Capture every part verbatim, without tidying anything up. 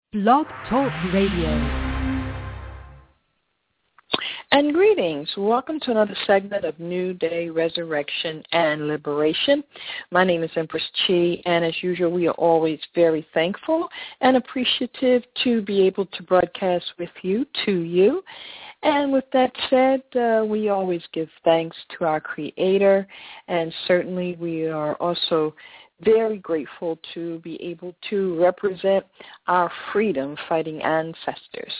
Blog Talk Radio. And greetings. Welcome to another segment of New Day Resurrection and Liberation. My name is Empress Chi, and as usual, we are always very thankful and appreciative to be able to broadcast with you, to you. And with that said, uh, we always give thanks to our Creator, and certainly we are also very grateful to be able to represent our freedom-fighting ancestors.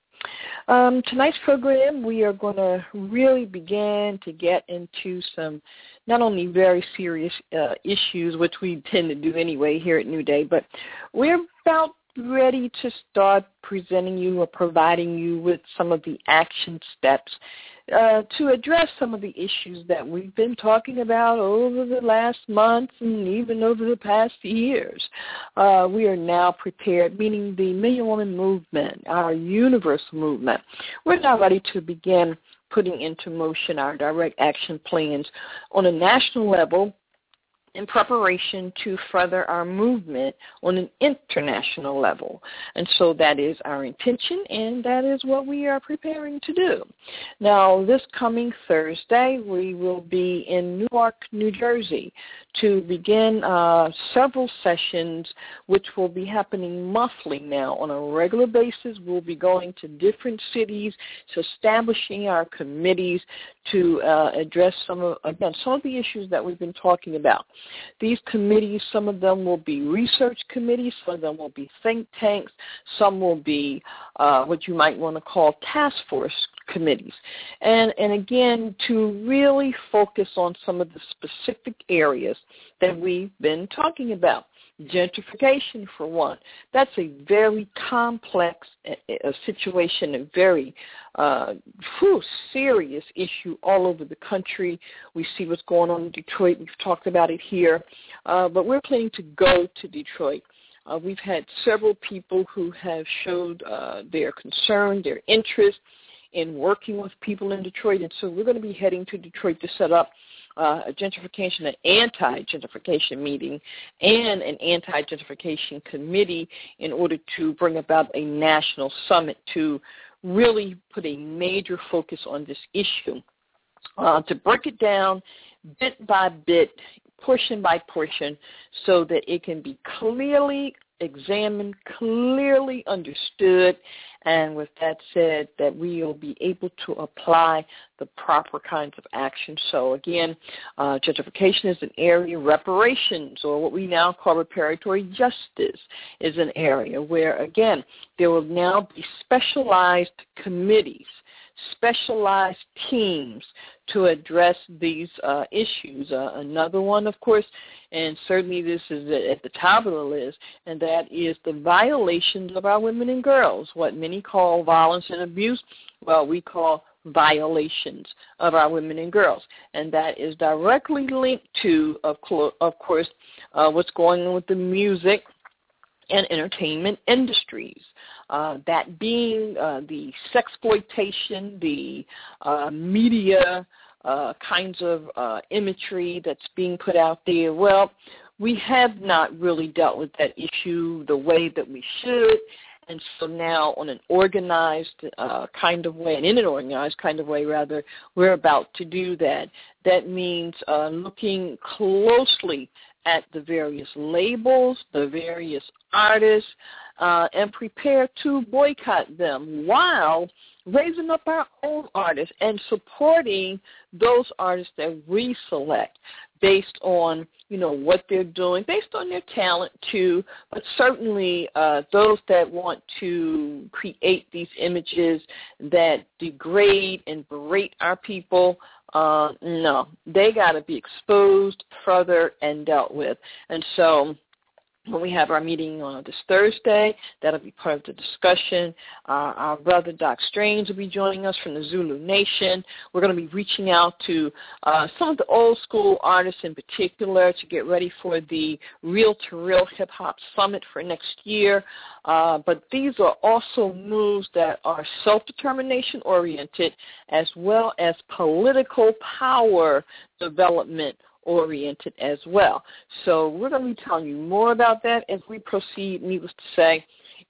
Um, tonight's program, we are going to really begin to get into some not only very serious uh, issues, which we tend to do anyway here at New Day, but we're about ready to start presenting you or providing you with some of the action steps uh, to address some of the issues that we've been talking about over the last month and even over the past years. Uh, we are now prepared, meaning the Million Woman Movement, our universal movement. We're now ready to begin putting into motion our direct action plans on a national level in preparation to further our movement on an international level. And so that is our intention, and that is what we are preparing to do. Now, this coming Thursday, we will be in Newark, New Jersey, to begin uh, several sessions, which will be happening monthly now on a regular basis. We'll be going to different cities, to establishing our committees to uh, address some of, again, some of the issues that we've been talking about. These committees, some of them will be research committees, some of them will be think tanks, some will be uh, what you might want to call task force committees. And, and again, to really focus on some of the specific areas that we've been talking about. Gentrification, for one. That's a very complex uh, situation, a very uh, whew, serious issue all over the country. We see what's going on in Detroit. We've talked about it here. Uh, but we're planning to go to Detroit. Uh, we've had several people who have showed uh, their concern, their interest in working with people in Detroit. And so we're going to be heading to Detroit to set up Uh, a gentrification, an anti-gentrification meeting, and an anti-gentrification committee in order to bring about a national summit to really put a major focus on this issue, uh, to break it down bit by bit, portion by portion, so that it can be clearly examined, clearly understood, and with that said, that we will be able to apply the proper kinds of action. So again, uh, gentrification is an area, reparations, or what we now call reparatory justice, is an area where, again, there will now be specialized committees, specialized teams to address these uh, issues. Uh, another one, of course, and certainly this is at the top of the list, and that is the violations of our women and girls, what many call violence and abuse. Well, we call violations of our women and girls, and that is directly linked to, of, clo- of course, uh, what's going on with the music and entertainment industries. Uh, that being uh, the sexploitation, the uh, media uh, kinds of uh, imagery that's being put out there. Well, we have not really dealt with that issue the way that we should. And so now on an organized uh, kind of way, and in an organized kind of way, rather, we're about to do that. That means uh, looking closely at the various labels, the various artists, uh, and prepare to boycott them while raising up our own artists and supporting those artists that we select based on, you know, what they're doing, based on their talent too, but certainly uh, those that want to create these images that degrade and berate our people, uh, no, they got to be exposed further and dealt with. And so when we have our meeting uh, this Thursday, that'll be part of the discussion. Uh, our brother Doc Strange will be joining us from the Zulu Nation. We're going to be reaching out to uh, some of the old school artists in particular to get ready for the Real to Real Hip Hop Summit for next year. Uh, but these are also moves that are self-determination oriented as well as political power development oriented as well. So we're going to be telling you more about that as we proceed, needless to say.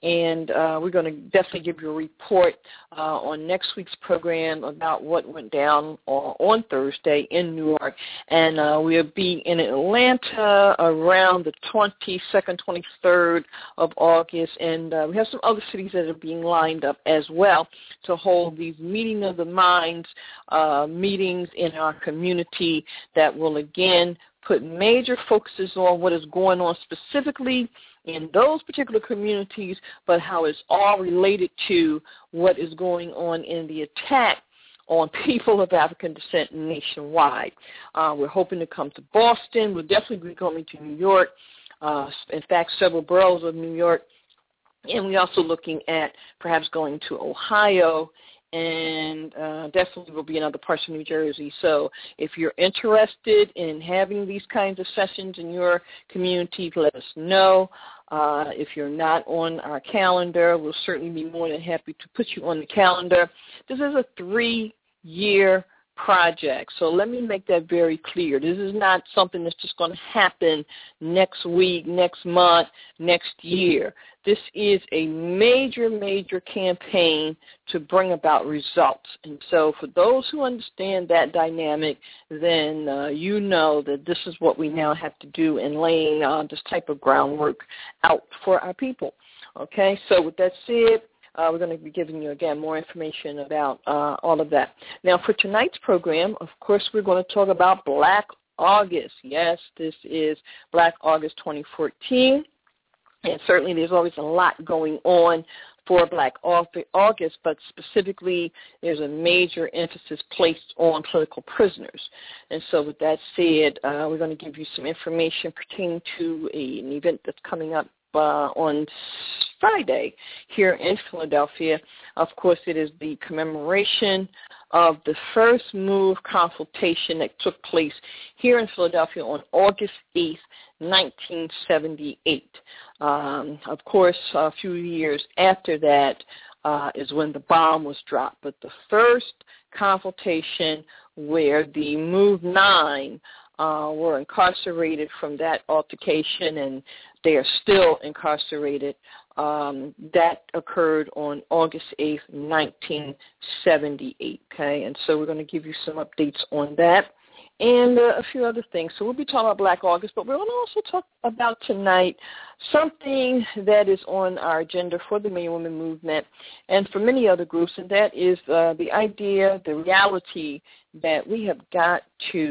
and uh, we're going to definitely give you a report uh, on next week's program about what went down on, on Thursday in New York. And uh, we'll be in Atlanta around the twenty-second, twenty-third of August, and uh, we have some other cities that are being lined up as well to hold these Meeting of the Minds uh, meetings in our community that will, again, put major focuses on what is going on specifically in those particular communities, but how it's all related to what is going on in the attack on people of African descent nationwide. Uh, we're hoping to come to Boston. We'll definitely be coming to New York. Uh, in fact, several boroughs of New York. And we're also looking at perhaps going to Ohio, and uh, definitely will be in other parts of New Jersey. So if you're interested in having these kinds of sessions in your community, let us know. Uh, if you're not on our calendar, we'll certainly be more than happy to put you on the calendar. This is a three-year project. So let me make that very clear. This is not something that's just going to happen next week, next month, next year. This is a major, major campaign to bring about results. And so for those who understand that dynamic, then uh, you know that this is what we now have to do in laying uh, this type of groundwork out for our people. Okay, so with that said, Uh, we're going to be giving you, again, more information about uh, all of that. Now, for tonight's program, of course, we're going to talk about Black August. Yes, this is Black August twenty fourteen, and certainly there's always a lot going on for Black August, but specifically there's a major emphasis placed on political prisoners. And so with that said, uh, we're going to give you some information pertaining to a, an event that's coming up Uh, on Friday here in Philadelphia. Of course, it is the commemoration of the first MOVE consultation that took place here in Philadelphia on August eighth, nineteen seventy-eight. Um, of course, a few years after that uh, is when the bomb was dropped. But the first consultation where the MOVE nine Uh, were incarcerated from that altercation, and they are still incarcerated. Um, that occurred on August eighth, nineteen seventy-eight, okay? And so we're going to give you some updates on that and uh, a few other things. So we'll be talking about Black August, but we're going to also talk about tonight something that is on our agenda for the Million Women Movement and for many other groups, and that is uh, the idea, the reality that we have got to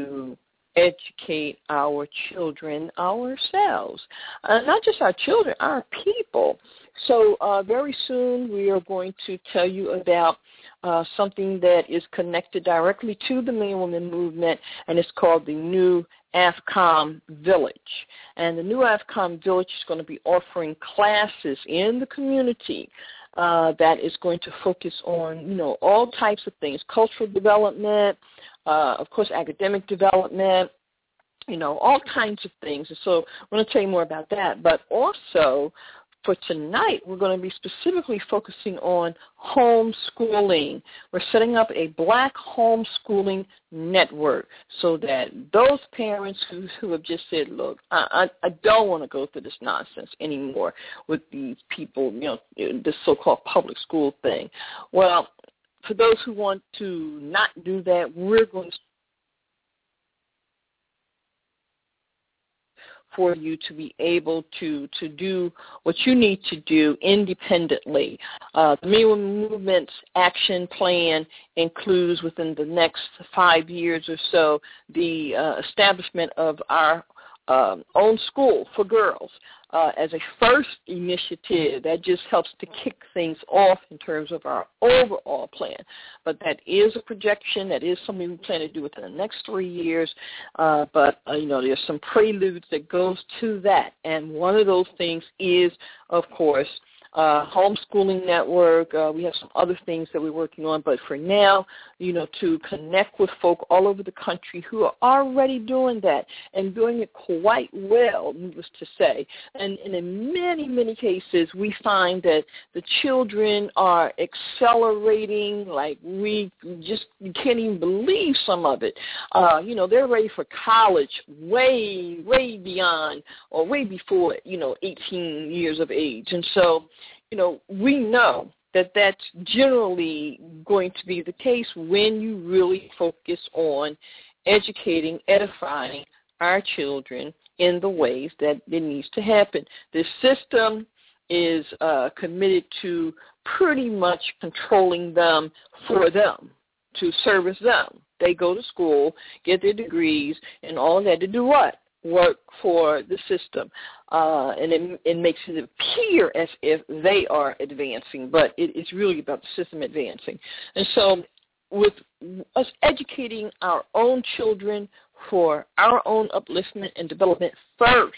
educate our children ourselves, uh, not just our children, our people. So uh, very soon we are going to tell you about uh, something that is connected directly to the Million Women Movement, and it's called the New AFCOM Village. And the New AFCOM Village is going to be offering classes in the community uh, that is going to focus on, you know, all types of things, cultural development, Uh, of course, academic development, you know, all kinds of things. And so I'm going to tell you more about that. But also, for tonight, we're going to be specifically focusing on homeschooling. We're setting up a Black homeschooling network so that those parents who, who have just said, look, I, I, I don't want to go through this nonsense anymore with these people, you know, this so-called public school thing. Well, for those who want to not do that, we're going to for you to be able to, to do what you need to do independently. Uh, the Million Women Movement's action plan includes within the next five years or so the uh, establishment of our um, own school for girls. Uh, as a first initiative, that just helps to kick things off in terms of our overall plan. But that is a projection. That is something we plan to do within the next three years. Uh, but, uh, you know, there's some preludes that goes to that. And one of those things is, of course, uh, homeschooling network. Uh, we have some other things that we're working on, but for now, you know, to connect with folk all over the country who are already doing that and doing it quite well, needless to say. And, and in many, many cases, we find that the children are accelerating like we just you can't even believe some of it. Uh, you know, they're ready for college way, way beyond or way before, you know, eighteen years of age. And so, you know, we know that that's generally going to be the case when you really focus on educating, edifying our children in the ways that it needs to happen. The system is uh, committed to pretty much controlling them for them, to service them. They go to school, get their degrees, and all of that to do what? Work for the system. Uh, and it, it makes it appear as if they are advancing, but it, it's really about the system advancing. And so with us educating our own children for our own upliftment and development first,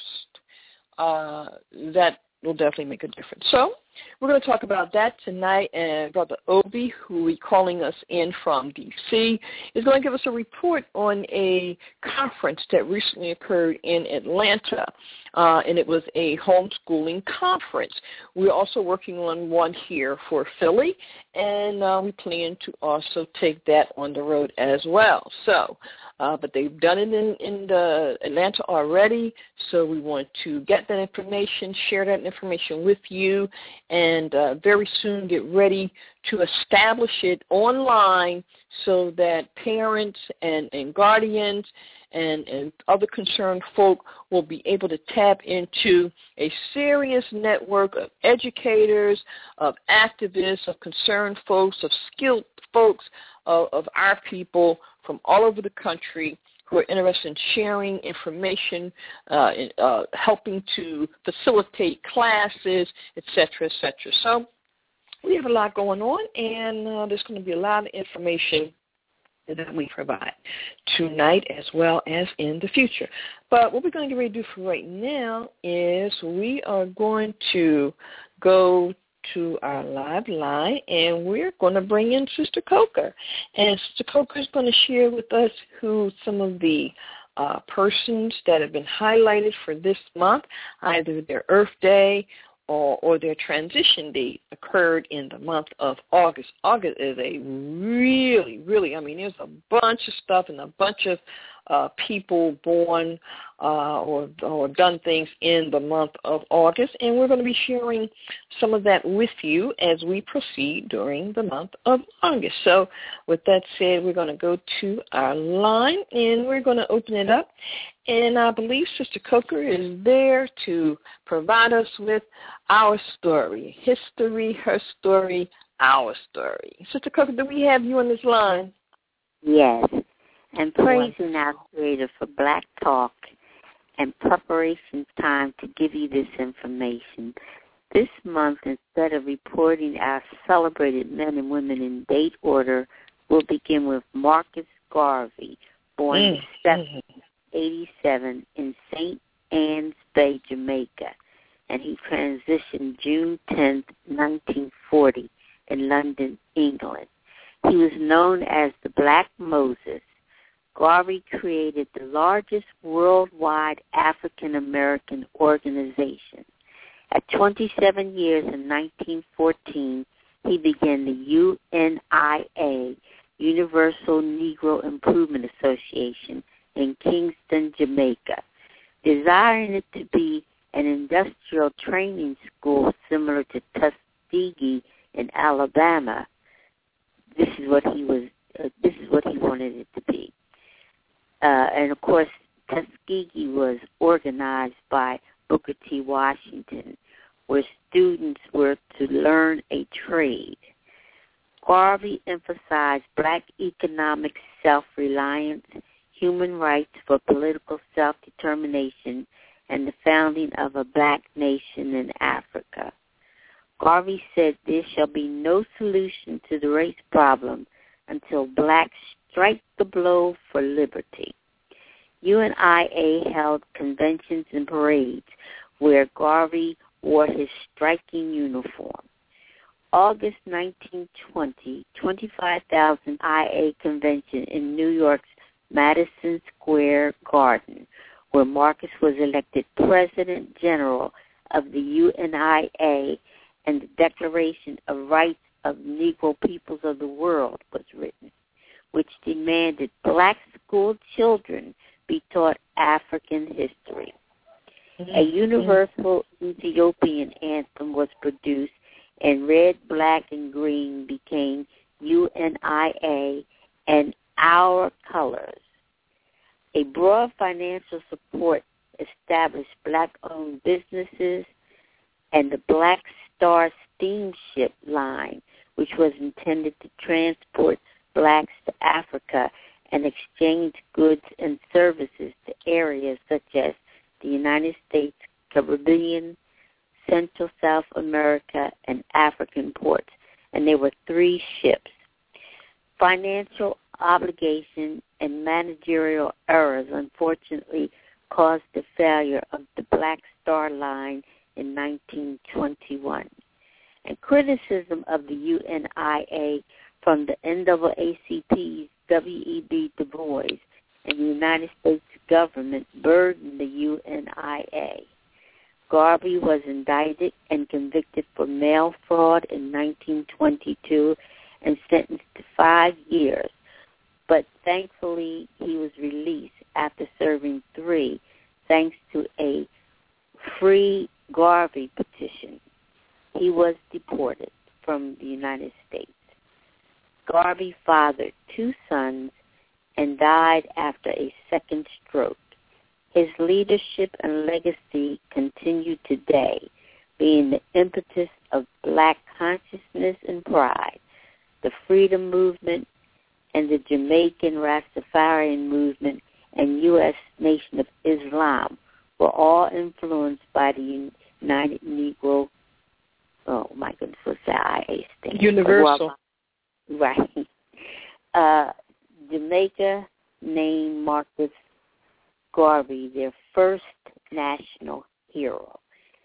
uh, that will definitely make a difference. So we're going to talk about that tonight, and Brother Obi, who is calling us in from D C, is going to give us a report on a conference that recently occurred in Atlanta, uh, and it was a homeschooling conference. We're also working on one here for Philly, and uh, we plan to also take that on the road as well. So, uh, but they've done it in, in the Atlanta already, so we want to get that information, share that information with you, and uh, very soon get ready to establish it online so that parents and, and guardians and, and other concerned folk will be able to tap into a serious network of educators, of activists, of concerned folks, of skilled folks, of, of our people from all over the country who are interested in sharing information, uh, in, uh, helping to facilitate classes, et cetera, et cetera. So we have a lot going on, and uh, there's going to be a lot of information that we provide tonight as well as in the future. But what we're going to get ready to do for right now is we are going to go to our live line, and we're going to bring in Sister Coker. And Sister Coker is going to share with us who some of the uh, persons that have been highlighted for this month, either their Earth Day or, or their transition date occurred in the month of August. August is a really, really, I mean, there's a bunch of stuff and a bunch of uh, people born uh, or, or done things in the month of August, and we're going to be sharing some of that with you as we proceed during the month of August. So with that said, we're going to go to our line, and we're going to open it up, and I believe Sister Coker is there to provide us with our story, history, her story, our story. Sister Coker, do we have you on this line? Yes. And praising our Creator for Black Talk and preparation time to give you this information. This month, instead of reporting our celebrated men and women in date order, we'll begin with Marcus Garvey, born in seventeen eighty-seven in Saint Anne's Bay, Jamaica, and he transitioned June tenth, nineteen forty in London, England. He was known as the Black Moses. Garvey created the largest worldwide African-American organization. At twenty-seven years in nineteen fourteen, he began the U N I A, Universal Negro Improvement Association, in Kingston, Jamaica. Desiring it to be an industrial training school similar to Tuskegee in Alabama, this is what he was. Uh, this is what he wanted it to be. Uh, and, of course, Tuskegee was organized by Booker T. Washington, where students were to learn a trade. Garvey emphasized black economic self-reliance, human rights for political self-determination, and the founding of a black nation in Africa. Garvey said there shall be no solution to the race problem until blacks strike the blow for liberty. U N I A held conventions and parades where Garvey wore his striking uniform. August nineteen twenty, twenty-five thousand I A convention in New York's Madison Square Garden, where Marcus was elected President General of the U N I A, and the Declaration of Rights of Negro Peoples of the World was written, which demanded black school children be taught African history. Mm-hmm. A universal Ethiopian anthem was produced, and red, black, and green became U N I A and Our Colors. A broad financial support established black-owned businesses, and the Black Star Steamship Line, which was intended to transport blacks to Africa and exchange goods and services to areas such as the United States, Caribbean, Central South America, and African ports. And there were three ships. Financial obligation and managerial errors unfortunately caused the failure of the Black Star Line in nineteen twenty-one. And criticism of the U N I A from the N double A C P's W E B Du Bois and the United States government burdened the U N I A. Garvey was indicted and convicted for mail fraud in nineteen twenty-two and sentenced to five years. But thankfully, he was released after serving three, thanks to a free Garvey petition. He was deported from the United States. Garvey fathered two sons and died after a second stroke. His leadership and legacy continue today, being the impetus of black consciousness and pride. The freedom movement and the Jamaican Rastafarian movement and U S Nation of Islam were all influenced by the United Negro, oh my goodness, what's that I A stand? Universal. Well, right. Uh, Jamaica named Marcus Garvey their first national hero.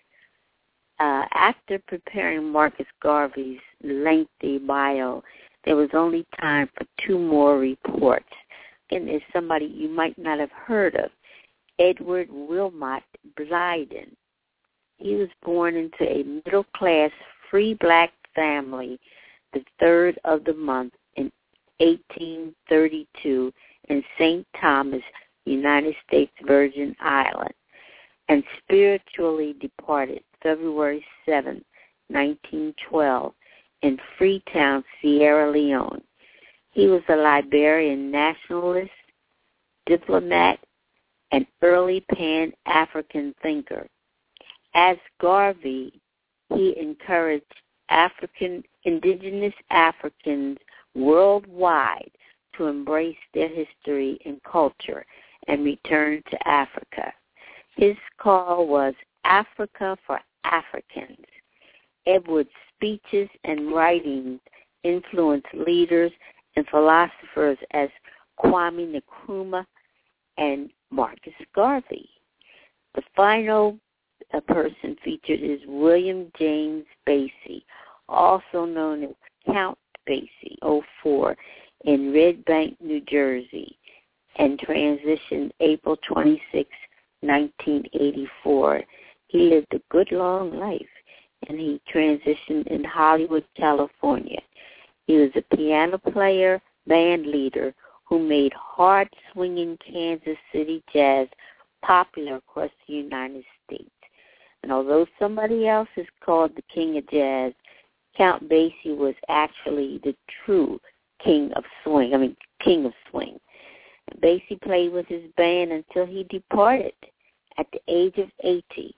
Uh, after preparing Marcus Garvey's lengthy bio, there was only time for two more reports. And there's somebody you might not have heard of, Edward Wilmot Blyden. He was born into a middle-class free black family the third of the month in eighteen thirty-two in Saint Thomas, United States Virgin Islands, and spiritually departed February seventh, nineteen twelve, in Freetown, Sierra Leone. He was a Liberian nationalist, diplomat, and early Pan-African thinker. As Garvey, he encouraged African, indigenous Africans worldwide to embrace their history and culture and return to Africa. His call was Africa for Africans. Edward's speeches and writings influenced leaders and philosophers as Kwame Nkrumah and Marcus Garvey. The final uh, person featured is William James Basie, also known as Count Basie, oh four, in Red Bank, New Jersey, and transitioned April twenty-sixth, nineteen eighty-four. He lived a good long life, and he transitioned in Hollywood, California. He was a piano player, band leader, who made hard-swinging Kansas City jazz popular across the United States. And although somebody else is called the King of Jazz, Count Basie was actually the true King of Swing, I mean, King of Swing. Basie played with his band until he departed at the age of eighty.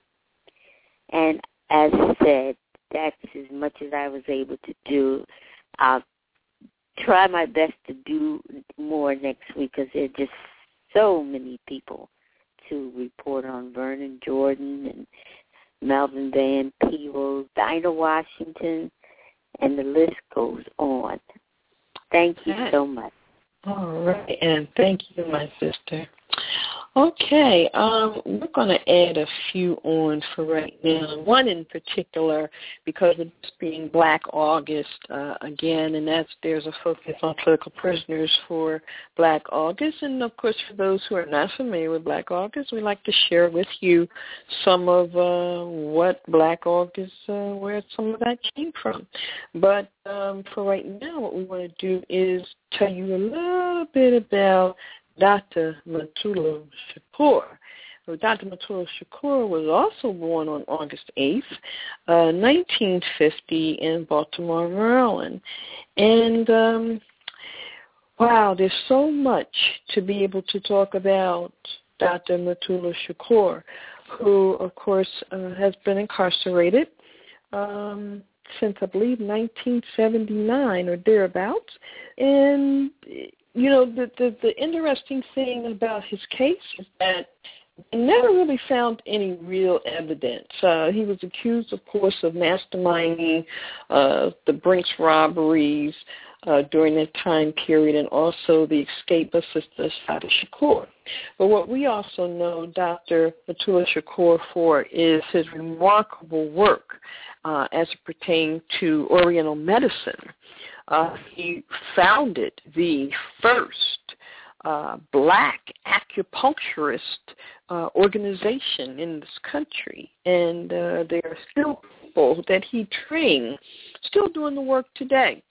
And as I said, that's as much as I was able to do. I'll try my best to do more next week because there are just so many people to report on. Vernon Jordan and Melvin Van Peebles, Dinah Washington, and the list goes on. Thank you so much. All right, and thank you, my sister. Okay, um, we're going to add a few on for right now. One in particular, because of this being Black August uh, again, and that's there's a focus on political prisoners for Black August. And, of course, for those who are not familiar with Black August, we'd like to share with you some of uh, what Black August, uh, where some of that came from. But um, for right now, what we want to do is tell you a little bit about Doctor Mutulu Shakur. Doctor Motula Shakur was also born on August eighth, uh, nineteen fifty in Baltimore, Maryland. And, um, wow, there's so much to be able to talk about Doctor Motula Shakur, who, of course, uh, has been incarcerated um, since, I believe, nineteen seventy-nine or thereabouts. And, you know, the, the, the interesting thing about his case is that they never really found any real evidence. Uh, he was accused, of course, of masterminding uh, the Brinks robberies uh, during that time period, and also the escape of Sister Assata Shakur. But what we also know Doctor Motula Shakur for is his remarkable work uh, as it pertains to Oriental medicine. Uh, he founded the first Uh, black acupuncturist uh, organization in this country, and uh, there are still people that he trained still doing the work today.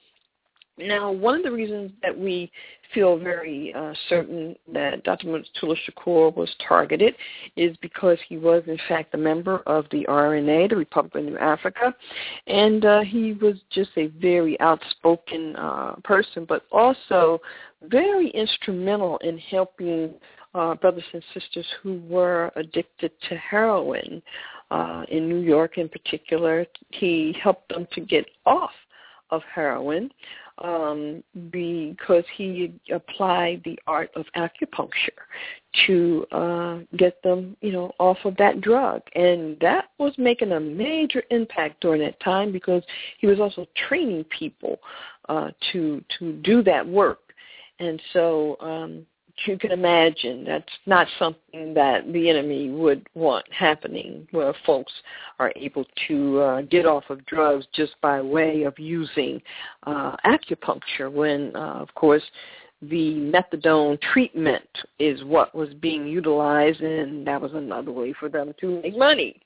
Now, one of the reasons that we feel very uh, certain that Doctor Motula Shakur was targeted is because he was, in fact, a member of the R N A, the Republic of New Africa, and uh, he was just a very outspoken uh, person, but also very instrumental in helping uh, brothers and sisters who were addicted to heroin uh, in New York in particular. He helped them to get off of heroin um, because he applied the art of acupuncture to uh, get them, you know, off of that drug. And that was making a major impact during that time because he was also training people uh, to to do that work. And so um, you can imagine that's not something that the enemy would want happening, where folks are able to uh, get off of drugs just by way of using uh, acupuncture when, uh, of course, the methadone treatment is what was being utilized, and that was another way for them to make money.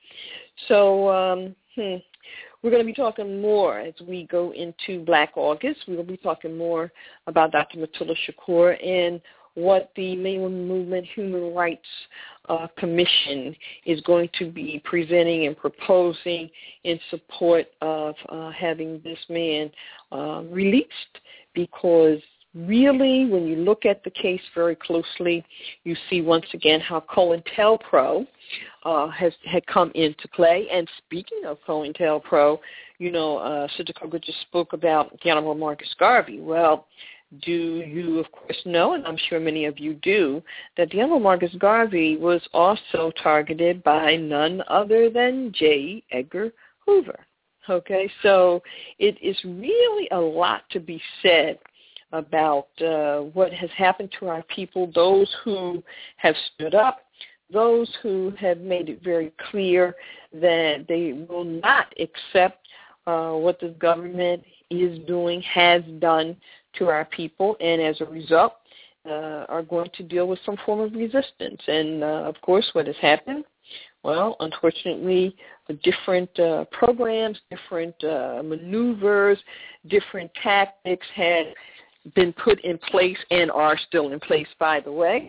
So um, hmm, we're going to be talking more as we go into Black August. We will be talking more about Doctor Motula Shakur and what the Maywomen Movement Human Rights uh, Commission is going to be presenting and proposing in support of uh, having this man uh, released, because really, when you look at the case very closely, you see once again how COINTELPRO uh, has had come into play. And speaking of COINTELPRO, you know, uh, Sister Coker just spoke about the Honorable Marcus Garvey. Well, do you, of course, know, and I'm sure many of you do, that the Honorable Marcus Garvey was also targeted by none other than J. Edgar Hoover. Okay, so it is really a lot to be said about uh, what has happened to our people, those who have stood up, those who have made it very clear that they will not accept uh, what the government is doing, has done to our people, and as a result uh, are going to deal with some form of resistance. And, uh, of course, what has happened? Well, unfortunately, different uh, programs, different uh, maneuvers, different tactics had been put in place and are still in place, by the way,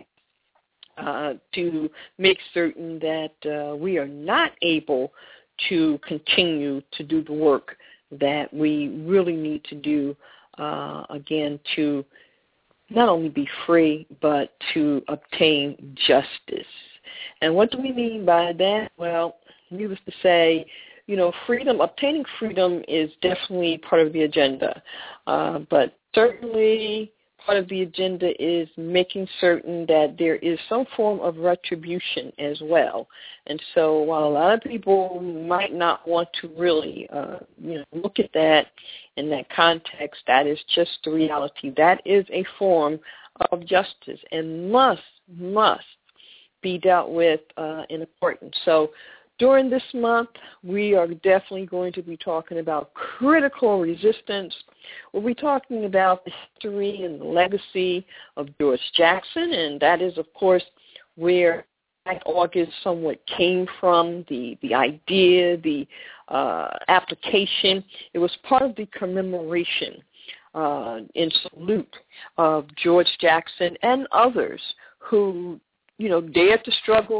uh, to make certain that uh, we are not able to continue to do the work that we really need to do, uh, again, to not only be free, but to obtain justice. And what do we mean by that? Well, needless to say, you know, freedom, obtaining freedom is definitely part of the agenda, uh, but certainly part of the agenda is making certain that there is some form of retribution as well. And so while a lot of people might not want to really, uh, you know, look at that in that context, that is just the reality. That is a form of justice and must, must be dealt with uh, in accordance. So during this month, we are definitely going to be talking about critical resistance. We'll be talking about the history and the legacy of George Jackson, and that is, of course, where Black August somewhat came from, the, the idea, the uh, application. It was part of the commemoration uh, in salute of George Jackson and others who, you know, dared to struggle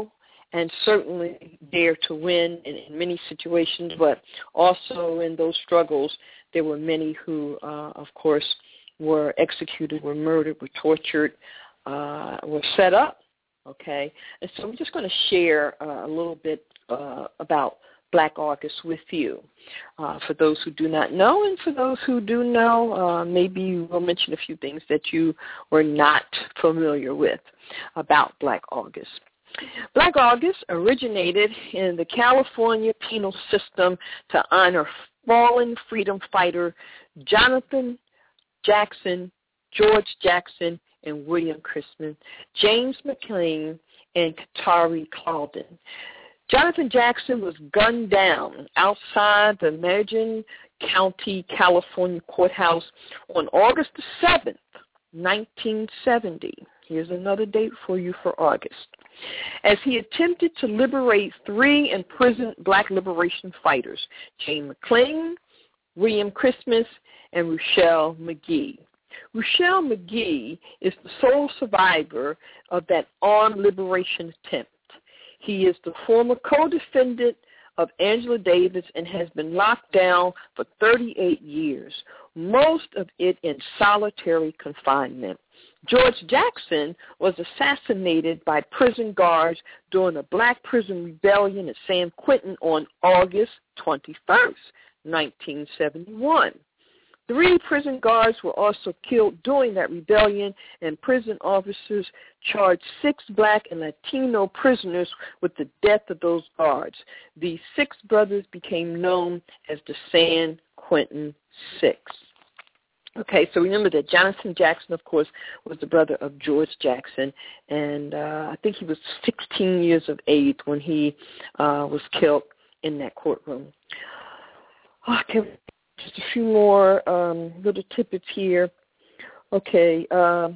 and certainly dare to win in, in many situations, but also in those struggles, there were many who, uh, of course, were executed, were murdered, were tortured, uh, were set up, okay? And so I'm just going to share uh, a little bit uh, about Black August with you. Uh, for those who do not know, and for those who do know, uh, maybe we'll mention a few things that you were not familiar with about Black August. Black August originated in the California penal system to honor fallen freedom fighter Jonathan Jackson, George Jackson, and William Christmas, James McClain, and Katari Clouden. Jonathan Jackson was gunned down outside the Medellin County, California courthouse on August the seventh, nineteen seventy. Here's another date for you for August. As he attempted to liberate three imprisoned Black liberation fighters, James McClain, William Christmas, and Ruchell Magee. Ruchell Magee is the sole survivor of that armed liberation attempt. He is the former co-defendant of Angela Davis and has been locked down for thirty-eight years, most of it in solitary confinement. George Jackson was assassinated by prison guards during a Black prison rebellion at San Quentin on August twenty-first, nineteen seventy-one. Three prison guards were also killed during that rebellion, and prison officers charged six Black and Latino prisoners with the death of those guards. These six brothers became known as the San Quentin Six. Okay, so remember that Jonathan Jackson, of course, was the brother of George Jackson, and uh, I think he was sixteen years of age when he uh, was killed in that courtroom. Okay. Just a few more um, little tidbits here. Okay, uh,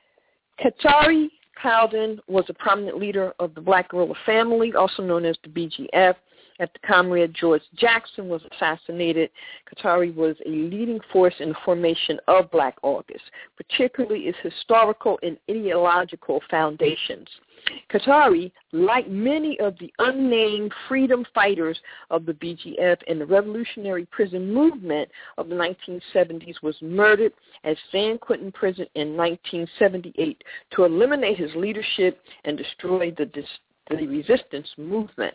Katari Clouden was a prominent leader of the Black guerrilla family, also known as the B G F. After Comrade George Jackson was assassinated, Katari was a leading force in the formation of Black August, particularly its historical and ideological foundations. Katari, like many of the unnamed freedom fighters of the B G F and the revolutionary prison movement of the nineteen seventies, was murdered at San Quentin Prison in nineteen seventy-eight to eliminate his leadership and destroy the, the resistance movement.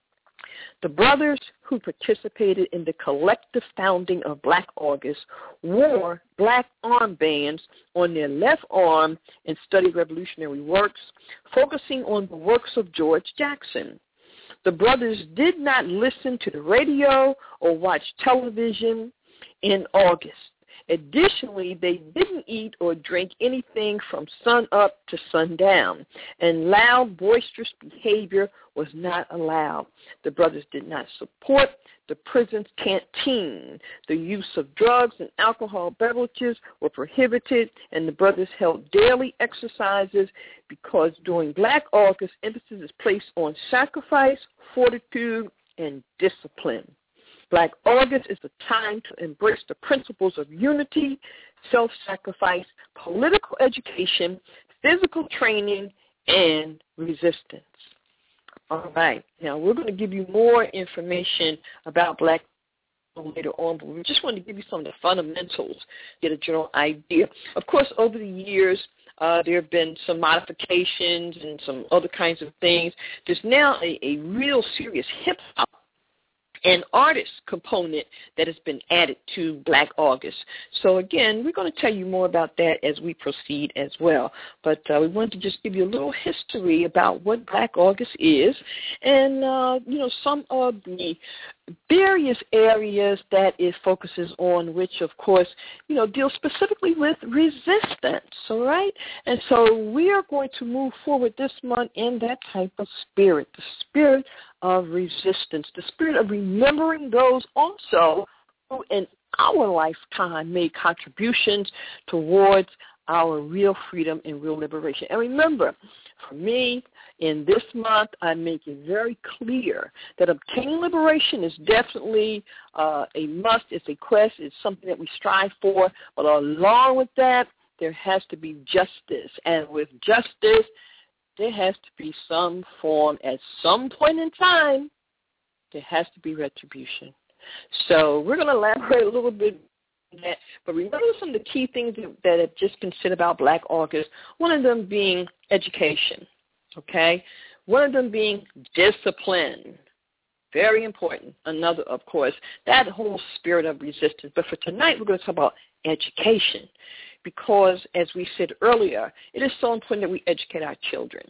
The brothers who participated in the collective founding of Black August wore black armbands on their left arm and studied revolutionary works, focusing on the works of George Jackson. The brothers did not listen to the radio or watch television in August. Additionally, they didn't eat or drink anything from sun up to sundown, and loud, boisterous behavior was not allowed. The brothers did not support the prison's canteen. The use of drugs and alcohol beverages were prohibited, and the brothers held daily exercises because during Black August, emphasis is placed on sacrifice, fortitude, and discipline. Black August is the time to embrace the principles of unity, self-sacrifice, political education, physical training, and resistance. All right. Now, we're going to give you more information about Black later on, but we just want to give you some of the fundamentals, get a general idea. Of course, over the years, uh, there have been some modifications and some other kinds of things. There's now a, a real serious hip-hop and artist component that has been added to Black August. So again, we're going to tell you more about that as we proceed as well. But uh, we wanted to just give you a little history about what Black August is and, uh, you know, some of the various areas that it focuses on, which, of course, you know, deals specifically with resistance, all right? And so we are going to move forward this month in that type of spirit, the spirit of resistance, the spirit of remembering those also who in our lifetime made contributions towards our real freedom and real liberation. And remember, for me, in this month, I make it very clear that obtaining liberation is definitely uh, a must. It's a quest. It's something that we strive for. But along with that, there has to be justice. And with justice, there has to be some form at some point in time. There has to be retribution. So we're going to elaborate a little bit on that. But remember some of the key things that, that have just been said about Black August, one of them being education, okay? One of them being discipline. Very important. Another, of course, that whole spirit of resistance. But for tonight, we're going to talk about education because, as we said earlier, it is so important that we educate our children.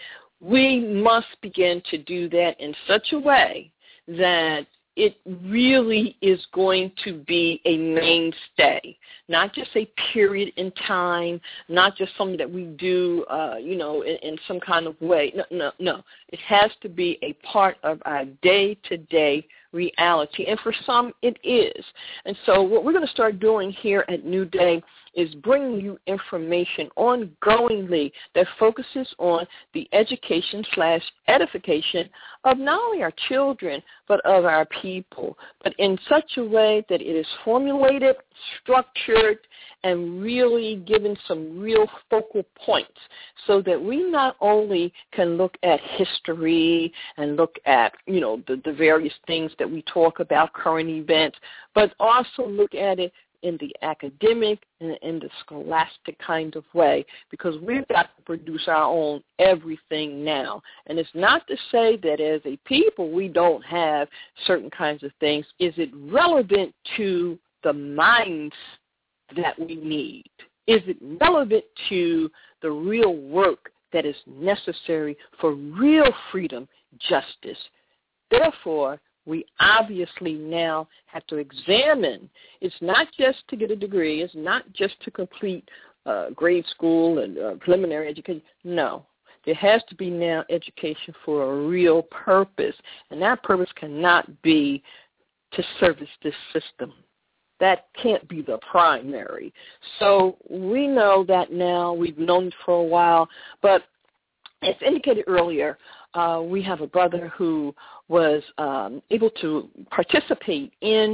We must begin to do that in such a way that it really is going to be a mainstay, not just a period in time, not just something that we do, uh, you know, in, in some kind of way. No, no, no. It has to be a part of our day-to-day reality, and for some it is. And so what we're going to start doing here at New Day is bringing you information ongoingly that focuses on the education slash edification of not only our children, but of our people, but in such a way that it is formulated, structured, and really given some real focal points so that we not only can look at history and look at, you know, the, the various things that we talk about, current events, but also look at it in the academic and in the scholastic kind of way, because we've got to produce our own everything now. And it's not to say that as a people we don't have certain kinds of things. Is it relevant to the minds that we need? Is it relevant to the real work that is necessary for real freedom, justice? Therefore, we obviously now have to examine. It's not just to get a degree. It's not just to complete uh, grade school and uh, preliminary education. No. There has to be now education for a real purpose, and that purpose cannot be to service this system. That can't be the primary. So we know that now. We've known it for a while, but as indicated earlier, uh, we have a brother who was um, able to participate in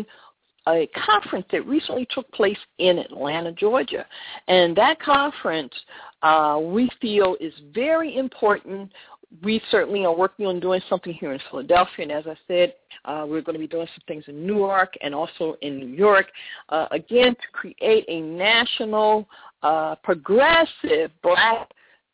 a conference that recently took place in Atlanta, Georgia. And that conference, uh, we feel, is very important. We certainly are working on doing something here in Philadelphia, and as I said, uh, we're going to be doing some things in Newark and also in New York, uh, again, to create a national, uh, progressive Black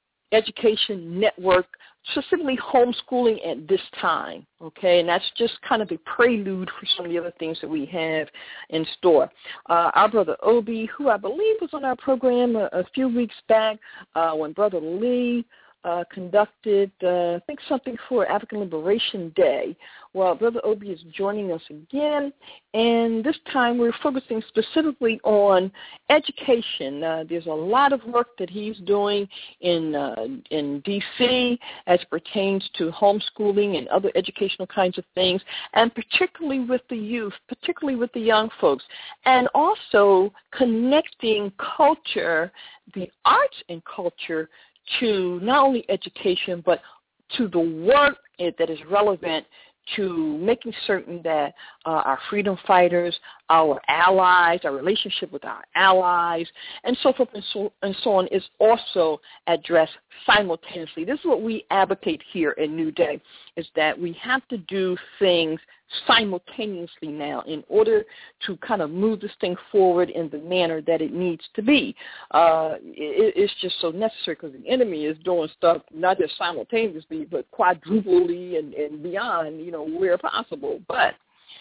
education network, specifically homeschooling at this time, okay? And that's just kind of a prelude for some of the other things that we have in store. Uh, our brother Obi, who I believe was on our program a, a few weeks back uh, when Brother Lee uh, conducted, uh, I think, something for African Liberation Day. Well, Brother Obi is joining us again, and this time we're focusing specifically on education. Uh, there's a lot of work that he's doing in uh, in D C as pertains to homeschooling and other educational kinds of things, and particularly with the youth, particularly with the young folks, and also connecting culture, the arts and culture, to not only education, but to the work that is relevant to making certain that uh, our freedom fighters, our allies, our relationship with our allies, and so forth and so, and so on is also addressed simultaneously. This is what we advocate here at New Day, is that we have to do things simultaneously now in order to kind of move this thing forward in the manner that it needs to be. Uh, it, it's just so necessary because the enemy is doing stuff not just simultaneously, but quadruply and, and beyond, you know, where possible. But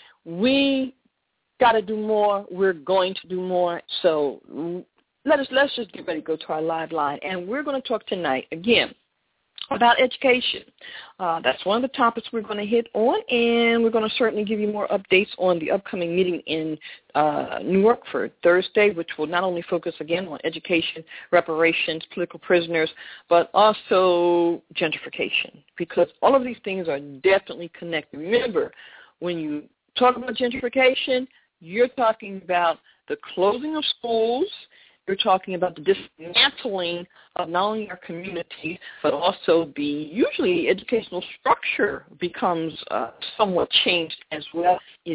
we got to do more. We're going to do more. So let us, let's just get ready to go to our live line. And we're going to talk tonight, again, about education. Uh, that's one of the topics we're going to hit on, and we're going to certainly give you more updates on the upcoming meeting in uh, Newark for Thursday, which will not only focus, again, on education, reparations, political prisoners, but also gentrification, because all of these things are definitely connected. Remember, when you talk about gentrification, you're talking about the closing of schools. You're talking about the dismantling of not only our community, but also the usually educational structure becomes uh, somewhat changed as well. It's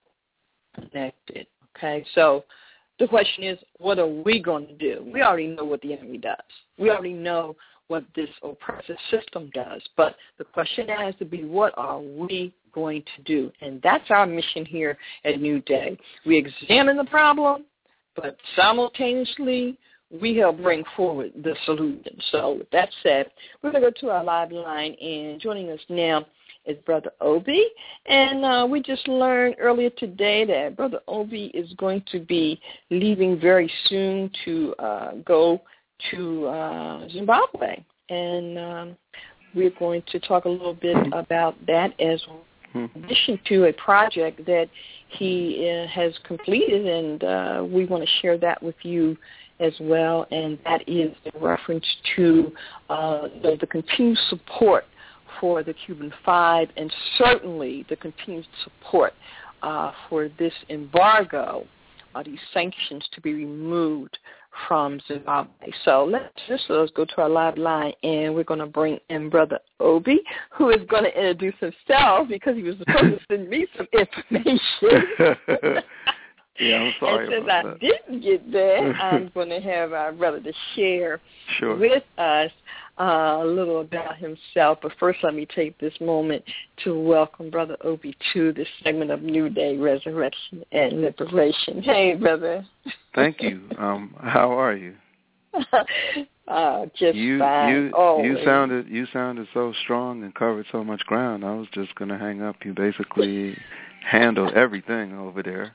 connected, okay? So the question is, what are we going to do? We already know what the enemy does. We already know what this oppressive system does. But the question has to be, what are we going to do? And that's our mission here at New Day. We examine the problem, but simultaneously, we help bring forward the solution. So with that said, we're going to go to our live line, and joining us now is Brother Obi. And uh, we just learned earlier today that Brother Obi is going to be leaving very soon to uh, go to uh, Zimbabwe. And um, we're going to talk a little bit about that as in addition to a project that he uh, has completed, and uh, we want to share that with you as well, and that is in reference to uh, the, the continued support for the Cuban Five, and certainly the continued support uh, for this embargo, uh, these sanctions to be removed from Zimbabwe. So let's just let's go to our live line, and we're going to bring in Brother Obi, who is going to introduce himself because he was supposed to send me some information. Yeah, I'm sorry. And since about I that. didn't get there, I'm going to have our brother to share sure. with us uh, a little about himself. But first, let me take this moment to welcome Brother Obi to this segment of New Day Resurrection and Liberation. Hey, brother. Thank you. Um, how are you? uh, just you, fine. You, always. you sounded you sounded so strong and covered so much ground. I was just going to hang up. You basically handled everything over there.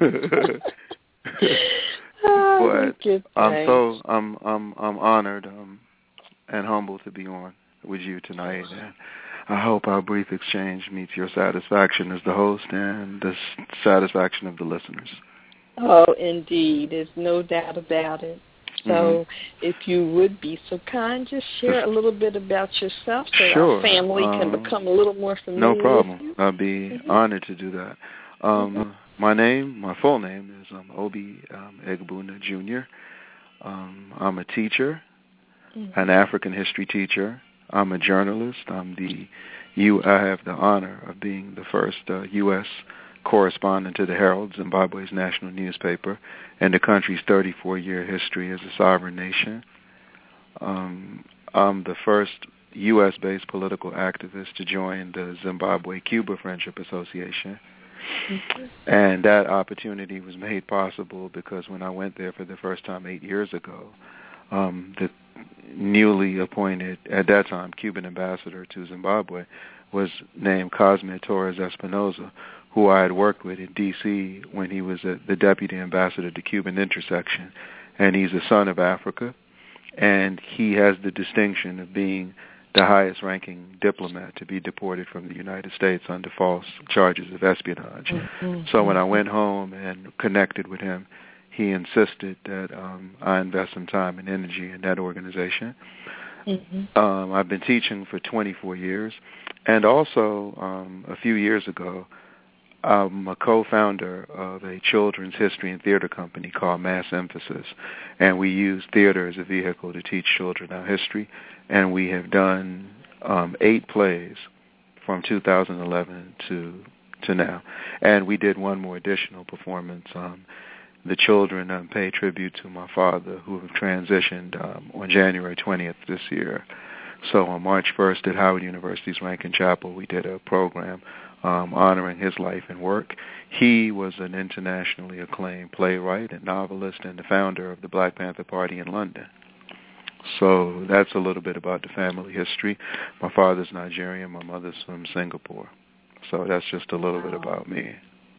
oh, but I'm so I'm I'm I'm honored um, and humbled to be on with you tonight. And I hope our brief exchange meets your satisfaction as the host and the satisfaction of the listeners. Oh, indeed. There's no doubt about it. So mm-hmm. if you would be so kind, just share a little bit about yourself so sure. our family um, can become a little more familiar No problem. with you. I'll be mm-hmm. honored to do that. Um, mm-hmm. My name, my full name is um, Obi um, Egbuna Junior Um, I'm a teacher, mm-hmm. an African history teacher. I'm a journalist. I'm the you. I have the honor of being the first uh, U S correspondent to the Herald, Zimbabwe's national newspaper, and the country's thirty-four-year history as a sovereign nation. Um, I'm the first U S-based political activist to join the Zimbabwe-Cuba Friendship Association. Mm-hmm. And that opportunity was made possible because when I went there for the first time eight years ago, um, the newly appointed, at that time, Cuban ambassador to Zimbabwe was named Cosme Torres Espinosa, who I had worked with in D C when he was a, the deputy ambassador to Cuban Intersection. And he's a son of Africa, and he has the distinction of being the highest-ranking diplomat to be deported from the United States under false charges of espionage. Mm-hmm. So when I went home and connected with him, he insisted that um, I invest some time and energy in that organization. Mm-hmm. Um, I've been teaching for twenty-four years, and also um, a few years ago, I'm a co-founder of a children's history and theater company called Mass Emphasis, and we use theater as a vehicle to teach children our history, and we have done um, eight plays from two thousand eleven to to now, and we did one more additional performance. Um, the children um, pay tribute to my father, who have transitioned um, on January twentieth this year. So on March first at Howard University's Rankin Chapel, we did a program Um, honoring his life and work. He was an internationally acclaimed playwright and novelist and the founder of the Black Panther Party in London. So that's a little bit about the family history. My father's Nigerian, my mother's from Singapore. So that's just a little wow. bit about me.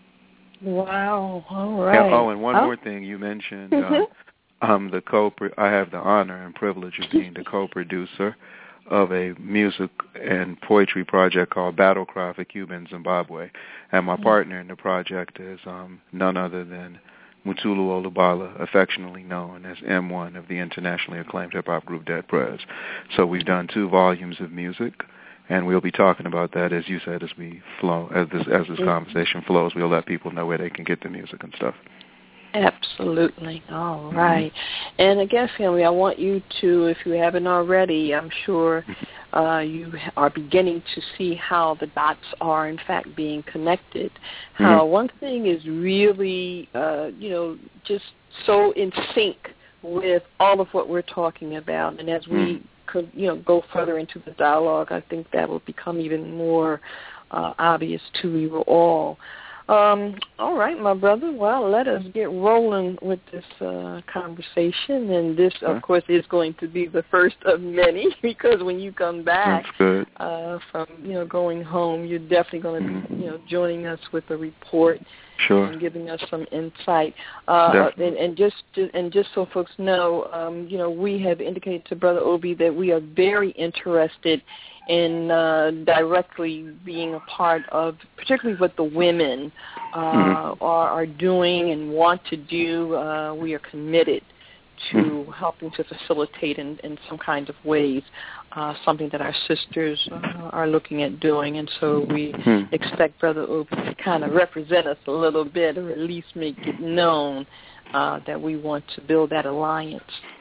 Wow, all right. And, oh, and one oh. more thing you mentioned. Mm-hmm. um, I'm the co. I have the honor and privilege of being the co-producer of a music and poetry project called Battle Cry for Cuba in Zimbabwe. And my mm-hmm. partner in the project is um, none other than Mutulu Olubala, affectionately known as M one of the internationally acclaimed hip-hop group Dead Prez. So we've done two volumes of music, and we'll be talking about that, as you said, as we flow, as this, as this mm-hmm. conversation flows. We'll let people know where they can get the music and stuff. Absolutely. All right. Mm-hmm. And again, family, I want you to, if you haven't already, I'm sure uh, you are beginning to see how the dots are, in fact, being connected. Mm-hmm. How one thing is really, uh, you know, just so in sync with all of what we're talking about. And as we mm-hmm. could, you know, go further into the dialogue, I think that will become even more uh, obvious to you all. Um, all right, my brother. Well, let us get rolling with this uh, conversation, and this, of course, is going to be the first of many, because when you come back uh, from, you know, going home, you're definitely going to be, you know, joining us with a report. Sure. And giving us some insight, uh, and, and just and just so folks know, um, you know, we have indicated to Brother Obi that we are very interested in uh, directly being a part of, particularly what the women uh, mm-hmm. are, are doing and want to do. Uh, we are committed to mm-hmm. helping to facilitate in, in some kind of ways uh, something that our sisters uh, are looking at doing. And so we mm-hmm. expect Brother Obi to kind of represent us a little bit, or at least make it known uh, that we want to build that alliance.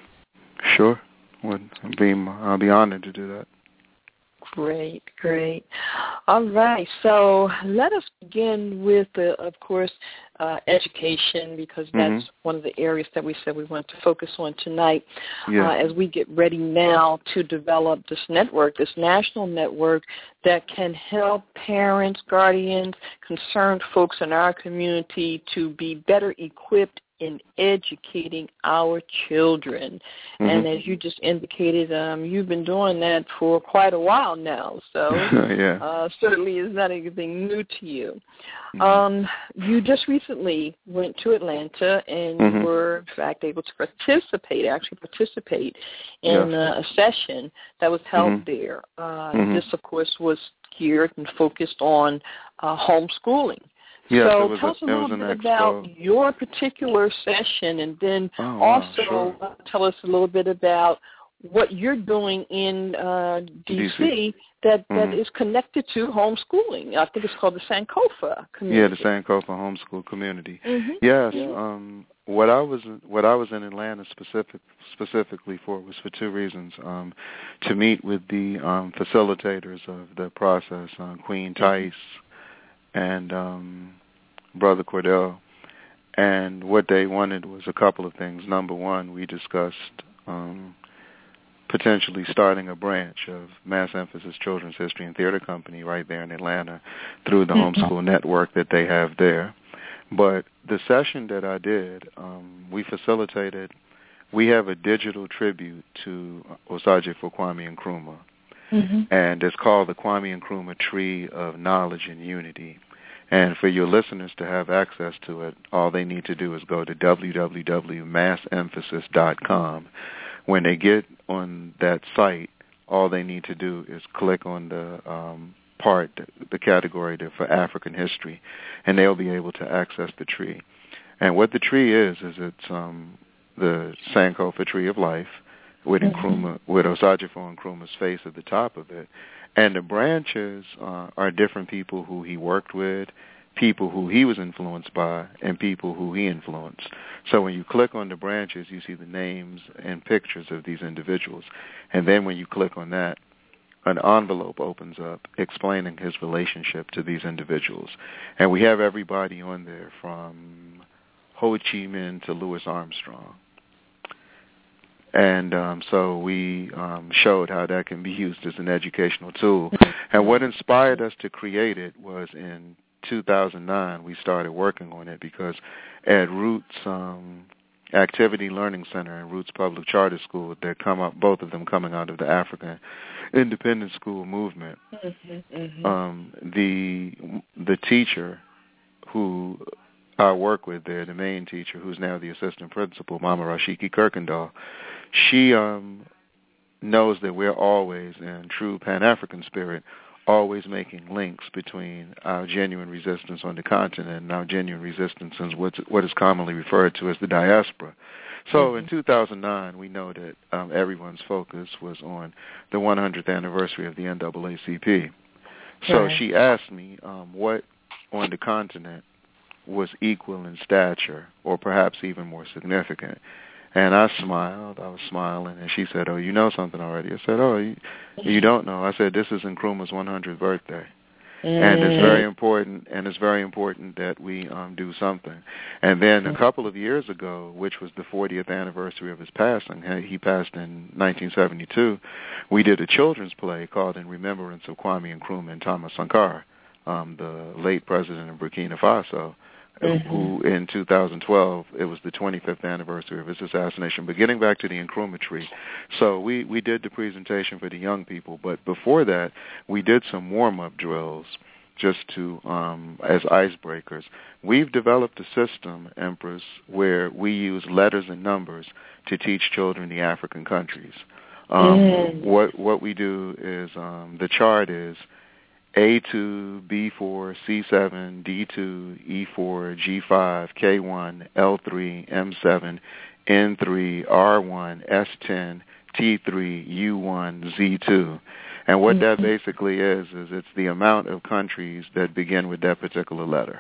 Sure. Well, I'll be, I'll be honored to do that. Great, great. All right, so let us begin with, uh, of course, uh, education, because that's mm-hmm. one of the areas that we said we want to focus on tonight yeah. uh, as we get ready now to develop this network, this national network that can help parents, guardians, concerned folks in our community to be better equipped in educating our children. Mm-hmm. And as you just indicated, um, you've been doing that for quite a while now, so yeah. uh, certainly is not anything new to you. Mm-hmm. Um, you just recently went to Atlanta and mm-hmm. were, in fact, able to participate, actually participate in yeah. uh, a session that was held mm-hmm. there. Uh, mm-hmm. This, of course, was geared and focused on uh, homeschooling. Yes, so tell a, us a little bit expo. about your particular session, and then oh, wow, also sure. uh, tell us a little bit about what you're doing in uh, D C that, mm-hmm. that is connected to homeschooling. I think it's called the Sankofa community. Yeah, the Sankofa homeschool community. Mm-hmm. Yes. Yeah. Um, what I was what I was in Atlanta specific specifically for was for two reasons: um, to meet with the um, facilitators of the process, uh, Queen Tice and um, Brother Cordell. And what they wanted was a couple of things. Number one, we discussed um, potentially starting a branch of Mass Emphasis Children's History and Theater Company right there in Atlanta through the mm-hmm. homeschool network that they have there. But the session that I did, um, we facilitated, we have a digital tribute to Osagyefo Kwame Nkrumah. Mm-hmm. And it's called the Kwame Nkrumah Tree of Knowledge and Unity. And for your listeners to have access to it, all they need to do is go to w w w dot mass emphasis dot com. When they get on that site, all they need to do is click on the um, part, the category for African history, and they'll be able to access the tree. And what the tree is, is it's um, the Sankofa Tree of Life with Nkrumah, with Osagyefo Nkrumah's face at the top of it. And the branches uh, are different people who he worked with, people who he was influenced by, and people who he influenced. So when you click on the branches, you see the names and pictures of these individuals. And then when you click on that, an envelope opens up explaining his relationship to these individuals. And we have everybody on there from Ho Chi Minh to Louis Armstrong. And um, so we um, showed how that can be used as an educational tool. And what inspired us to create it was in two thousand nine, we started working on it because at Roots um, Activity Learning Center and Roots Public Charter School, they come up, both of them coming out of the African Independent School movement. Mm-hmm, mm-hmm. Um, the the teacher who I work with there, the main teacher, who's now the assistant principal, Mama Rashiki Kirkendall, she um, knows that we're always, in true Pan-African spirit, always making links between our genuine resistance on the continent and our genuine resistance in what's, what is commonly referred to as the diaspora. So mm-hmm. in two thousand nine, we know that um, everyone's focus was on the one hundredth anniversary of the N double A C P. So right. she asked me um, what on the continent was equal in stature or perhaps even more significant. And I smiled. I was smiling, and she said, "Oh, you know something already." I said, "Oh, you, you don't know." I said, "This is Nkrumah's one hundredth birthday." Mm. And it's very important, and it's very important that we um, do something. And then a couple of years ago, which was the fortieth anniversary of his passing, he passed in nineteen seventy-two, we did a children's play called In Remembrance of Kwame Nkrumah and Thomas Sankara, um, the late president of Burkina Faso, mm-hmm. who in two thousand twelve, it was the twenty-fifth anniversary of his assassination. But getting back to the Nkrumah tree, so we, we did the presentation for the young people, but before that, we did some warm-up drills just to, um, as icebreakers. We've developed a system, Empress, where we use letters and numbers to teach children the African countries. Um, mm. What what we do is, um, the chart is A two, B four, C seven, D two, E four, G five, K one, L three, M seven, N three, R one, S ten, T three, U one, Z two. And what that basically is, is it's the amount of countries that begin with that particular letter.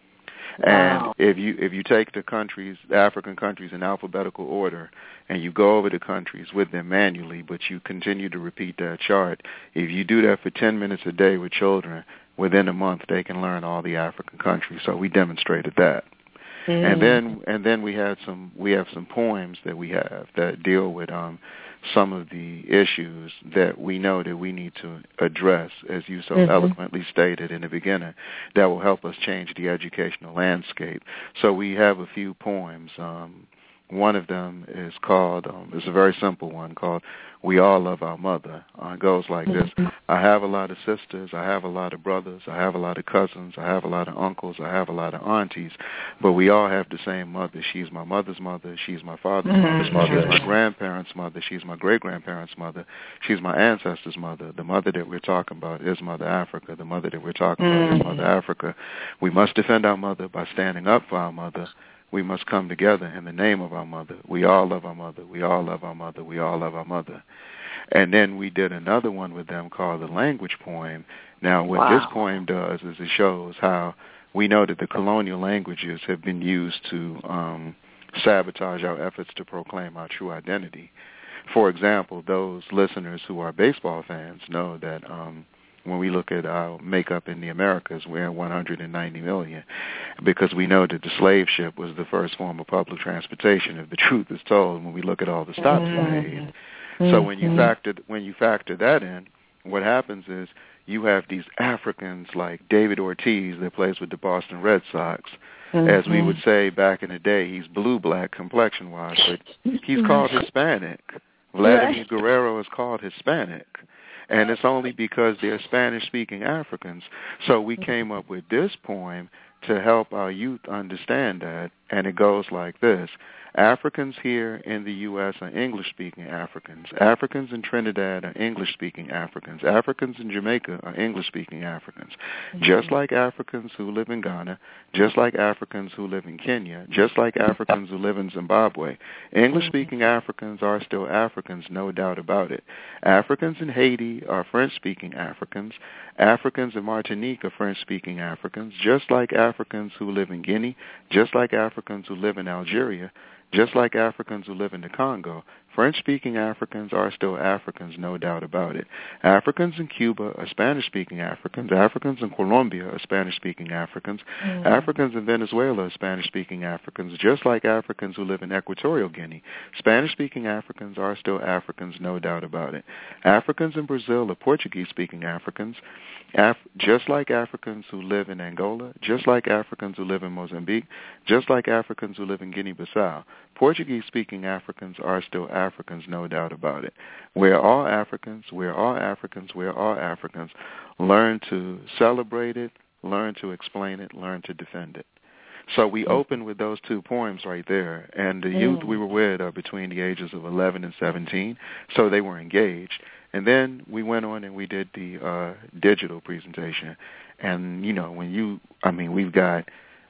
Wow. And if you if you take the countries, the African countries in alphabetical order, and you go over the countries with them manually, but you continue to repeat that chart, if you do that for ten minutes a day with children, within a month they can learn all the African countries. So we demonstrated that. Mm. And then and then we had some we have some poems that we have that deal with um some of the issues that we know that we need to address, as you so mm-hmm. eloquently stated in the beginning, that will help us change the educational landscape. So we have a few poems. Um, one of them is called, um, it's a very simple one, called We All Love Our Mother. Uh, it goes like this. I have a lot of sisters, I have a lot of brothers, I have a lot of cousins, I have a lot of uncles, I have a lot of aunties, but we all have the same mother. She's my mother's mother, she's my father's mm-hmm. mother, she's my grandparents' mother, she's my great-grandparents' mother, she's my ancestors' mother. The mother that we're talking about is Mother Africa. The mother that we're talking mm-hmm. about is Mother Africa. We must defend our mother by standing up for our mother. We must come together in the name of our mother. We all love our mother. We all love our mother. We all love our mother. And then we did another one with them called the language poem. Now, what wow. this poem does is it shows how we know that the colonial languages have been used to um, sabotage our efforts to proclaim our true identity. For example, those listeners who are baseball fans know that um, when we look at our makeup in the Americas, we're at one hundred ninety million, because we know that the slave ship was the first form of public transportation, if the truth is told, when we look at all the stops mm-hmm. we made. Mm-hmm. So when you factor when you factor that in, what happens is you have these Africans like David Ortiz that plays with the Boston Red Sox. Mm-hmm. As we would say back in the day, he's blue-black complexion-wise, but he's called Hispanic. Vladimir Guerrero is called Hispanic. And it's only because they're Spanish-speaking Africans. So we came up with this poem to help our youth understand that, and it goes like this. Africans here in the U S are English-speaking Africans. Africans in Trinidad are English-speaking Africans. Africans in Jamaica are English-speaking Africans. Mm-hmm. Just like Africans who live in Ghana, just like Africans who live in Kenya, just like Africans who live in Zimbabwe, English-speaking mm-hmm. Africans are still Africans, no doubt about it. Africans in Haiti are French-speaking Africans. Africans in Martinique are French-speaking Africans, just like Africans who live in Guinea, just like Africans who live in Algeria, just like Africans who live in the Congo. French-speaking Africans are still Africans, no doubt about it. Africans in Cuba are Spanish-speaking Africans. Africans in Colombia are Spanish-speaking Africans. Mm. Africans in Venezuela are Spanish-speaking Africans, just like Africans who live in Equatorial Guinea. Spanish-speaking Africans are still Africans, no doubt about it. Africans in Brazil are Portuguese-speaking Africans, Af- just like Africans who live in Angola, just like Africans who live in Mozambique, just like Africans who live in Guinea-Bissau. Portuguese-speaking Africans are still Africans, no doubt about it. We're all Africans, we're all Africans, we're all Africans. Learn to celebrate it, learn to explain it, learn to defend it. So we opened with those two poems right there, and the youth we were with are between the ages of eleven and seventeen, so they were engaged. And then we went on and we did the uh, digital presentation. And, you know, when you, I mean, we've got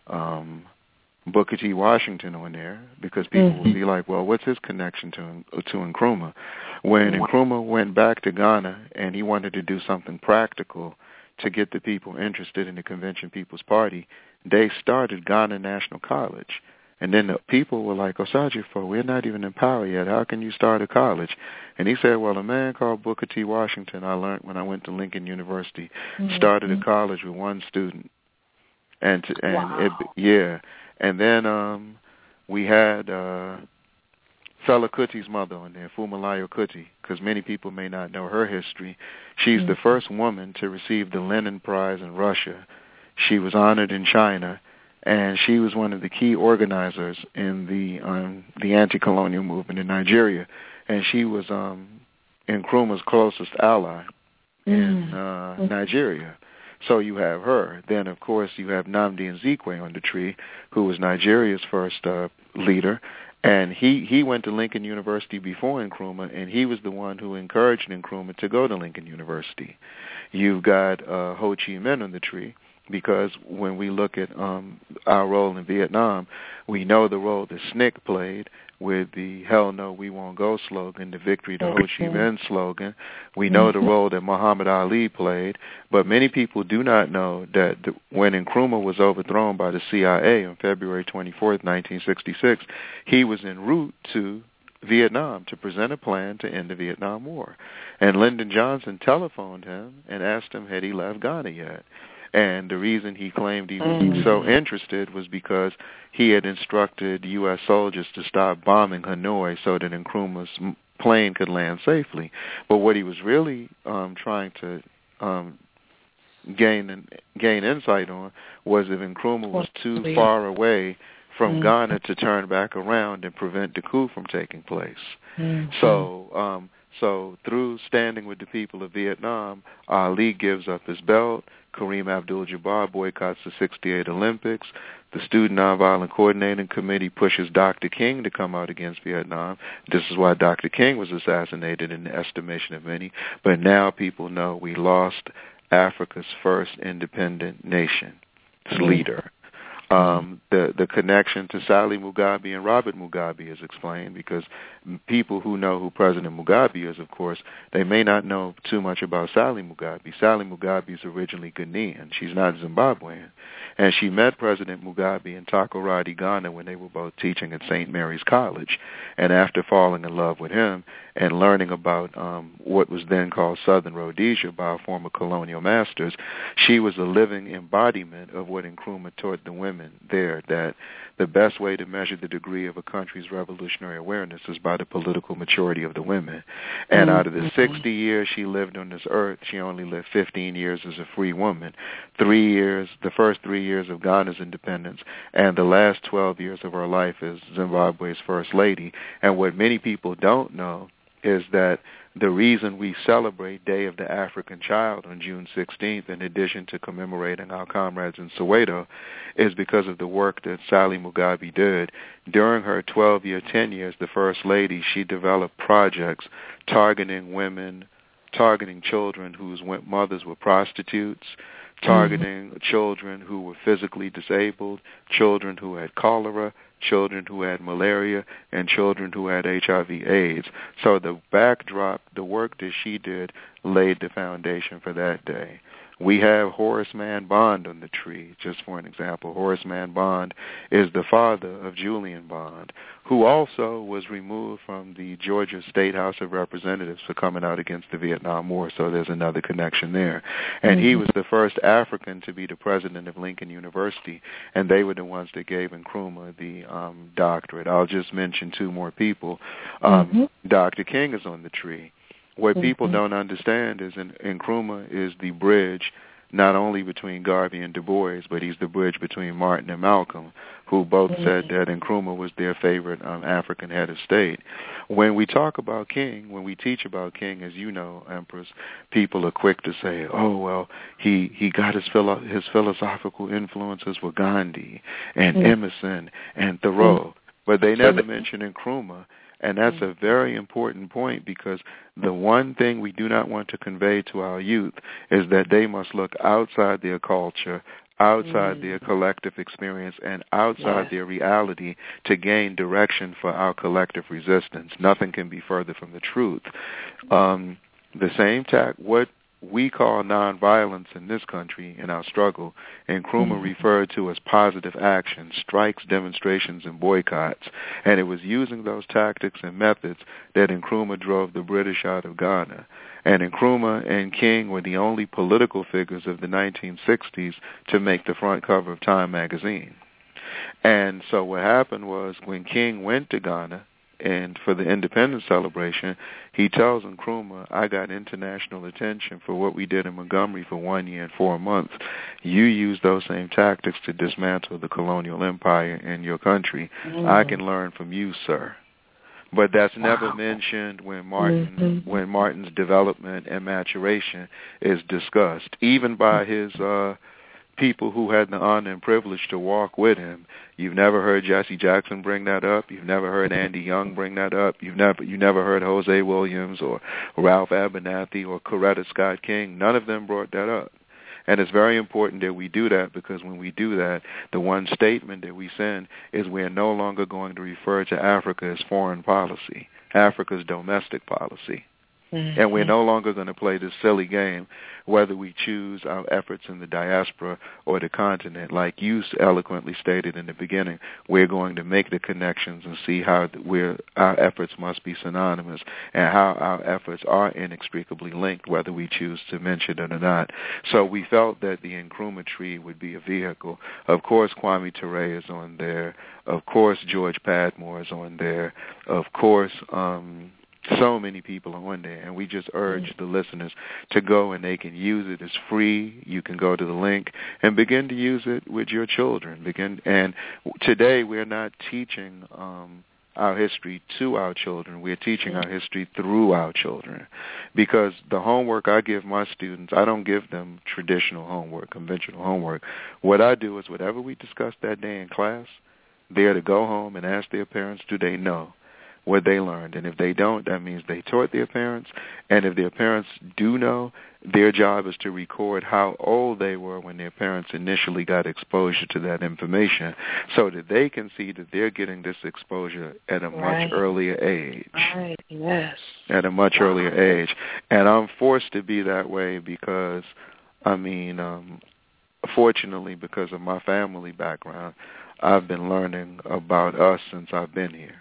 um, Booker T. Washington on there, because people mm-hmm. will be like, well, what's his connection to to Nkrumah? When Nkrumah went back to Ghana and he wanted to do something practical to get the people interested in the Convention People's Party, they started Ghana National College. And then the people were like, Osagyefo, we're not even in power yet. How can you start a college? And he said, well, a man called Booker T. Washington, I learned when I went to Lincoln University, mm-hmm. started a college with one student. And, to, and wow. it, yeah. And then um, we had uh, Fela Kuti's mother on there, Fumalayo Kuti, because many people may not know her history. She's mm-hmm. the first woman to receive the Lenin Prize in Russia. She was honored in China. And she was one of the key organizers in the um, the anti-colonial movement in Nigeria, and she was um, Nkrumah's closest ally mm. in uh, mm. Nigeria. So you have her. Then, of course, you have Nnamdi Azikiwe on the tree, who was Nigeria's first uh, leader, and he, he went to Lincoln University before Nkrumah, and he was the one who encouraged Nkrumah to go to Lincoln University. You've got uh, Ho Chi Minh on the tree, because when we look at um, our role in Vietnam, we know the role that S N C C played with the Hell No, We Won't Go slogan, the Victory to Ho Chi Minh slogan. We know the role that Muhammad Ali played, but many people do not know that the, when Nkrumah was overthrown by the C I A on February twenty-fourth, nineteen sixty-six, he was en route to Vietnam to present a plan to end the Vietnam War. And Lyndon Johnson telephoned him and asked him had he left Ghana yet. And the reason he claimed he was mm. so interested was because he had instructed U S soldiers to stop bombing Hanoi so that Nkrumah's plane could land safely. But what he was really um, trying to um, gain gain insight on was if Nkrumah was too far away from mm. Ghana to turn back around and prevent the coup from taking place. Mm. So um, so through standing with the people of Vietnam, Ali gives up his belt. Kareem Abdul-Jabbar boycotts the sixty-eight Olympics. The Student Nonviolent Coordinating Committee pushes Doctor King to come out against Vietnam. This is why Doctor King was assassinated in the estimation of many. But now people know we lost Africa's first independent nation, its leader. Um, the the connection to Sally Mugabe and Robert Mugabe is explained because people who know who President Mugabe is, of course, they may not know too much about Sally Mugabe. Sally Mugabe is originally Ghanaian. She's not Zimbabwean. And she met President Mugabe in Takoradi, Ghana, when they were both teaching at Saint Mary's College. And after falling in love with him and learning about um, what was then called Southern Rhodesia by our former colonial masters, she was a living embodiment of what Nkrumah taught the women there, that the best way to measure the degree of a country's revolutionary awareness is by the political maturity of the women. And mm-hmm. out of the sixty years she lived on this earth, she only lived fifteen years as a free woman. Three years, the first three years of Ghana's independence, and the last twelve years of her life as Zimbabwe's first lady. And what many people don't know is that the reason we celebrate Day of the African Child on June sixteenth, in addition to commemorating our comrades in Soweto, is because of the work that Sally Mugabe did. During her twelve-year tenure as the First Lady, she developed projects targeting women, targeting children whose mothers were prostitutes, targeting mm-hmm. children who were physically disabled, children who had cholera, children who had malaria, and children who had H I V AIDS. So the backdrop, the work that she did, laid the foundation for that day. We have Horace Mann Bond on the tree, just for an example. Horace Mann Bond is the father of Julian Bond, who also was removed from the Georgia State House of Representatives for coming out against the Vietnam War, so there's another connection there. And mm-hmm. he was the first African to be the president of Lincoln University, and they were the ones that gave Nkrumah the um, doctorate. I'll just mention two more people. Um, mm-hmm. Doctor King is on the tree. What mm-hmm. people don't understand is in, Nkrumah is the bridge not only between Garvey and Du Bois, but he's the bridge between Martin and Malcolm, who both mm-hmm. said that Nkrumah was their favorite um, African head of state. When we talk about King, when we teach about King, as you know, Empress, people are quick to say, oh, well, he, he got his, philo- his philosophical influences with Gandhi and mm-hmm. Emerson and Thoreau, mm-hmm. but they never mention Nkrumah. And that's a very important point, because the one thing we do not want to convey to our youth is that they must look outside their culture, outside mm. their collective experience, and outside yeah. their reality to gain direction for our collective resistance. Nothing can be further from the truth. Um, the same tack, what we call nonviolence in this country in our struggle, Nkrumah mm-hmm. referred to as positive action, strikes, demonstrations, and boycotts. And it was using those tactics and methods that Nkrumah drove the British out of Ghana. And Nkrumah and King were the only political figures of the nineteen sixties to make the front cover of Time magazine. And so what happened was when King went to Ghana, and for the independence celebration, he tells Nkrumah, I got international attention for what we did in Montgomery for one year and four months. You use those same tactics to dismantle the colonial empire in your country. Mm. I can learn from you, sir. But that's wow. never mentioned when Martin mm-hmm. when Martin's development and maturation is discussed, even by his uh, people who had the honor and privilege to walk with him. You've never heard Jesse Jackson bring that up. You've never heard Andy Young bring that up. You've never you never heard Jose Williams or Ralph Abernathy or Coretta Scott King. None of them brought that up. And it's very important that we do that, because when we do that, the one statement that we send is we're no longer going to refer to Africa as foreign policy. Africa's domestic policy. Mm-hmm. And we're no longer going to play this silly game, whether we choose our efforts in the diaspora or the continent. Like you eloquently stated in the beginning, we're going to make the connections and see how we're, our efforts must be synonymous and how our efforts are inextricably linked, whether we choose to mention it or not. So we felt that the Nkrumah tree would be a vehicle. Of course, Kwame Ture is on there. Of course, George Padmore is on there. Of course, um... so many people are on there, and we just urge mm-hmm. the listeners to go, and they can use it. It's free. You can go to the link and begin to use it with your children. Begin, and today we're not teaching um, our history to our children. We're teaching mm-hmm. our history through our children, because the homework I give my students, I don't give them traditional homework, conventional homework. What I do is whatever we discuss that day in class, they're to go home and ask their parents, do they know what they learned? And if they don't, that means they taught their parents. And if their parents do know, their job is to record how old they were when their parents initially got exposure to that information, so that they can see that they're getting this exposure at a right. much earlier age. Right, yes. At a much wow. earlier age. And I'm forced to be that way because, I mean, um, fortunately, because of my family background, I've been learning about us since I've been here.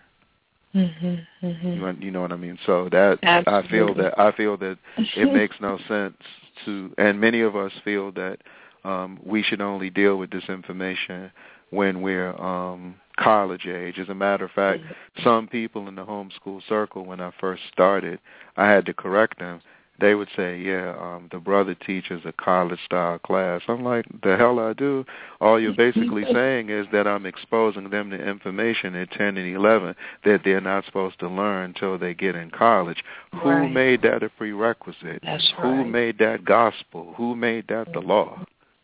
Mm-hmm, mm-hmm. You, you know what I mean? So that Absolutely. I feel that I feel that it makes no sense to, and many of us feel that um, we should only deal with this information when we're um, college age. As a matter of fact, mm-hmm. some people in the homeschool circle, when I first started, I had to correct them. They would say, yeah, um, the brother teaches a college-style class. I'm like, the hell I do? All you're basically saying is that I'm exposing them to information at ten and eleven that they're not supposed to learn until they get in college. Right. Who made that a prerequisite? That's right. Who made that gospel? Who made that the law?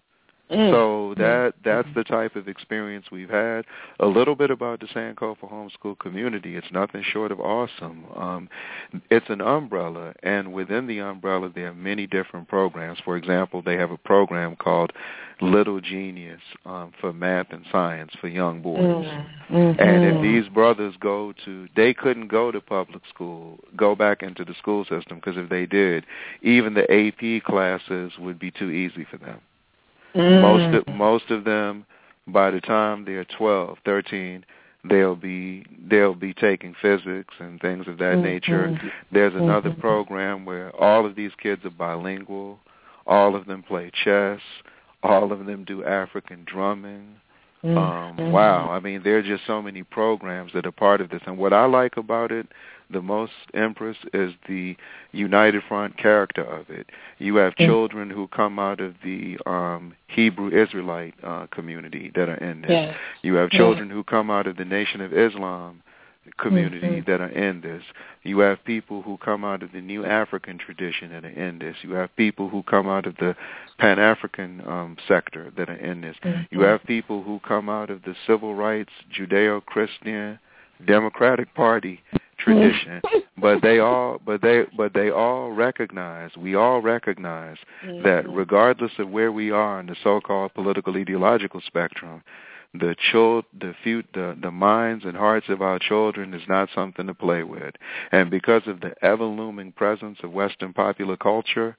Mm. So that that's the type of experience we've had. A little bit about the Sankofa homeschool community. It's nothing short of awesome. Um, it's an umbrella, and within the umbrella there are many different programs. For example, they have a program called Little Genius um, for math and science for young boys. Mm-hmm. And if these brothers go to, they couldn't go to public school, go back into the school system, because if they did, even the A P classes would be too easy for them. Mm. Most of, most of them, by the time they're twelve, thirteen, they'll be they'll be taking physics and things of that mm-hmm. nature. There's another mm-hmm. program where all of these kids are bilingual. All of them play chess. All of them do African drumming. Mm-hmm. Um, wow, I mean, there are just so many programs that are part of this. And what I like about it the most, Empress, is the united front character of it. You have children who come out of the um, Hebrew Israelite uh, community that are in this. Yes. You have children yes. who come out of the Nation of Islam community mm-hmm. that are in this. You have people who come out of the New African tradition that are in this. You have people who come out of the Pan-African um, sector that are in this. Mm-hmm. You have people who come out of the civil rights, Judeo-Christian, Democratic Party tradition, but they all, but they, but they all recognize. We all recognize mm-hmm. that regardless of where we are in the so-called political ideological spectrum, the child, the, few, the the minds and hearts of our children is not something to play with. And because of the ever looming presence of Western popular culture,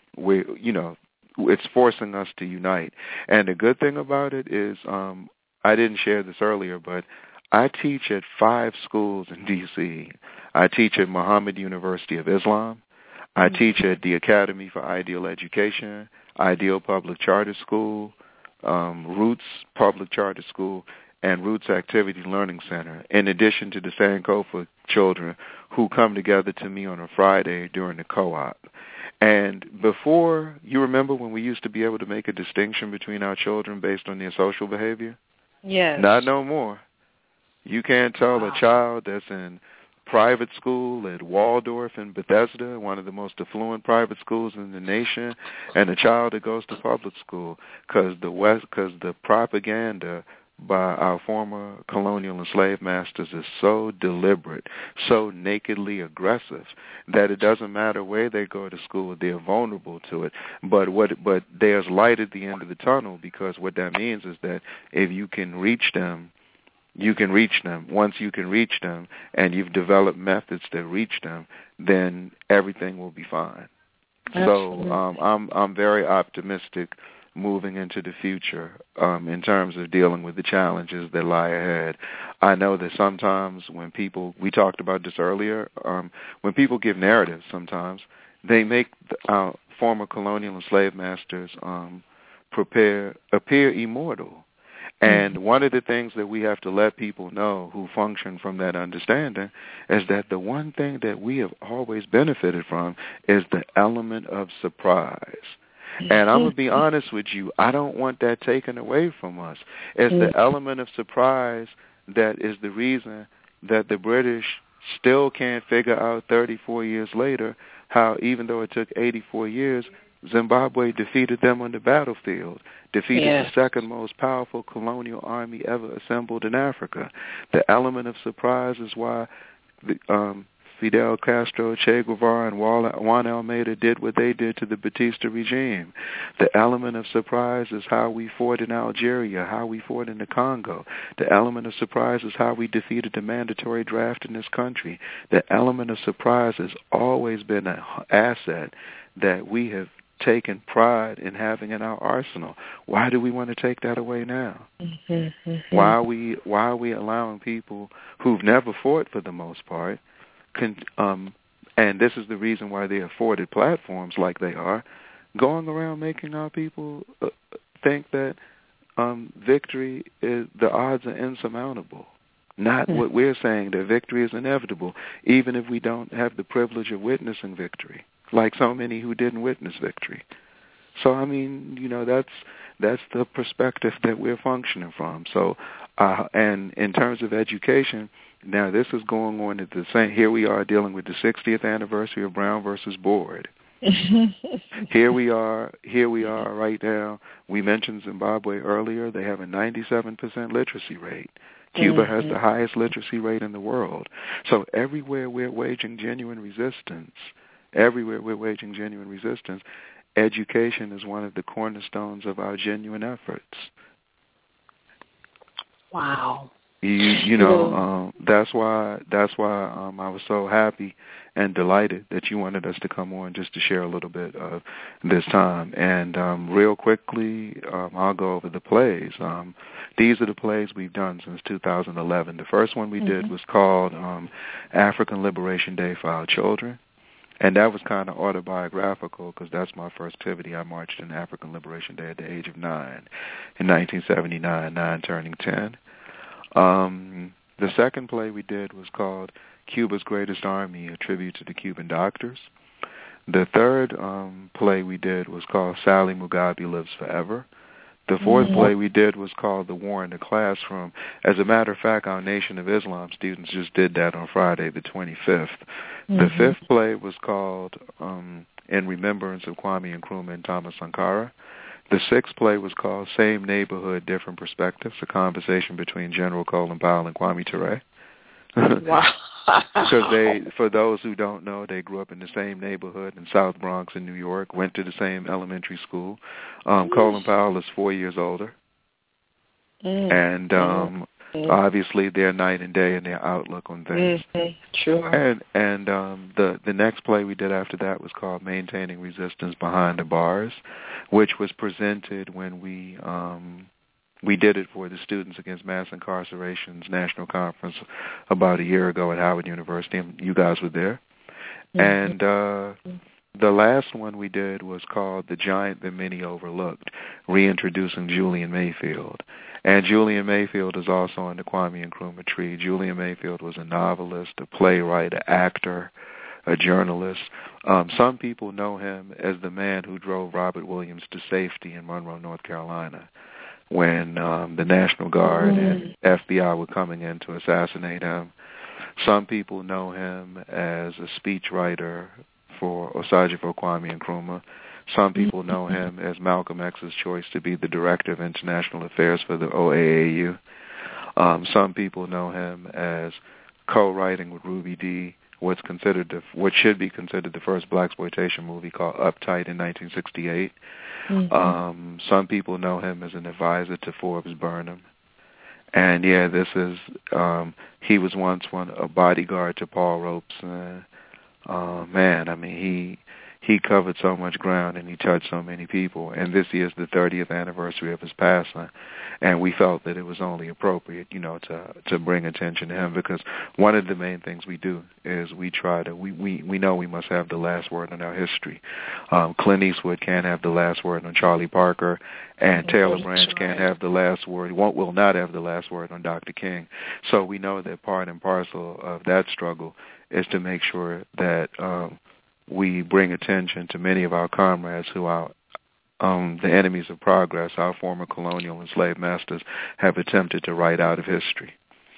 we, you know, it's forcing us to unite. And the good thing about it is, um, I didn't share this earlier, but I teach at five schools in D C I teach at Muhammad University of Islam. I mm-hmm. teach at the Academy for Ideal Education, Ideal Public Charter School, um, Roots Public Charter School, and Roots Activity Learning Center, in addition to the Sankofa children who come together to me on a Friday during the co-op. And before, you remember when we used to be able to make a distinction between our children based on their social behavior? Yes. Not no more. You can't tell wow. a child that's in private school at Waldorf in Bethesda, one of the most affluent private schools in the nation, and a child that goes to public school, because the West, because the propaganda by our former colonial and slave masters is so deliberate, so nakedly aggressive, that it doesn't matter where they go to school, they're vulnerable to it. But what, but there's light at the end of the tunnel, because what that means is that if you can reach them, you can reach them. Once you can reach them and you've developed methods to reach them, then everything will be fine. Absolutely. So um, I'm I'm very optimistic moving into the future um, in terms of dealing with the challenges that lie ahead. I know that sometimes when people, we talked about this earlier, um, when people give narratives sometimes, they make our former colonial and slave masters um, prepare appear immortal. And one of the things that we have to let people know who function from that understanding is that the one thing that we have always benefited from is the element of surprise. And I'm going to be honest with you, I don't want that taken away from us. It's the element of surprise that is the reason that the British still can't figure out thirty-four years later how, even though it took eighty-four years, Zimbabwe defeated them on the battlefield, defeated yeah. the second most powerful colonial army ever assembled in Africa. The element of surprise is why the, um, Fidel Castro, Che Guevara, and Juan Almeida did what they did to the Batista regime. The element of surprise is how we fought in Algeria, how we fought in the Congo. The element of surprise is how we defeated the mandatory draft in this country. The element of surprise has always been an asset that we have taken pride in having in our arsenal. Why do we want to take that away now? Mm-hmm, mm-hmm. Why are we why are we allowing people who've never fought for the most part, can, um, and this is the reason why they're afforded platforms like they are, going around making our people uh, think that um, victory is, the odds are insurmountable. Not mm-hmm. what we're saying, that victory is inevitable, even if we don't have the privilege of witnessing victory, like so many who didn't witness victory. So, I mean, you know, that's that's the perspective that we're functioning from. So, uh, and in terms of education, now this is going on at the same, here we are dealing with the sixtieth anniversary of Brown versus Board. here we are, here we are right now. We mentioned Zimbabwe earlier. They have a ninety-seven percent literacy rate. Cuba mm-hmm. has the highest literacy rate in the world. So everywhere we're waging genuine resistance, everywhere we're waging genuine resistance, education is one of the cornerstones of our genuine efforts. Wow. You, you know, um, that's why that's why um, I was so happy and delighted that you wanted us to come on just to share a little bit of this time. And um, real quickly, um, I'll go over the plays. Um, these are the plays we've done since two thousand eleven. The first one we mm-hmm. did was called um, African Liberation Day for Our Children. And that was kind of autobiographical because that's my first activity. I marched in African Liberation Day at the age of nine in nineteen seventy-nine, nine turning ten. Um, the second play we did was called Cuba's Greatest Army, a tribute to the Cuban doctors. The third um, play we did was called Sally Mugabe Lives Forever. The fourth mm-hmm. play we did was called The War in the Classroom. As a matter of fact, our Nation of Islam students just did that on Friday the twenty-fifth. Mm-hmm. The fifth play was called um, In Remembrance of Kwame Nkrumah and Thomas Sankara. The sixth play was called Same Neighborhood, Different Perspectives, a conversation between General Colin Powell and Kwame Ture. Wow. Because they, for those who don't know, they grew up in the same neighborhood in South Bronx in New York, went to the same elementary school. Um, mm. Colin Powell is four years older. Mm. And um, Mm-hmm. Obviously, they're night and day in their outlook on things. Mm-hmm. Sure. And and um, the the next play we did after that was called Maintaining Resistance Behind the Bars, which was presented when we um, we did it for the Students Against Mass Incarceration's National Conference about a year ago at Howard University, and you guys were there. Mm-hmm. And uh, the last one we did was called The Giant That Many Overlooked, reintroducing Julian Mayfield. And Julian Mayfield is also on the Kwame Nkrumah tree. Julian Mayfield was a novelist, a playwright, an actor, a journalist. Um, some people know him as the man who drove Robert Williams to safety in Monroe, North Carolina, when um, the National Guard mm-hmm. and F B I were coming in to assassinate him. Some people know him as a speechwriter for Osagyefo Kwame Nkrumah. Some people know him as Malcolm X's choice to be the Director of International Affairs for the O A A U. Um, some people know him as co-writing with Ruby Dee what's considered the, what should be considered the first blaxploitation movie called Uptight in nineteen sixty-eight. Mm-hmm. Um, some people know him as an advisor to Forbes Burnham. And yeah, this is um, he was once one a bodyguard to Paul Robeson. Uh, man, I mean he. He covered so much ground and he touched so many people. And this year's the thirtieth anniversary of his passing. And we felt that it was only appropriate, you know, to to bring attention to him, because one of the main things we do is we try to, we, we, we know we must have the last word on our history. Um, Clint Eastwood can't have the last word on Charlie Parker, and Taylor Branch can't have the last word, won't, will not have the last word on Doctor King. So we know that part and parcel of that struggle is to make sure that um, we bring attention to many of our comrades who are um, the enemies of progress, our former colonial and slave masters, have attempted to write out of history.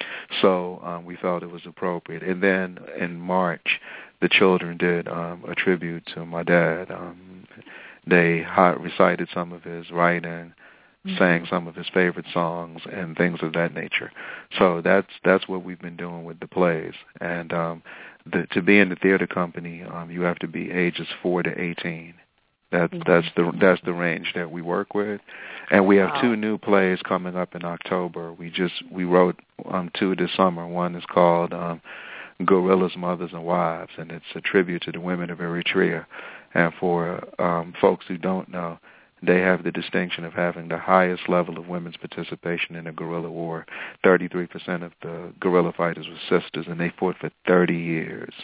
So um, we felt it was appropriate. And then in March, the children did um, a tribute to my dad. Um, they recited some of his writing, mm-hmm. sang some of his favorite songs, and things of that nature. So that's that's what we've been doing with the plays. And um, The, to be in the theater company, um, you have to be ages four to eighteen. That's mm-hmm. that's the that's the range that we work with, and we have wow. two new plays coming up in October. We just we wrote um, two this summer. One is called um, Gorillas, Mothers, and Wives, and it's a tribute to the women of Eritrea. And for um, folks who don't know, they have the distinction of having the highest level of women's participation in a guerrilla war. thirty-three percent of the guerrilla fighters were sisters, and they fought for thirty years.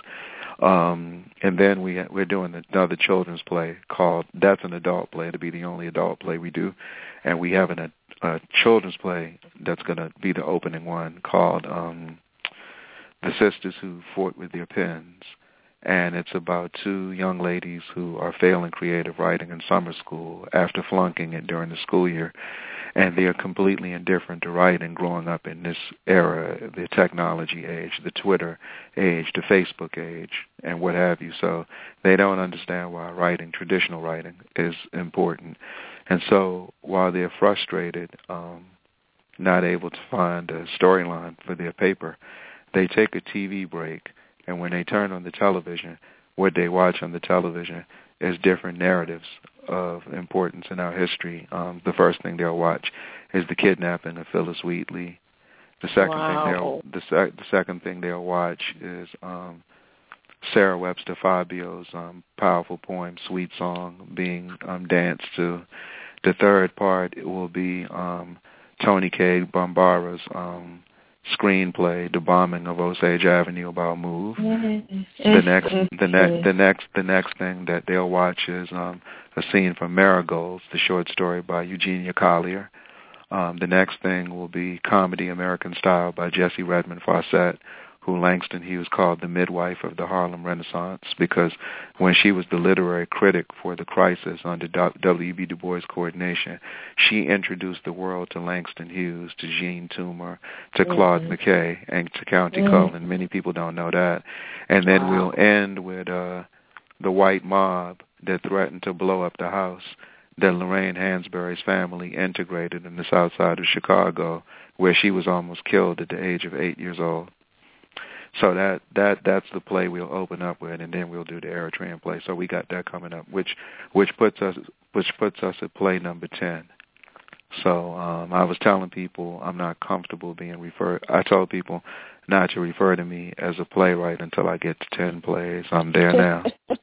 Um, and then we, we're doing another children's play called, that's an adult play, to be the only adult play we do. And we have an, a, a children's play that's going to be the opening one called um, The Sisters Who Fought With Their Pens. And it's about two young ladies who are failing creative writing in summer school after flunking it during the school year. And they are completely indifferent to writing growing up in this era, the technology age, the Twitter age, the Facebook age, and what have you. So they don't understand why writing, traditional writing, is important. And so while they're frustrated, um, not able to find a storyline for their paper, they take a T V break. And when they turn on the television, what they watch on the television is different narratives of importance in our history. Um, the first thing they'll watch is the kidnapping of Phyllis Wheatley. The second wow. thing they'll the, sec- the second thing they'll watch is um, Sarah Webster Fabio's um, powerful poem "Sweet Song" being um, danced to. The third part will be um, Tony K. Bambara's um, screenplay, "The Bombing of Osage Avenue" about Move. Mm-hmm. The next, the next, the next, the next thing that they'll watch is um, a scene from Marigolds, the short story by Eugenia Collier. Um, the next thing will be Comedy American Style by Jessie Redmond Fawcett, who Langston Hughes called the midwife of the Harlem Renaissance, because when she was the literary critic for The Crisis under W B Du Bois' coordination, she introduced the world to Langston Hughes, to Jean Toomer, to Claude mm-hmm. McKay, and to County mm-hmm. Cullen. Many people don't know that. And then wow. we'll end with uh, the white mob that threatened to blow up the house that Lorraine Hansberry's family integrated in the south side of Chicago, where she was almost killed at the age of eight years old. So that, that that's the play we'll open up with, and then we'll do the Eritrean play. So we got that coming up, which which puts us which puts us at play number ten. So um, I was telling people I'm not comfortable being referred. I told people not to refer to me as a playwright until I get to ten plays. I'm there now.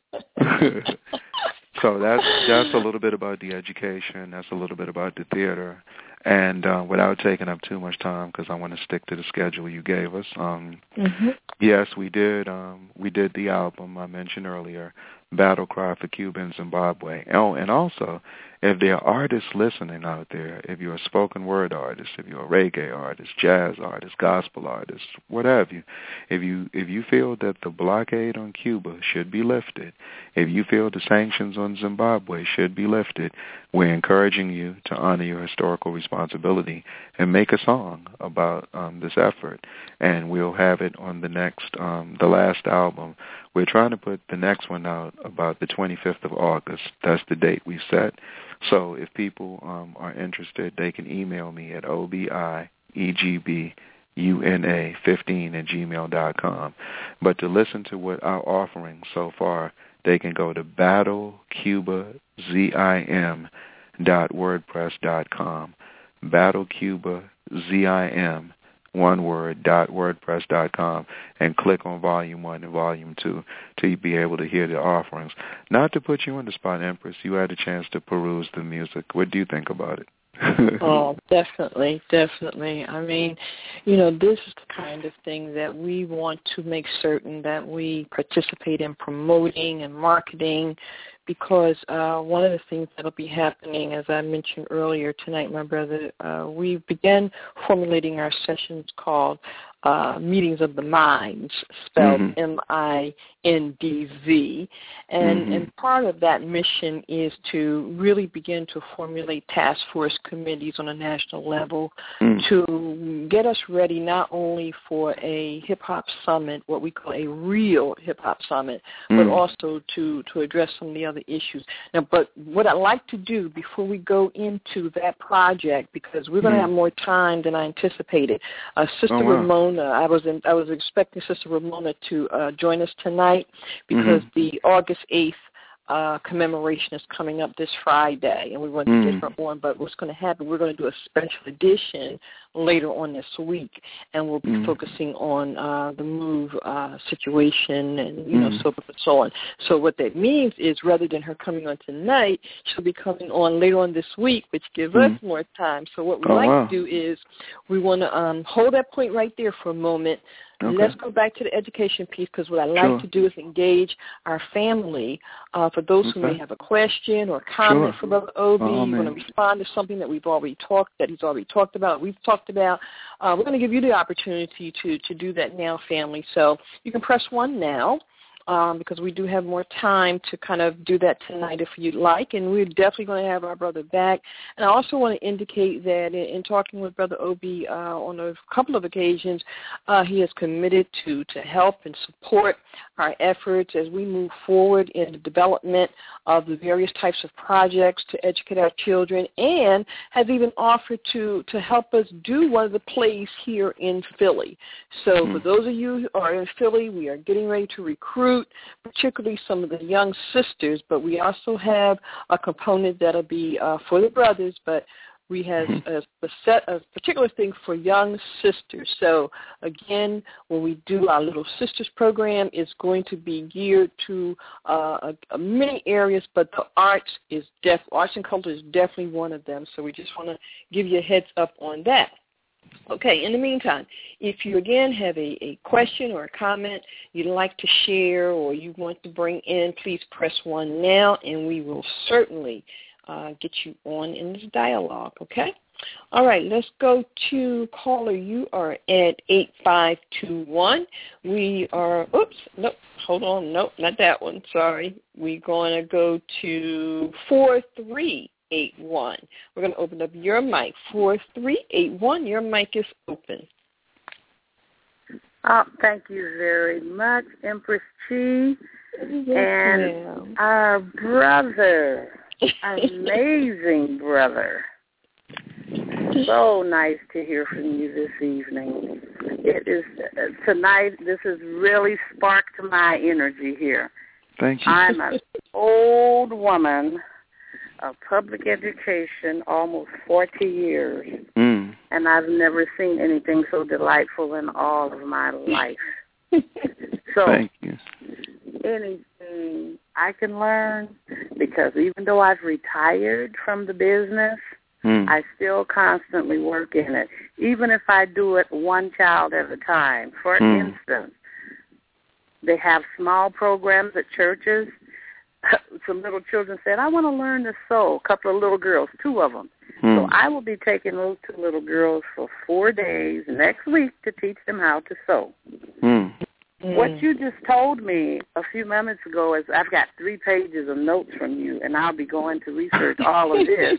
So that's that's a little bit about the education. That's a little bit about the theater. And uh, without taking up too much time, because I want to stick to the schedule you gave us. Um, mm-hmm. Yes, we did. Um, we did the album I mentioned earlier, Battle Cry for Cuba and Zimbabwe. Oh, and also, if there are artists listening out there, if you're a spoken word artist, if you're a reggae artist, jazz artist, gospel artist, what have you, if you if you feel that the blockade on Cuba should be lifted, if you feel the sanctions on Zimbabwe should be lifted, we're encouraging you to honor your historical responsibility and make a song about um, this effort. And we'll have it on the next, um, the last album. We're trying to put the next one out about the twenty-fifth of August. That's the date we set. So if people um, are interested, they can email me at O B I E G B U N A fifteen at gmail dot com. But to listen to what our offerings so far, they can go to battle cuba zim dot wordpress dot com. battle cuba zim one word, dot wordpress dot com, and click on volume one and volume two to be able to hear the offerings. Not to put you on the spot, Empress, you had a chance to peruse the music. What do you think about it? Oh, definitely, definitely. I mean, you know, this is the kind of thing that we want to make certain that we participate in promoting and marketing, because uh, one of the things that will be happening, as I mentioned earlier tonight, my brother, uh, we began formulating our sessions called uh, Meetings of the Minds, spelled mm-hmm. M I N D Z. And, mm-hmm. and part of that mission is to really begin to formulate task force committees on a national level mm-hmm. to get us ready not only for a hip-hop summit, what we call a real hip-hop summit, mm-hmm. but also to, to address some of the other issues. Now, but what I'd like to do before we go into that project, because we're going to mm-hmm. have more time than I anticipated, uh, Sister oh, wow. Ramona, I was in, I was expecting Sister Ramona to uh, join us tonight because mm-hmm. the August eighth uh, commemoration is coming up this Friday, and we want to mm-hmm. get her on. But what's going to happen, we're going to do a special edition later on this week, and we'll be mm-hmm. focusing on uh, the MOVE uh, situation and, you know, mm-hmm. so forth and so on. So what that means is rather than her coming on tonight, she'll be coming on later on this week, which gives mm-hmm. us more time. So what we oh, like wow. to do is we want to um, hold that point right there for a moment. Okay. Let's go back to the education piece, because what I like sure. to do is engage our family. Uh, for those okay. who may have a question or comment sure. for Brother Obi, oh, you want to respond to something that we've already talked, that he's already talked about, we've talked about. Uh, we're going to give you the opportunity to, to do that now, family. So you can press one now. Um, because we do have more time to kind of do that tonight if you'd like, and we're definitely going to have our brother back. And I also want to indicate that in, in talking with Brother Obi uh, on a couple of occasions, uh, he is committed to, to help and support our efforts as we move forward in the development of the various types of projects to educate our children, and has even offered to, to help us do one of the plays here in Philly. So mm-hmm. for those of you who are in Philly, we are getting ready to recruit particularly some of the young sisters, but we also have a component that'll be uh, for the brothers, but we have a, a set of particular things for young sisters. So, again, when we do our Little Sisters program, it's going to be geared to uh, a, a many areas, but the arts is def- arts and culture is definitely one of them. So we just want to give you a heads up on that. Okay, in the meantime, if you, again, have a, a question or a comment you'd like to share or you want to bring in, please press one now, and we will certainly uh, get you on in this dialogue, okay? All right, let's go to caller. You are at eight five two one. We are, oops, nope, hold on, nope, not that one, sorry. We're going to go to four three eight one. We're going to open up your mic. four three eight one, your mic is open. Oh, thank you very much, Empress Chi. Yes, and ma'am. Our brother, amazing brother. So nice to hear from you this evening. It is uh, tonight. This has really sparked my energy here. Thank you. I'm an old woman of public education almost forty years, mm. and I've never seen anything so delightful in all of my life. So, thank you. Anything I can learn, because even though I've retired from the business, mm. I still constantly work in it, even if I do it one child at a time. For mm. instance, they have small programs at churches. Some little children said, I want to learn to sew, a couple of little girls, two of them. mm. So I will be taking those two little girls for four days next week to teach them how to sew. Mm. What you just told me a few moments ago is I've got three pages of notes from you, and I'll be going to research all of this.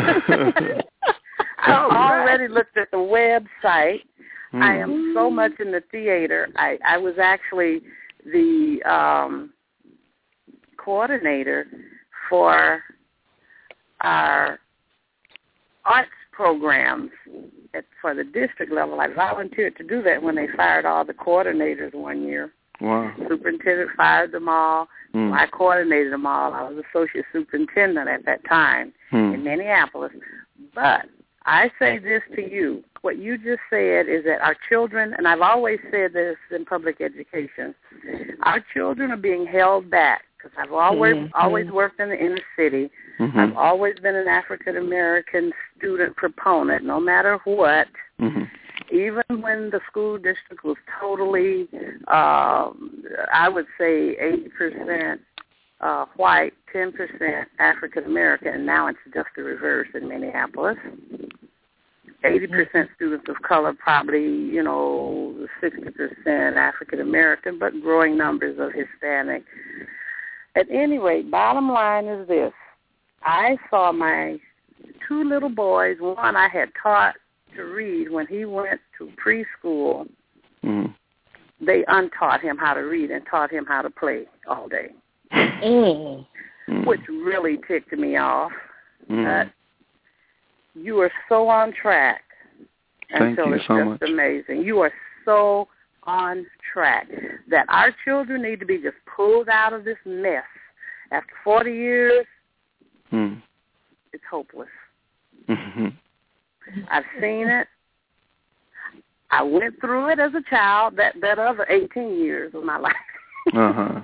I've already looked at the website. Mm. I am so much in the theater. I, I was actually the um, coordinator for our arts programs at, for the district level. I volunteered to do that when they fired all the coordinators one year. Wow. Superintendent fired them all. Mm. I coordinated them all. I was associate superintendent at that time mm. in Minneapolis. But I say this to you. What you just said is that our children, and I've always said this in public education, our children are being held back. Because I've always mm-hmm. always worked in the inner city. Mm-hmm. I've always been an African-American student proponent, no matter what. Mm-hmm. Even when the school district was totally, um, I would say eighty percent uh, white, ten percent African-American, and now it's just the reverse in Minneapolis. eighty percent students of color, probably, you know, sixty percent African-American, but growing numbers of Hispanic. At any rate, bottom line is this. I saw my two little boys, one I had taught to read when he went to preschool. Mm. They untaught him how to read and taught him how to play all day, Mm. which really ticked me off. Mm. Uh, you are so on track. Thank until you it's so just much. amazing. You are so on track that our children need to be just pulled out of this mess. After forty years, mm. it's hopeless. Mm-hmm. I've seen it. I went through it as a child, that, that other eighteen years of my life. uh-huh.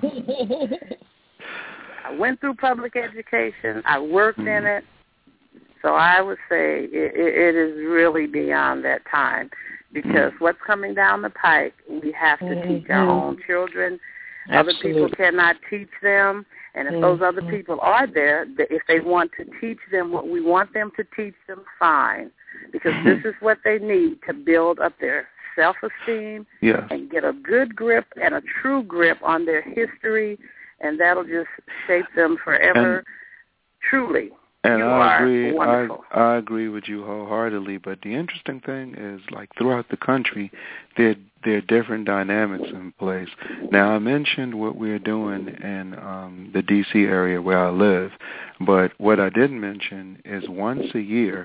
I went through public education. I worked mm. in it. So I would say it, it is really beyond that time, because what's coming down the pike, we have to mm-hmm. teach our own children. Absolutely. Other people cannot teach them. And if mm-hmm. those other people are there, if they want to teach them what we want them to teach them, fine. Because mm-hmm. this is what they need to build up their self-esteem yes. and get a good grip and a true grip on their history, and that'll just shape them forever, and, truly. And you I agree. I, I agree with you wholeheartedly. But the interesting thing is, like throughout the country, there there are different dynamics in place. Now, I mentioned what we're doing in um, the D C area where I live, but what I didn't mention is once a year,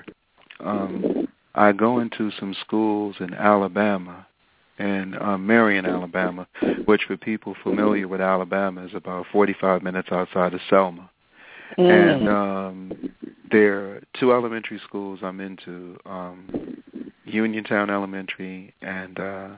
um, I go into some schools in Alabama, in um, Marion, Alabama, which for people familiar with Alabama is about forty-five minutes outside of Selma. Mm. And um, there are two elementary schools I'm into, um, Uniontown Elementary and uh,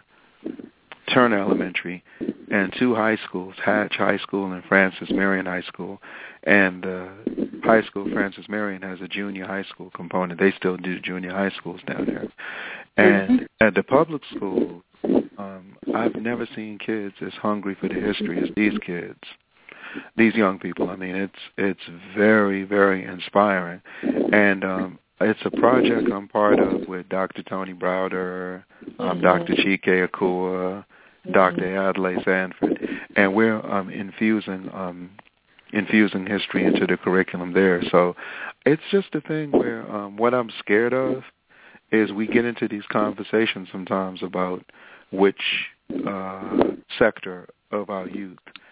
Turner Elementary, and two high schools, Hatch High School and Francis Marion High School. And uh, high school, Francis Marion, has a junior high school component. They still do junior high schools down there. And mm-hmm. at the public school, um, I've never seen kids as hungry for the history as these kids. These young people. I mean, it's it's very, very inspiring. And um, it's a project I'm part of with Doctor Tony Browder, um, mm-hmm. Doctor Chike Akua, mm-hmm. Doctor Adlai Sanford, and we're um, infusing um, infusing history into the curriculum there. So it's just a thing where um, what I'm scared of is we get into these conversations sometimes about which uh, sector of our youth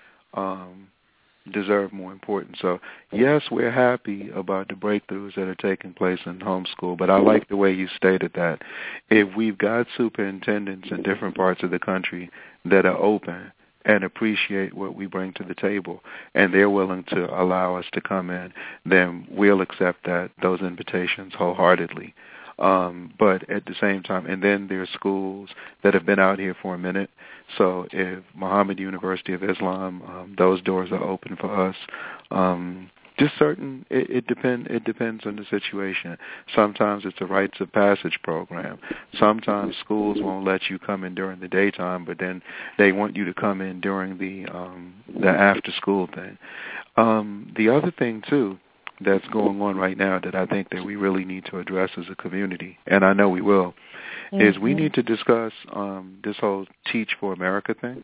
um, deserve more importance. So, yes, we're happy about the breakthroughs that are taking place in homeschool, but I like the way you stated that. If we've got superintendents in different parts of the country that are open and appreciate what we bring to the table, and they're willing to allow us to come in, then we'll accept that those invitations wholeheartedly. Um, but at the same time, and then there's schools that have been out here for a minute. So if Muhammad University of Islam, um, those doors are open for us. Um, just certain, it, it depend. It depends on the situation. Sometimes it's a rites of passage program. Sometimes schools won't let you come in during the daytime, but then they want you to come in during the um, the after school thing. Um, the other thing too that's going on right now that I think that we really need to address as a community, and I know we will, mm-hmm. is we need to discuss um, this whole Teach for America thing.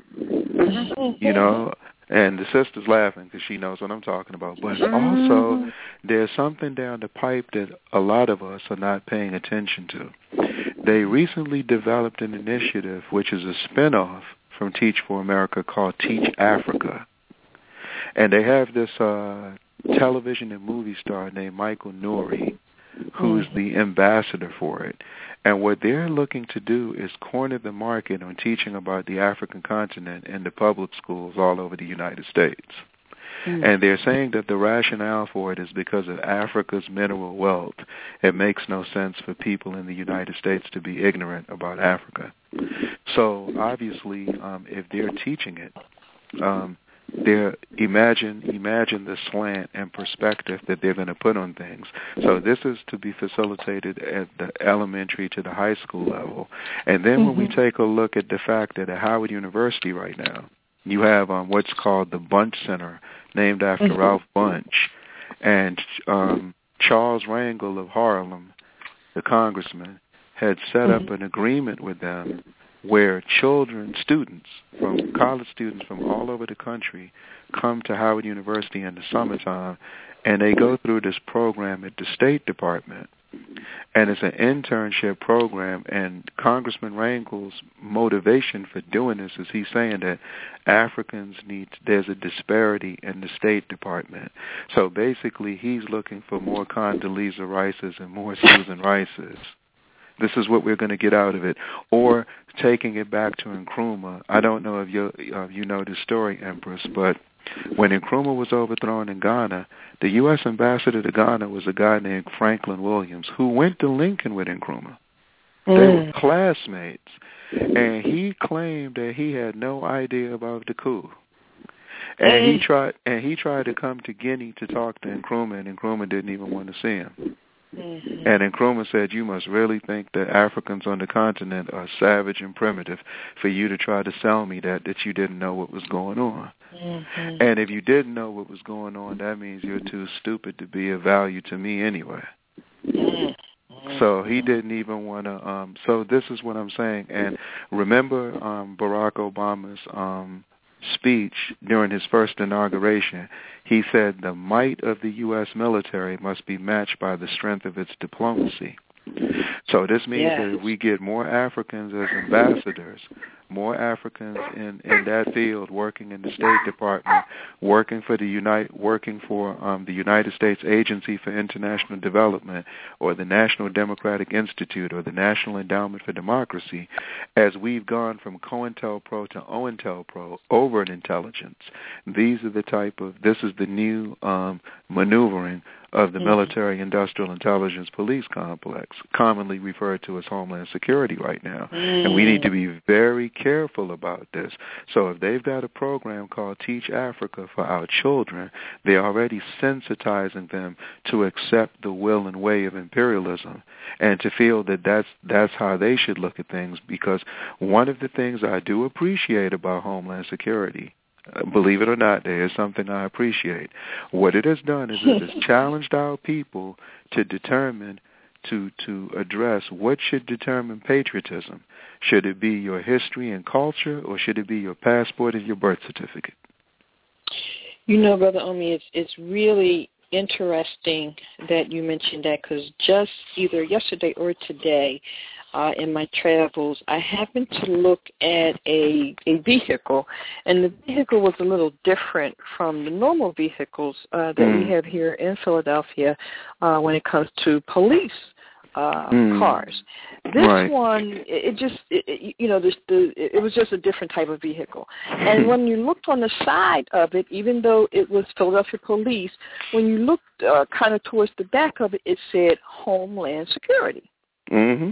Mm-hmm. You know, and the sister's laughing because she knows what I'm talking about. But mm-hmm. also, there's something down the pipe that a lot of us are not paying attention to. They recently developed an initiative, which is a spinoff from Teach for America, called Teach Africa. And they have this uh, television and movie star named Michael Nouri, who's the ambassador for it. And what they're looking to do is corner the market on teaching about the African continent in the public schools all over the United States. Mm. And they're saying that the rationale for it is because of Africa's mineral wealth. It makes no sense for people in the United States to be ignorant about Africa. So obviously, um, if they're teaching it, um, They're, imagine imagine the slant and perspective that they're going to put on things. So this is to be facilitated at the elementary to the high school level. And then mm-hmm. when we take a look at the fact that at Howard University right now, you have um, what's called the Bunch Center, named after mm-hmm. Ralph Bunche. And um, Charles Rangel of Harlem, the congressman, had set mm-hmm. up an agreement with them where children, students, from college students from all over the country come to Howard University in the summertime, and they go through this program at the State Department. And it's an internship program, and Congressman Rangel's motivation for doing this is he's saying that Africans need, there's a disparity in the State Department. So basically he's looking for more Condoleezza Rices and more Susan Rices. This is what we're going to get out of it. Or taking it back to Nkrumah. I don't know if you, uh, you know the story, Empress, but when Nkrumah was overthrown in Ghana, the U S ambassador to Ghana was a guy named Franklin Williams, who went to Lincoln with Nkrumah. Mm. They were classmates. And he claimed that he had no idea about the coup. And he tried and he tried to come to Guinea to talk to Nkrumah, and Nkrumah didn't even want to see him. Mm-hmm. And Nkrumah said, you must really think that Africans on the continent are savage and primitive for you to try to sell me that, that you didn't know what was going on. Mm-hmm. And if you didn't know what was going on, that means you're too stupid to be of value to me anyway. Mm-hmm. So he didn't even want to, um, so this is what I'm saying. And remember um, Barack Obama's um, speech during his first inauguration, he said the might of the U S military must be matched by the strength of its diplomacy. So this means yes. that if we get more Africans as ambassadors, more Africans in, in that field working in the State Department, working for the United, working for um, the United States Agency for International Development, or the National Democratic Institute, or the National Endowment for Democracy, as we've gone from COINTELPRO to OINTELPRO over in intelligence. These are the type of, this is the new um, maneuvering of the mm-hmm. military-industrial intelligence police complex, commonly referred to as Homeland Security right now. Mm. And we need to be very careful about this. So if they've got a program called Teach Africa for our children, they're already sensitizing them to accept the will and way of imperialism and to feel that that's, that's how they should look at things, because one of the things I do appreciate about Homeland Security, believe it or not, there is something I appreciate. What it has done is it has challenged our people to determine, to to address what should determine patriotism. Should it be your history and culture, or should it be your passport and your birth certificate? You know, Brother Omi, it's, it's really interesting that you mentioned that, because just either yesterday or today, Uh, in my travels, I happened to look at a, a vehicle, and the vehicle was a little different from the normal vehicles uh, that mm. we have here in Philadelphia uh, when it comes to police uh, mm. cars. This right. one, it, it just, it, it, you know, this, the, it was just a different type of vehicle. And when you looked on the side of it, even though it was Philadelphia Police, when you looked uh, kind of towards the back of it, it said Homeland Security. Mm-hmm.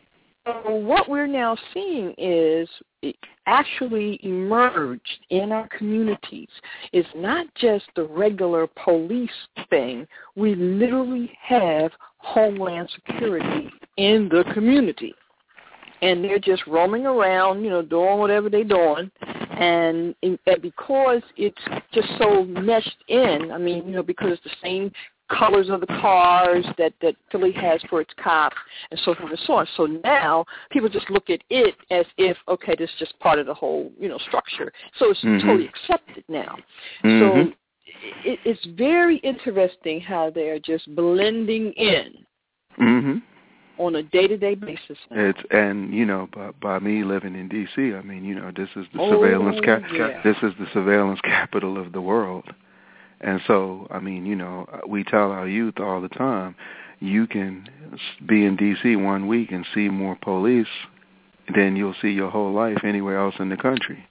So what we're now seeing is it actually emerged in our communities. It's not just the regular police thing. We literally have Homeland Security in the community. And they're just roaming around, you know, doing whatever they're doing. And, and because it's just so meshed in, I mean, you know, because it's the same colors of the cars that, that Philly has for its cops and so forth and so on. So now people just look at it as if, okay, this is just part of the whole, you know, structure. So it's mm-hmm. totally accepted now. Mm-hmm. So it, it's very interesting how they're just blending in mm-hmm. on a day-to-day basis now. It's, and, you know, by, by me living in D C, I mean, you know, this is the oh, surveillance cap- yeah. this is the surveillance capital of the world. And so, I mean, you know, we tell our youth all the time, you can be in D C one week and see more police than you'll see your whole life anywhere else in the country.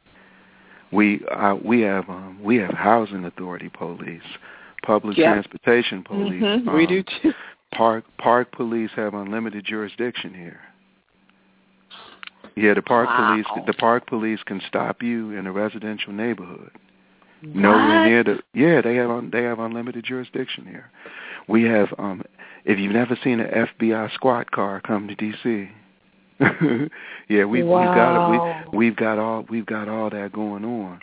We uh, we have um, we have housing authority police, public yep. transportation police. Mm-hmm. Um, we do too. Park park police have unlimited jurisdiction here. Yeah, the park wow. police the park police can stop you in a residential neighborhood. What? Nowhere near the yeah, they have un, they have unlimited jurisdiction here. We have um if you've never seen an F B I squad car come to D C yeah, we wow. we've got we we've got all we've got all that going on.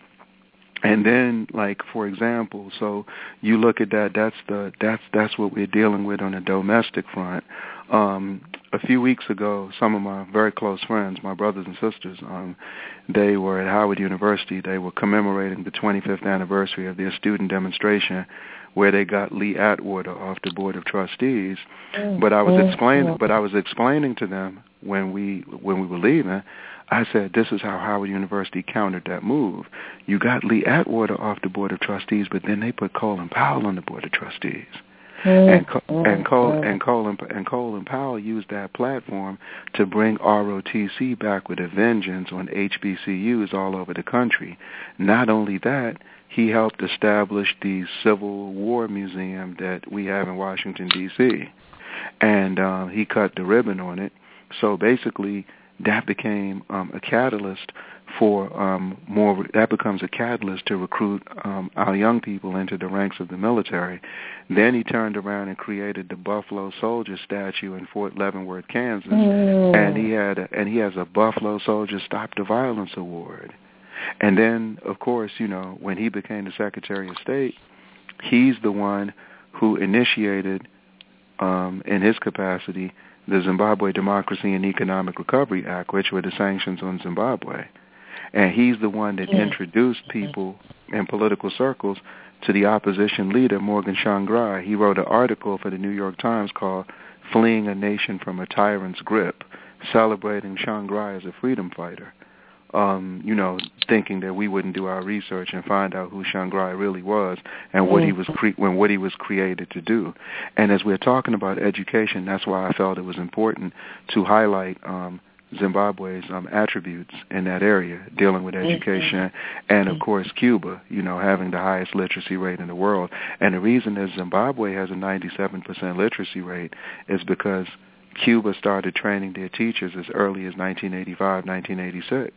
And then, like, for example, so you look at that, that's the that's that's what we're dealing with on the domestic front. Um, a few weeks ago, some of my very close friends, my brothers and sisters, um, they were at Howard University. They were commemorating the twenty-fifth anniversary of their student demonstration, where they got Lee Atwater off the Board of Trustees. Mm-hmm. But I was explaining, but I was explaining to them when we when we were leaving. I said, this is how Howard University countered that move. You got Lee Atwater off the Board of Trustees, but then they put Colin Powell on the Board of Trustees. Mm-hmm. And and Cole and Colin and Colin Powell used that platform to bring R O T C back with a vengeance on H B C Us all over the country. Not only that, he helped establish the Civil War Museum that we have in Washington, D C, and uh, he cut the ribbon on it. So basically, that became um, a catalyst for um, more. That becomes a catalyst to recruit um, our young people into the ranks of the military. Then he turned around and created the Buffalo Soldier statue in Fort Leavenworth, Kansas, mm. and he had a, and he has a Buffalo Soldier Stop the Violence Award. And then, of course, you know, when he became the Secretary of State, he's the one who initiated, um, in his capacity, the Zimbabwe Democracy and Economic Recovery Act, which were the sanctions on Zimbabwe. And he's the one that introduced people in political circles to the opposition leader, Morgan Tsvangirai. He wrote an article for the New York Times called Fleeing a Nation from a Tyrant's Grip, celebrating Tsvangirai as a freedom fighter. Um, you know, thinking that we wouldn't do our research and find out who Tsvangirai really was and what he was cre- when what he was created to do. And as we're talking about education, that's why I felt it was important to highlight um, Zimbabwe's um, attributes in that area, dealing with education, and of course Cuba, you know, having the highest literacy rate in the world. And the reason that Zimbabwe has a ninety-seven percent literacy rate is because Cuba started training their teachers as early as nineteen eighty-five, nineteen eighty-six.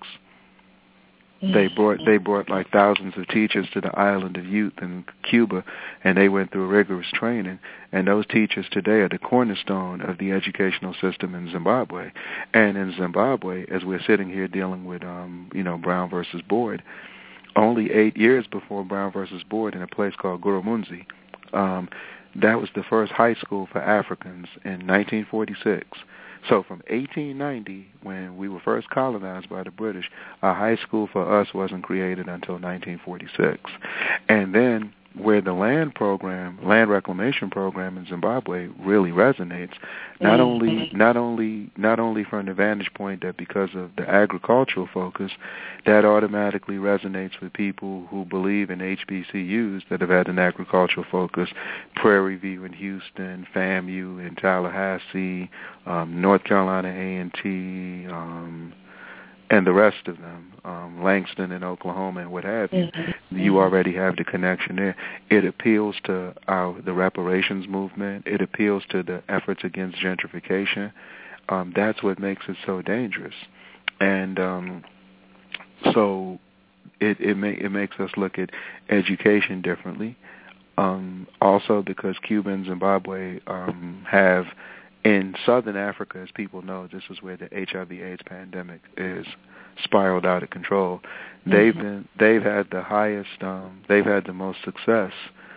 They brought they brought like thousands of teachers to the island of youth in Cuba, and they went through rigorous training. And those teachers today are the cornerstone of the educational system in Zimbabwe. And in Zimbabwe, as we're sitting here dealing with, um, you know, Brown versus Board, only eight years before Brown versus Board, in a place called Goromunzi, um, that was the first high school for Africans in nineteen forty-six. So from eighteen ninety, when we were first colonized by the British, a high school for us wasn't created until nineteen forty-six. And then where the land program, land reclamation program in Zimbabwe really resonates, not mm-hmm. only not only not only from the vantage point that because of the agricultural focus, that automatically resonates with people who believe in H B C Us that have had an agricultural focus, Prairie View in Houston, FAMU in Tallahassee, um, North Carolina A and T, um, and the rest of them, um, Langston in Oklahoma and what have you. Mm-hmm. You already have the connection there. It appeals to our the reparations movement. It appeals to the efforts against gentrification. Um, that's what makes it so dangerous. And um, so it it, may, it makes us look at education differently. Um, also because Cuba and Zimbabwe um, have, in southern Africa, as people know, this is where the H I V AIDS pandemic is spiraled out of control. Mm-hmm. They've been they've had the highest um, they've had the most success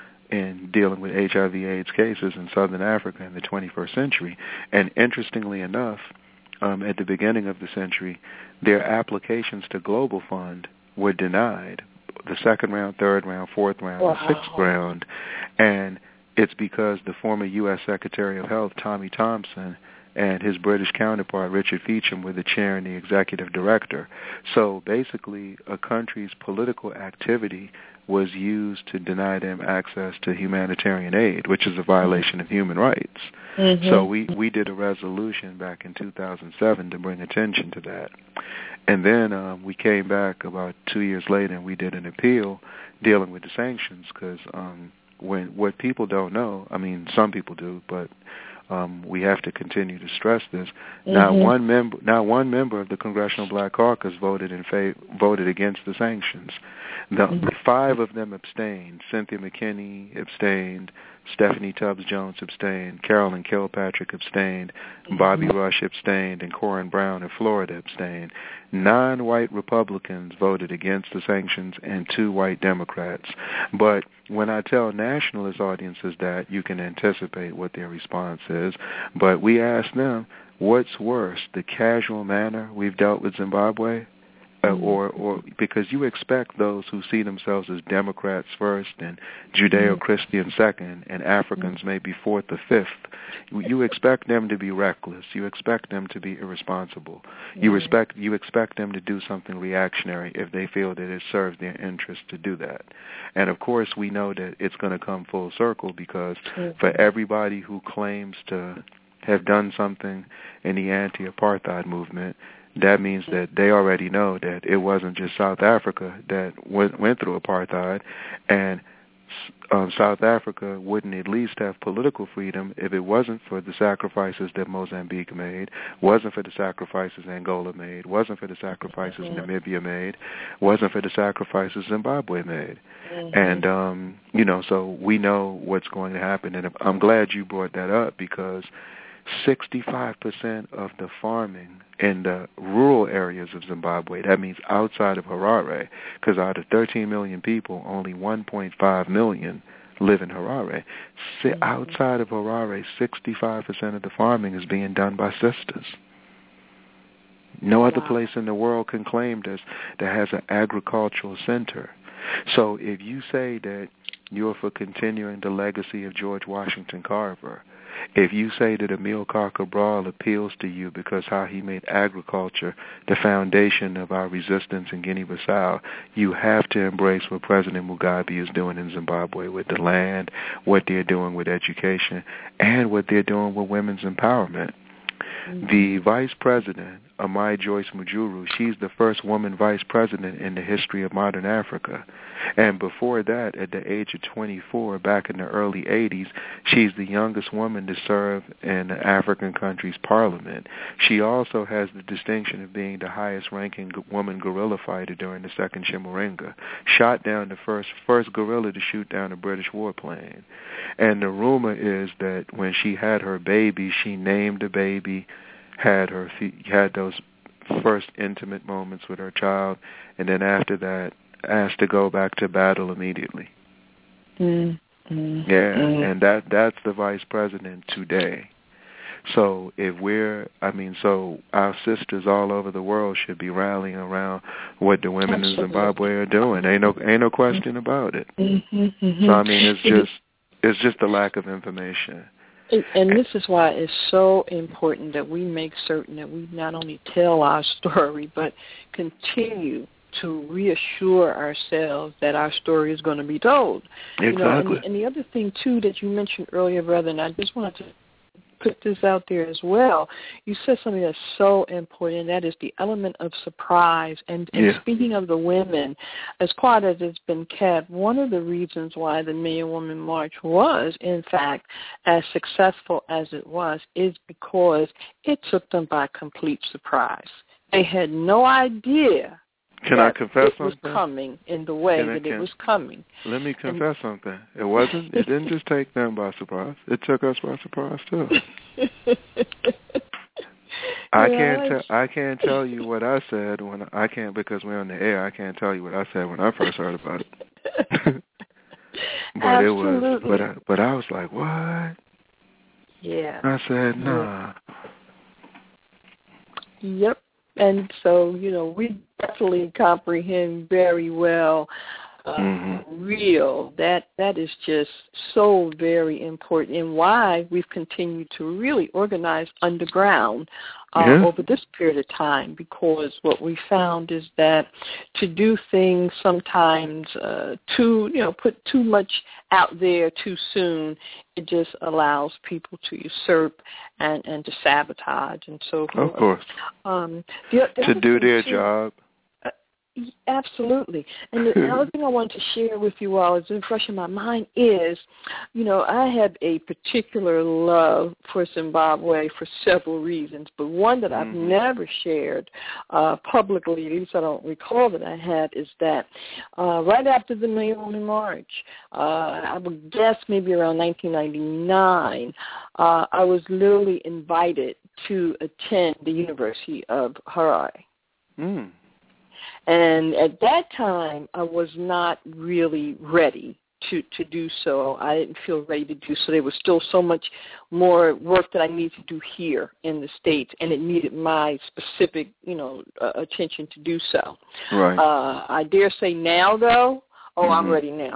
in dealing with H I V AIDS cases in southern Africa in the twenty-first century. And interestingly enough, um, at the beginning of the century, their applications to Global Fund were denied. The second round, third round, fourth round, wow. the sixth round, and it's because the former U S Secretary of Health, Tommy Thompson, and his British counterpart, Richard Feacham, were the chair and the executive director. So basically, a country's political activity was used to deny them access to humanitarian aid, which is a violation of human rights. Mm-hmm. So we, we did a resolution back in two thousand seven to bring attention to that. And then um, we came back about two years later and we did an appeal dealing with the sanctions because um, when what people don't know, I mean, some people do, but um, we have to continue to stress this. Mm-hmm. Not one member, not one member of the Congressional Black Caucus voted in favor, voted against the sanctions. The, mm-hmm. Five of them abstained. Cynthia McKinney abstained. Stephanie Tubbs Jones abstained. Carolyn Kilpatrick abstained. Mm-hmm. Bobby Rush abstained, and Corin Brown of Florida abstained. Nine white Republicans voted against the sanctions, and two white Democrats. But when I tell nationalist audiences that, you can anticipate what their response is. But we ask them, what's worse, the casual manner we've dealt with Zimbabwe? Uh, or, or because you expect those who see themselves as Democrats first and Judeo-Christian second and Africans maybe fourth or fifth, you, you expect them to be reckless. You expect them to be irresponsible. You respect you expect them to do something reactionary if they feel that it serves their interest to do that. And of course, we know that it's going to come full circle because for everybody who claims to have done something in the anti-apartheid movement, that means that they already know that it wasn't just South Africa that went, went through apartheid, and um, South Africa wouldn't at least have political freedom if it wasn't for the sacrifices that Mozambique made, wasn't for the sacrifices Angola made, wasn't for the sacrifices mm-hmm. Namibia made, wasn't for the sacrifices Zimbabwe made. Mm-hmm. And, um, you know, so we know what's going to happen. And I'm glad you brought that up because sixty-five percent of the farming in the rural areas of Zimbabwe, that means outside of Harare, because out of thirteen million people, only one point five million live in Harare. Mm-hmm. Outside of Harare, sixty-five percent of the farming is being done by sisters. No other wow. place in the world can claim this that has an agricultural center. So if you say that you're for continuing the legacy of George Washington Carver, if you say that Amilcar Cabral appeals to you because how he made agriculture the foundation of our resistance in Guinea-Bissau, you have to embrace what President Mugabe is doing in Zimbabwe with the land, what they're doing with education, and what they're doing with women's empowerment. Mm-hmm. The vice president, Amai Joyce Mujuru, she's the first woman vice president in the history of modern Africa. And before that, at the age of twenty-four, back in the early eighties, she's the youngest woman to serve in the African country's parliament. She also has the distinction of being the highest-ranking woman guerrilla fighter during the Second Chimurenga, shot down the first first guerrilla to shoot down a British warplane. And the rumor is that when she had her baby, she named the baby, had her had those first intimate moments with her child, and then after that, asked to go back to battle immediately. Mm, mm, yeah, mm. and that that's the vice president today. So if we're, I mean, so our sisters all over the world should be rallying around what the women Absolutely. in Zimbabwe are doing. Ain't no, ain't no question about it. Mm-hmm, mm-hmm. So I mean, it's just, it's just a lack of information. And this is why it's so important that we make certain that we not only tell our story, but continue to reassure ourselves that our story is going to be told. Exactly. You know, and, and the other thing, too, that you mentioned earlier, brother, and I just wanted to put this out there as well. You said something that's so important, and that is the element of surprise. And, and yeah. speaking of the women, as quiet as it's been kept, one of the reasons why the Million Woman March was, in fact, as successful as it was is because it took them by complete surprise. They had no idea Can I confess it was something? coming in the way can I, that can, it was coming. Let me confess and, something. It wasn't. It didn't just take them by surprise. It took us by surprise too. I yeah, can't. Te- I can't tell you what I said when I can't because we're on the air. I can't tell you what I said when I first heard about it. but Absolutely. it was. But I, but I was like, what? Yeah. I said, nah. Yep. And so, you know, we definitely comprehend very well uh, mm-hmm. real. That that is just so very important, and why we've continued to really organize underground uh, yeah. over this period of time, because what we found is that to do things sometimes uh, too, you know, put too much out there too soon, it just allows people to usurp and, and to sabotage and so forth. Of course. Um, the, the to do their too, job. Uh, absolutely. And the, the other thing I want to share with you all is fresh in my mind is, you know, I have a particular love for Zimbabwe for several reasons, but one that I've mm-hmm. never shared uh, publicly, at least I don't recall that I had, is that uh, right after the Million Woman March, uh, I would guess maybe around nineteen ninety-nine, uh, I was literally invited to attend the University of Harare. Mm. And at that time, I was not really ready to, to do so. I didn't feel ready to do so. There was still so much more work that I needed to do here in the States, and it needed my specific, you know, uh, attention to do so. Right. Uh, I dare say now, though, oh, mm-hmm. I'm ready now.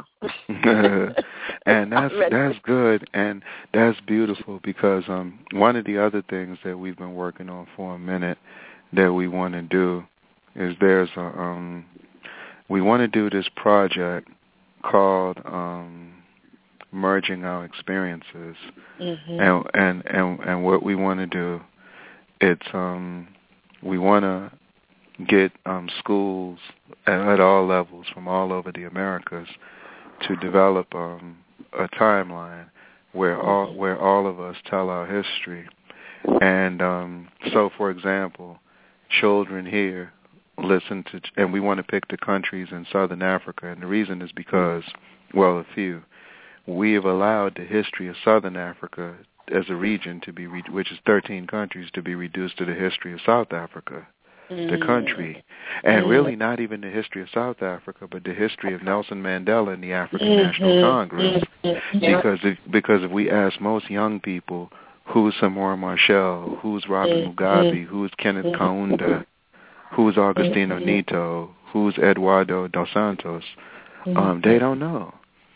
And that's that's good, and that's beautiful, because um, one of the other things that we've been working on for a minute that we want to do is there's a um, we want to do this project called um, Merging Our Experiences, mm-hmm. and, and and and what we want to do, it's um, we want to get um, schools at, at all levels from all over the Americas to develop um, a timeline where all where all of us tell our history, and um, so for example, children here listen to, and we want to pick the countries in Southern Africa, and the reason is because, well, a few, we have allowed the history of Southern Africa as a region to be, re- which is thirteen countries, to be reduced to the history of South Africa, mm. the country, and mm. really not even the history of South Africa, but the history of Nelson Mandela and the African mm-hmm. National Congress, mm-hmm. because if, because if we ask most young people, who's Samora Machel, who's Robert mm-hmm. Mugabe, who's Kenneth mm-hmm. Kaunda, who's Augustino mm-hmm. Nito, who's Eduardo dos Santos, mm-hmm. um, they don't know.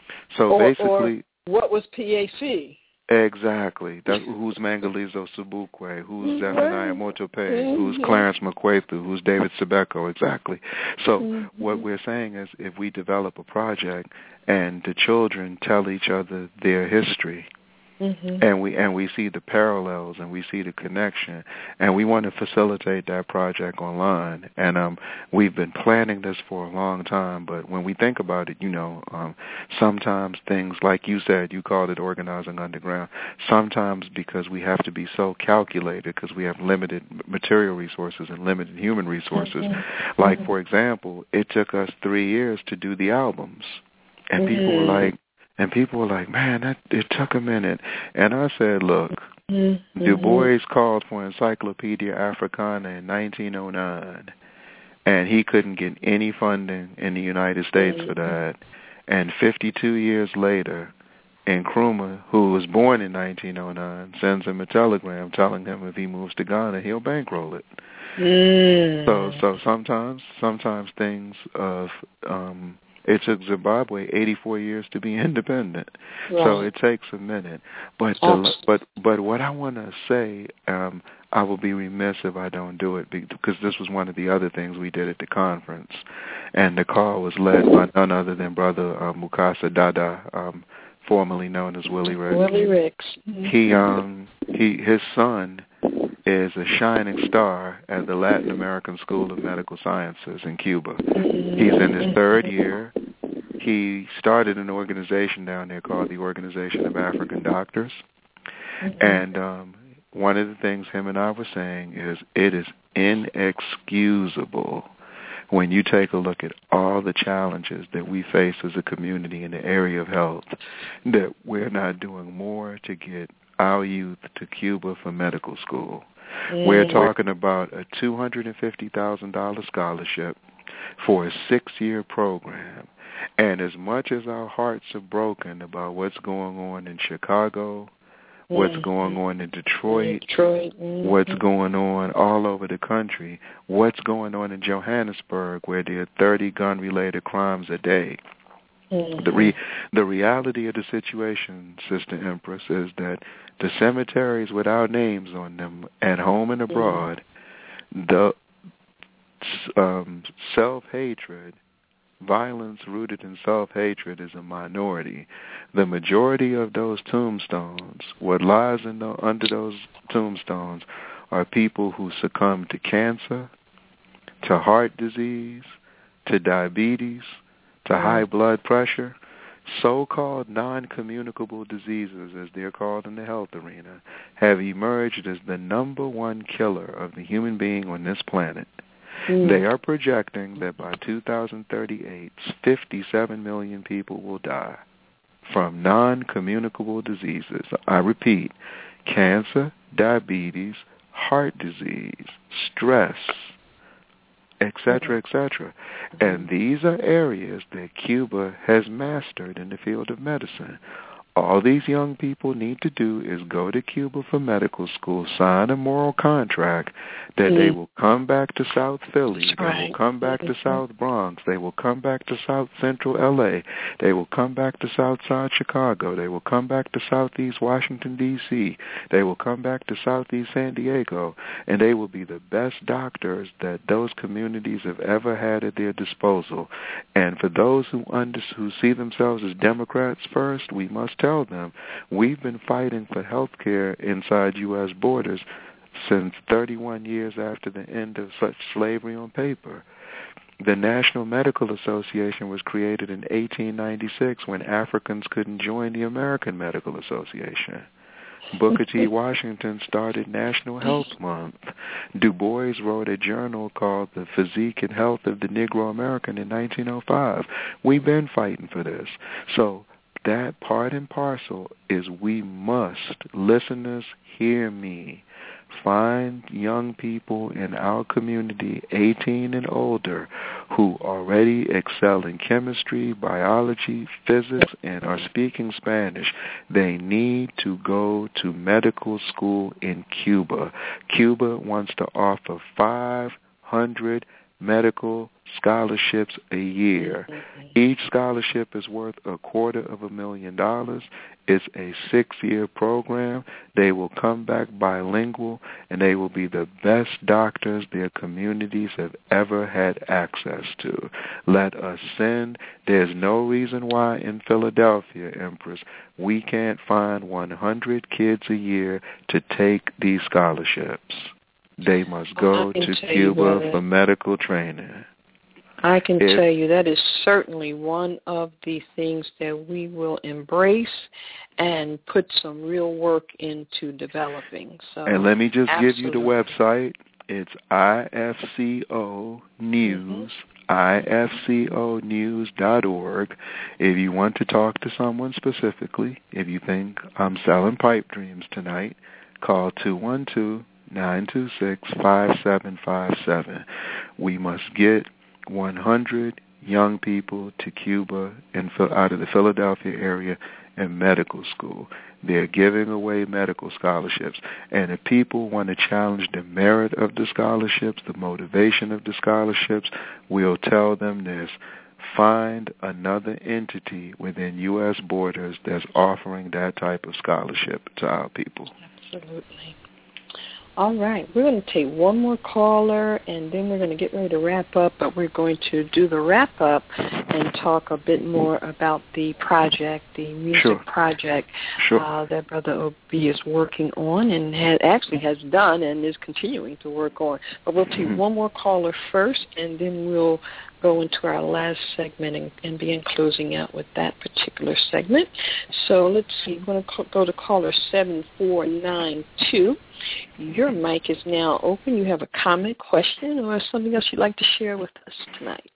So or, basically, or what was P A C? Exactly. That, who's Mangalizo Sobukwe, who's Zephaniah Motope, mm-hmm. who's Clarence Makwethu, who's David Sibeko, exactly. So mm-hmm. what we're saying is, if we develop a project and the children tell each other their history, mm-hmm. and we and we see the parallels and we see the connection, and we want to facilitate that project online. And um, we've been planning this for a long time, but when we think about it, you know, um, sometimes things, like you said, you called it organizing underground, sometimes because we have to be so calculated because we have limited material resources and limited human resources. Mm-hmm. Like, for example, it took us three years to do the albums, and mm-hmm. people were like, And people were like, man, that, it took a minute. And I said, look, mm-hmm. Du Bois called for Encyclopedia Africana in nineteen oh nine, and he couldn't get any funding in the United States mm-hmm. for that. And fifty-two years later, Nkrumah, who was born in nineteen oh nine, sends him a telegram telling him if he moves to Ghana, he'll bankroll it. Mm. So, so sometimes, sometimes things of um, it took Zimbabwe eighty-four years to be independent. Right. So it takes a minute. But the, but but what I want to say, um, I will be remiss if I don't do it, because this was one of the other things we did at the conference, and the call was led by none other than Brother uh, Mukasa Dada, um, formerly known as Willie Ricks. Willie Ricks. Mm-hmm. He um he his son is a shining star at the Latin American School of Medical Sciences in Cuba. He's in his third year. He started an organization down there called the Organization of African Doctors. And um, one of the things him and I were saying is it is inexcusable when you take a look at all the challenges that we face as a community in the area of health, that we're not doing more to get our youth to Cuba for medical school. Mm. We're talking about a two hundred fifty thousand dollars scholarship for a six-year program. And as much as our hearts are broken about what's going on in Chicago, mm-hmm. what's going on in Detroit, Detroit. Mm-hmm. what's going on all over the country, what's going on in Johannesburg, where there are thirty gun-related crimes a day, mm-hmm. the re- the reality of the situation, Sister Empress, is that the cemeteries without names on them, at home and abroad, mm-hmm. the um, self-hatred, violence rooted in self-hatred is a minority. The majority of those tombstones, what lies in the, under those tombstones, are people who succumb to cancer, to heart disease, to diabetes, to mm-hmm. high blood pressure. So-called non-communicable diseases, as they're called in the health arena, have emerged as the number one killer of the human being on this planet. Mm. They are projecting that by two thousand thirty-eight, fifty-seven million people will die from non-communicable diseases. I repeat, cancer, diabetes, heart disease, stress, et cetera, et cetera. And these are areas that Cuba has mastered in the field of medicine. All these young people need to do is go to Cuba for medical school, sign a moral contract that mm. they will come back to South Philly, That's they right. will come back to South Bronx, they will come back to South Central L A, they will come back to South Side Chicago, they will come back to Southeast Washington, D C, they will come back to Southeast San Diego, and they will be the best doctors that those communities have ever had at their disposal. And for those who, under, who see themselves as Democrats first, we must tell them we've been fighting for health care inside U S borders since thirty-one years after the end of such slavery on paper. The National Medical Association was created in eighteen ninety-six when Africans couldn't join the American Medical Association. Booker T. Washington started National Health Month. Du Bois wrote a journal called The Physique and Health of the Negro American in nineteen oh five. We've been fighting for this. So that part and parcel is we must, listeners, hear me, find young people in our community, eighteen and older, who already excel in chemistry, biology, physics, and are speaking Spanish. They need to go to medical school in Cuba. Cuba wants to offer five hundred medical scholarships a year. Each scholarship is worth a quarter of a million dollars. It's a six-year program. They will come back bilingual, and they will be the best doctors their communities have ever had access to. Let us send. There's no reason why in Philadelphia, Empress, we can't find one hundred kids a year to take these scholarships. They must go to Cuba for medical training. I can if, tell you that is certainly one of the things that we will embrace and put some real work into developing. So, and let me just absolutely. give you the website. It's I F C O News, mm-hmm. I F C O news dot org. If you want to talk to someone specifically, if you think I'm selling pipe dreams tonight, call two one two, nine two six, five seven five seven. We must get one hundred young people to Cuba and out of the Philadelphia area in medical school. They're giving away medical scholarships. And if people want to challenge the merit of the scholarships, the motivation of the scholarships, we'll tell them this. Find another entity within U S borders that's offering that type of scholarship to our people. Absolutely. All right, we're going to take one more caller, and then we're going to get ready to wrap up, but we're going to do the wrap-up and talk a bit more about the project, the music sure. project sure. Uh, that Brother Obi is working on and has, actually has done and is continuing to work on. But we'll take mm-hmm. one more caller first, and then we'll go into our last segment and, and begin closing out with that particular segment. So let's see. We're going to go to caller seven four nine two. Your mic is now open. You have a comment, question, or something else you'd like to share with us tonight?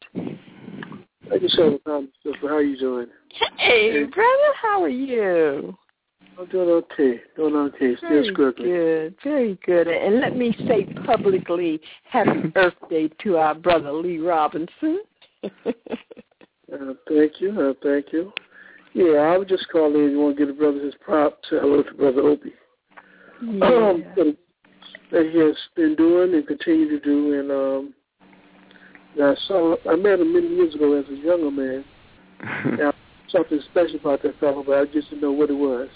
I just have a comment, sister. How are you doing? Hey, hey, brother. How are you? I'm doing okay. Doing okay. Still Very struggling. good. Very good. And let me say publicly, happy birthday to our brother Lee Robinson. uh, thank you. Uh, thank you. Yeah, I would just call in. You want to give the brother his props. Hello to Brother Opie. Yeah. Um, that he has been doing and continue to do. And um, I saw, I met him many years ago as a younger man. Now, something special about that fellow, but I just didn't know what it was.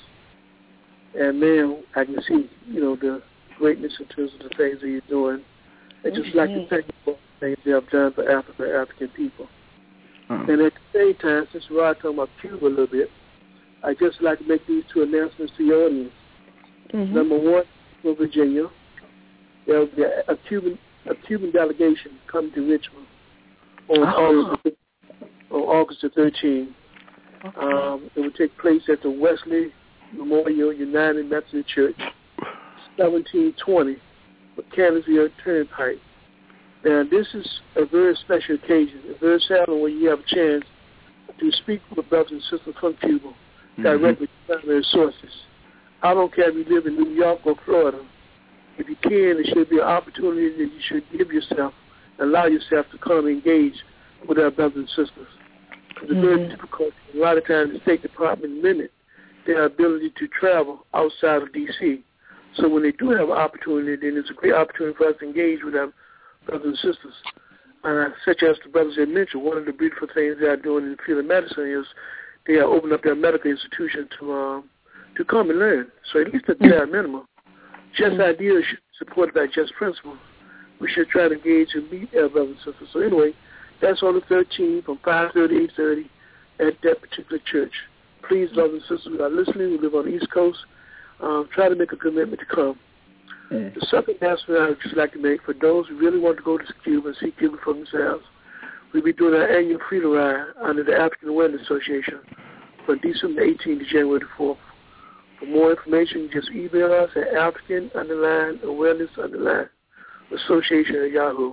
And now I can see, you know, the greatness in terms of the things that he's doing. And just mm-hmm. like the technical things they have done for Africa, African people. Oh. And at the same time, since we're talking about Cuba a little bit, I'd just like to make these two announcements to your audience. Mm-hmm. Number one, for Virginia, there will be a, a Cuban a Cuban delegation coming to Richmond on, oh. August, on August the thirteenth. Okay. Um, it will take place at the Wesley Memorial United Methodist Church, seventeen twenty, Mechanicsville Turnpike. Now, this is a very special occasion, a very sad one where you have a chance to speak with brothers and sisters from Cuba directly mm-hmm. from primary sources. I don't care if you live in New York or Florida. If you can, it should be an opportunity that you should give yourself, allow yourself to come engage with our brothers and sisters. It's mm-hmm. very difficult. A lot of times the State Department limit their ability to travel outside of D C So when they do have an opportunity, then it's a great opportunity for us to engage with our brothers and sisters. Uh, such as the brothers had mentioned, one of the beautiful things they are doing in the field of medicine is they are opening up their medical institution to um, to come and learn. So at least at the mm-hmm. minimum, just mm-hmm. ideas supported by just principles. We should try to engage and meet our brothers and sisters. So anyway, that's on the thirteenth from five thirty to eight thirty at that particular church. Please, brothers and sisters, who are listening, we live on the East Coast, um, try to make a commitment to come. Mm-hmm. The second announcement I would just like to make for those who really want to go to Cuba and see Cuba for themselves, we'll be doing our annual Freedom Ride under the African Awareness Association from December eighteenth to January the fourth. For more information, just email us at African underline awareness underline association at Yahoo.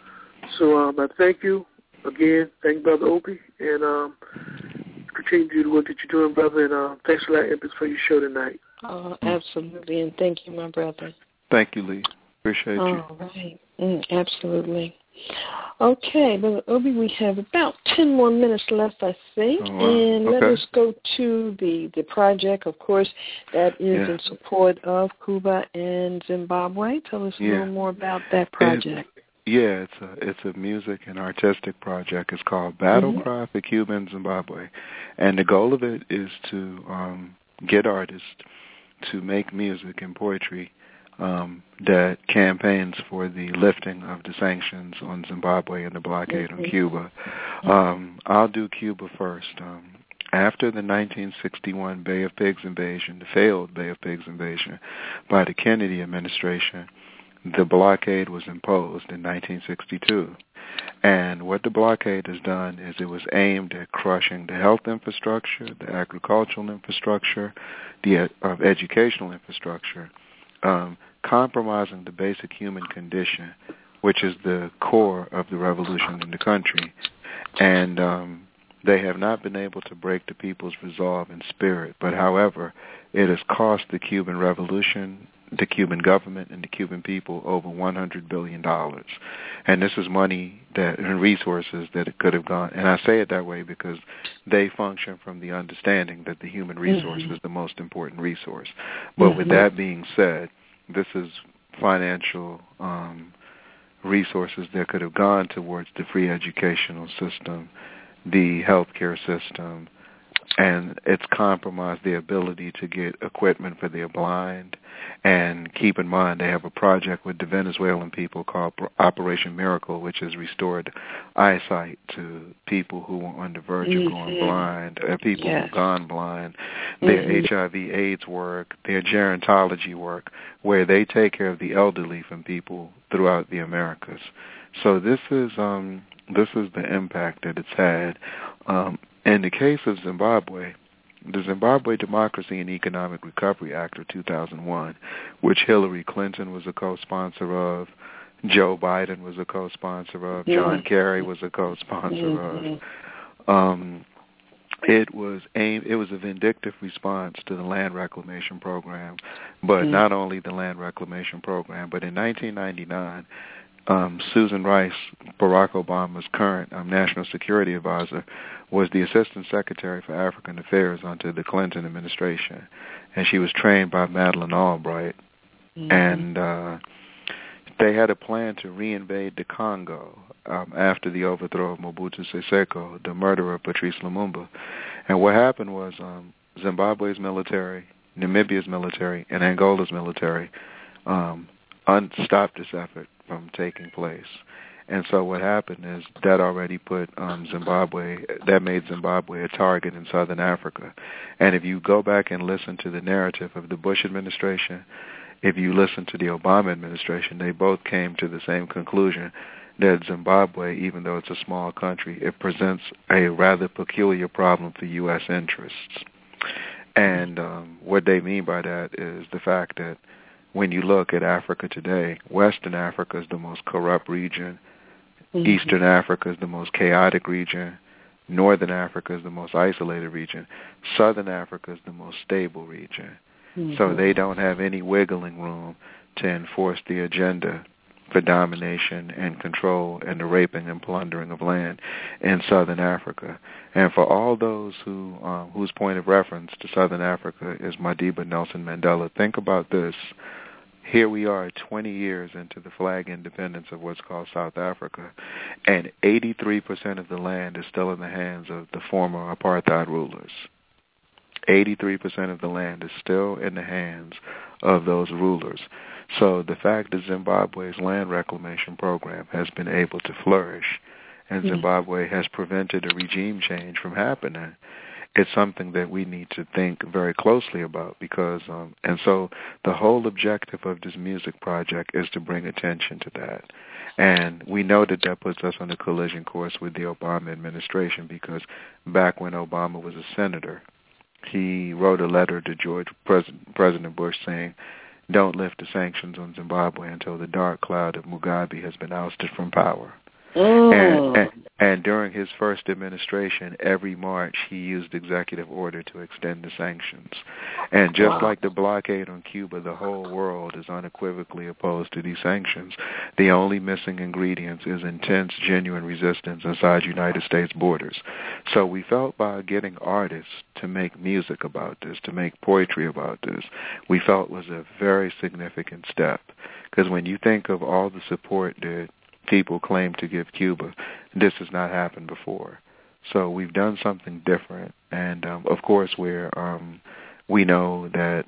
So um, I thank you again. Thank Brother Opie, and um, continue to do the work that you're doing, brother. And uh, thanks a lot, Empress, for your show tonight. Oh, absolutely, and thank you, my brother. Thank you, Lee. Appreciate you. All right. Mm, absolutely. Okay, Brother Obi, we have about ten more minutes left, I think, oh, wow. and okay. let us go to the, the project, of course, that is yeah. in support of Cuba and Zimbabwe. Tell us yeah. a little more about that project. It, yeah, it's a it's a music and artistic project. It's called Battle mm-hmm. Cry for Cuba and Zimbabwe, and the goal of it is to um, get artists to make music and poetry Um, that campaigns for the lifting of the sanctions on Zimbabwe and the blockade on Cuba. Um, I'll do Cuba first. Um, after the nineteen sixty-one Bay of Pigs invasion, the failed Bay of Pigs invasion by the Kennedy administration, the blockade was imposed in nineteen sixty-two. And what the blockade has done is it was aimed at crushing the health infrastructure, the agricultural infrastructure, the uh, educational infrastructure, um, compromising the basic human condition, which is the core of the revolution in the country. And um, they have not been able to break the people's resolve and spirit. But however, it has cost the Cuban Revolution the Cuban government and the Cuban people over one hundred billion dollars. And this is money that and resources that it could have gone. And I say it that way because they function from the understanding that the human resource mm-hmm. is the most important resource. But mm-hmm. with that being said, this is financial um, resources that could have gone towards the free educational system, the healthcare system, and it's compromised their ability to get equipment for their blind. And keep in mind, they have a project with the Venezuelan people called Operation Miracle, which has restored eyesight to people who were on the verge mm-hmm. of going blind, or people yes. who've gone blind, their mm-hmm. H I V AIDS work, their gerontology work, where they take care of the elderly from people throughout the Americas. So this is um, this is the impact that it's had. Um, in the case of Zimbabwe, the Zimbabwe Democracy and Economic Recovery Act of two thousand one, which Hillary Clinton was a co-sponsor of, Joe Biden was a co-sponsor of, mm-hmm. John Kerry was a co-sponsor mm-hmm. of. Um, it was aimed, it was a vindictive response to the land reclamation program, but mm-hmm. not only the land reclamation program, but in nineteen ninety-nine, Um, Susan Rice, Barack Obama's current um, national security advisor, was the Assistant Secretary for African Affairs under the Clinton administration, and she was trained by Madeleine Albright. Mm-hmm. And uh, they had a plan to reinvade the Congo um, after the overthrow of Mobutu Sese Seko, the murder of Patrice Lumumba. And what happened was um, Zimbabwe's military, Namibia's military, and Angola's military um, un- stopped this effort from taking place. And so what happened is that already put um, Zimbabwe, that made Zimbabwe a target in southern Africa. And if you go back and listen to the narrative of the Bush administration, if you listen to the Obama administration, they both came to the same conclusion that Zimbabwe, even though it's a small country, it presents a rather peculiar problem for U S interests. And um, what they mean by that is the fact that when you look at Africa today, Western Africa is the most corrupt region, mm-hmm. Eastern Africa is the most chaotic region, Northern Africa is the most isolated region, Southern Africa is the most stable region. Mm-hmm. So they don't have any wiggling room to enforce the agenda for domination and control and the raping and plundering of land in Southern Africa. And for all those who um, whose point of reference to Southern Africa is Madiba Nelson Mandela, think about this. Here we are twenty years into the flag independence of what's called South Africa, and eighty-three percent of the land is still in the hands of the former apartheid rulers. eighty-three percent of the land is still in the hands of those rulers. So the fact that Zimbabwe's land reclamation program has been able to flourish and Zimbabwe has prevented a regime change from happening, it's something that we need to think very closely about because, um, and so the whole objective of this music project is to bring attention to that. And we know that that puts us on a collision course with the Obama administration because back when Obama was a senator, he wrote a letter to George President, President Bush saying, don't lift the sanctions on Zimbabwe until the dark cloud of Mugabe has been ousted from power. Mm. And, and, and during his first administration, every March he used executive order to extend the sanctions. And just wow. like the blockade on Cuba, the whole world is unequivocally opposed to these sanctions. The only missing ingredient is intense, genuine resistance inside United States borders. So we felt by getting artists to make music about this, to make poetry about this, we felt was a very significant step. Because when you think of all the support that people claim to give Cuba, this has not happened before. So we've done something different. And, um, of course, we're, um, we know that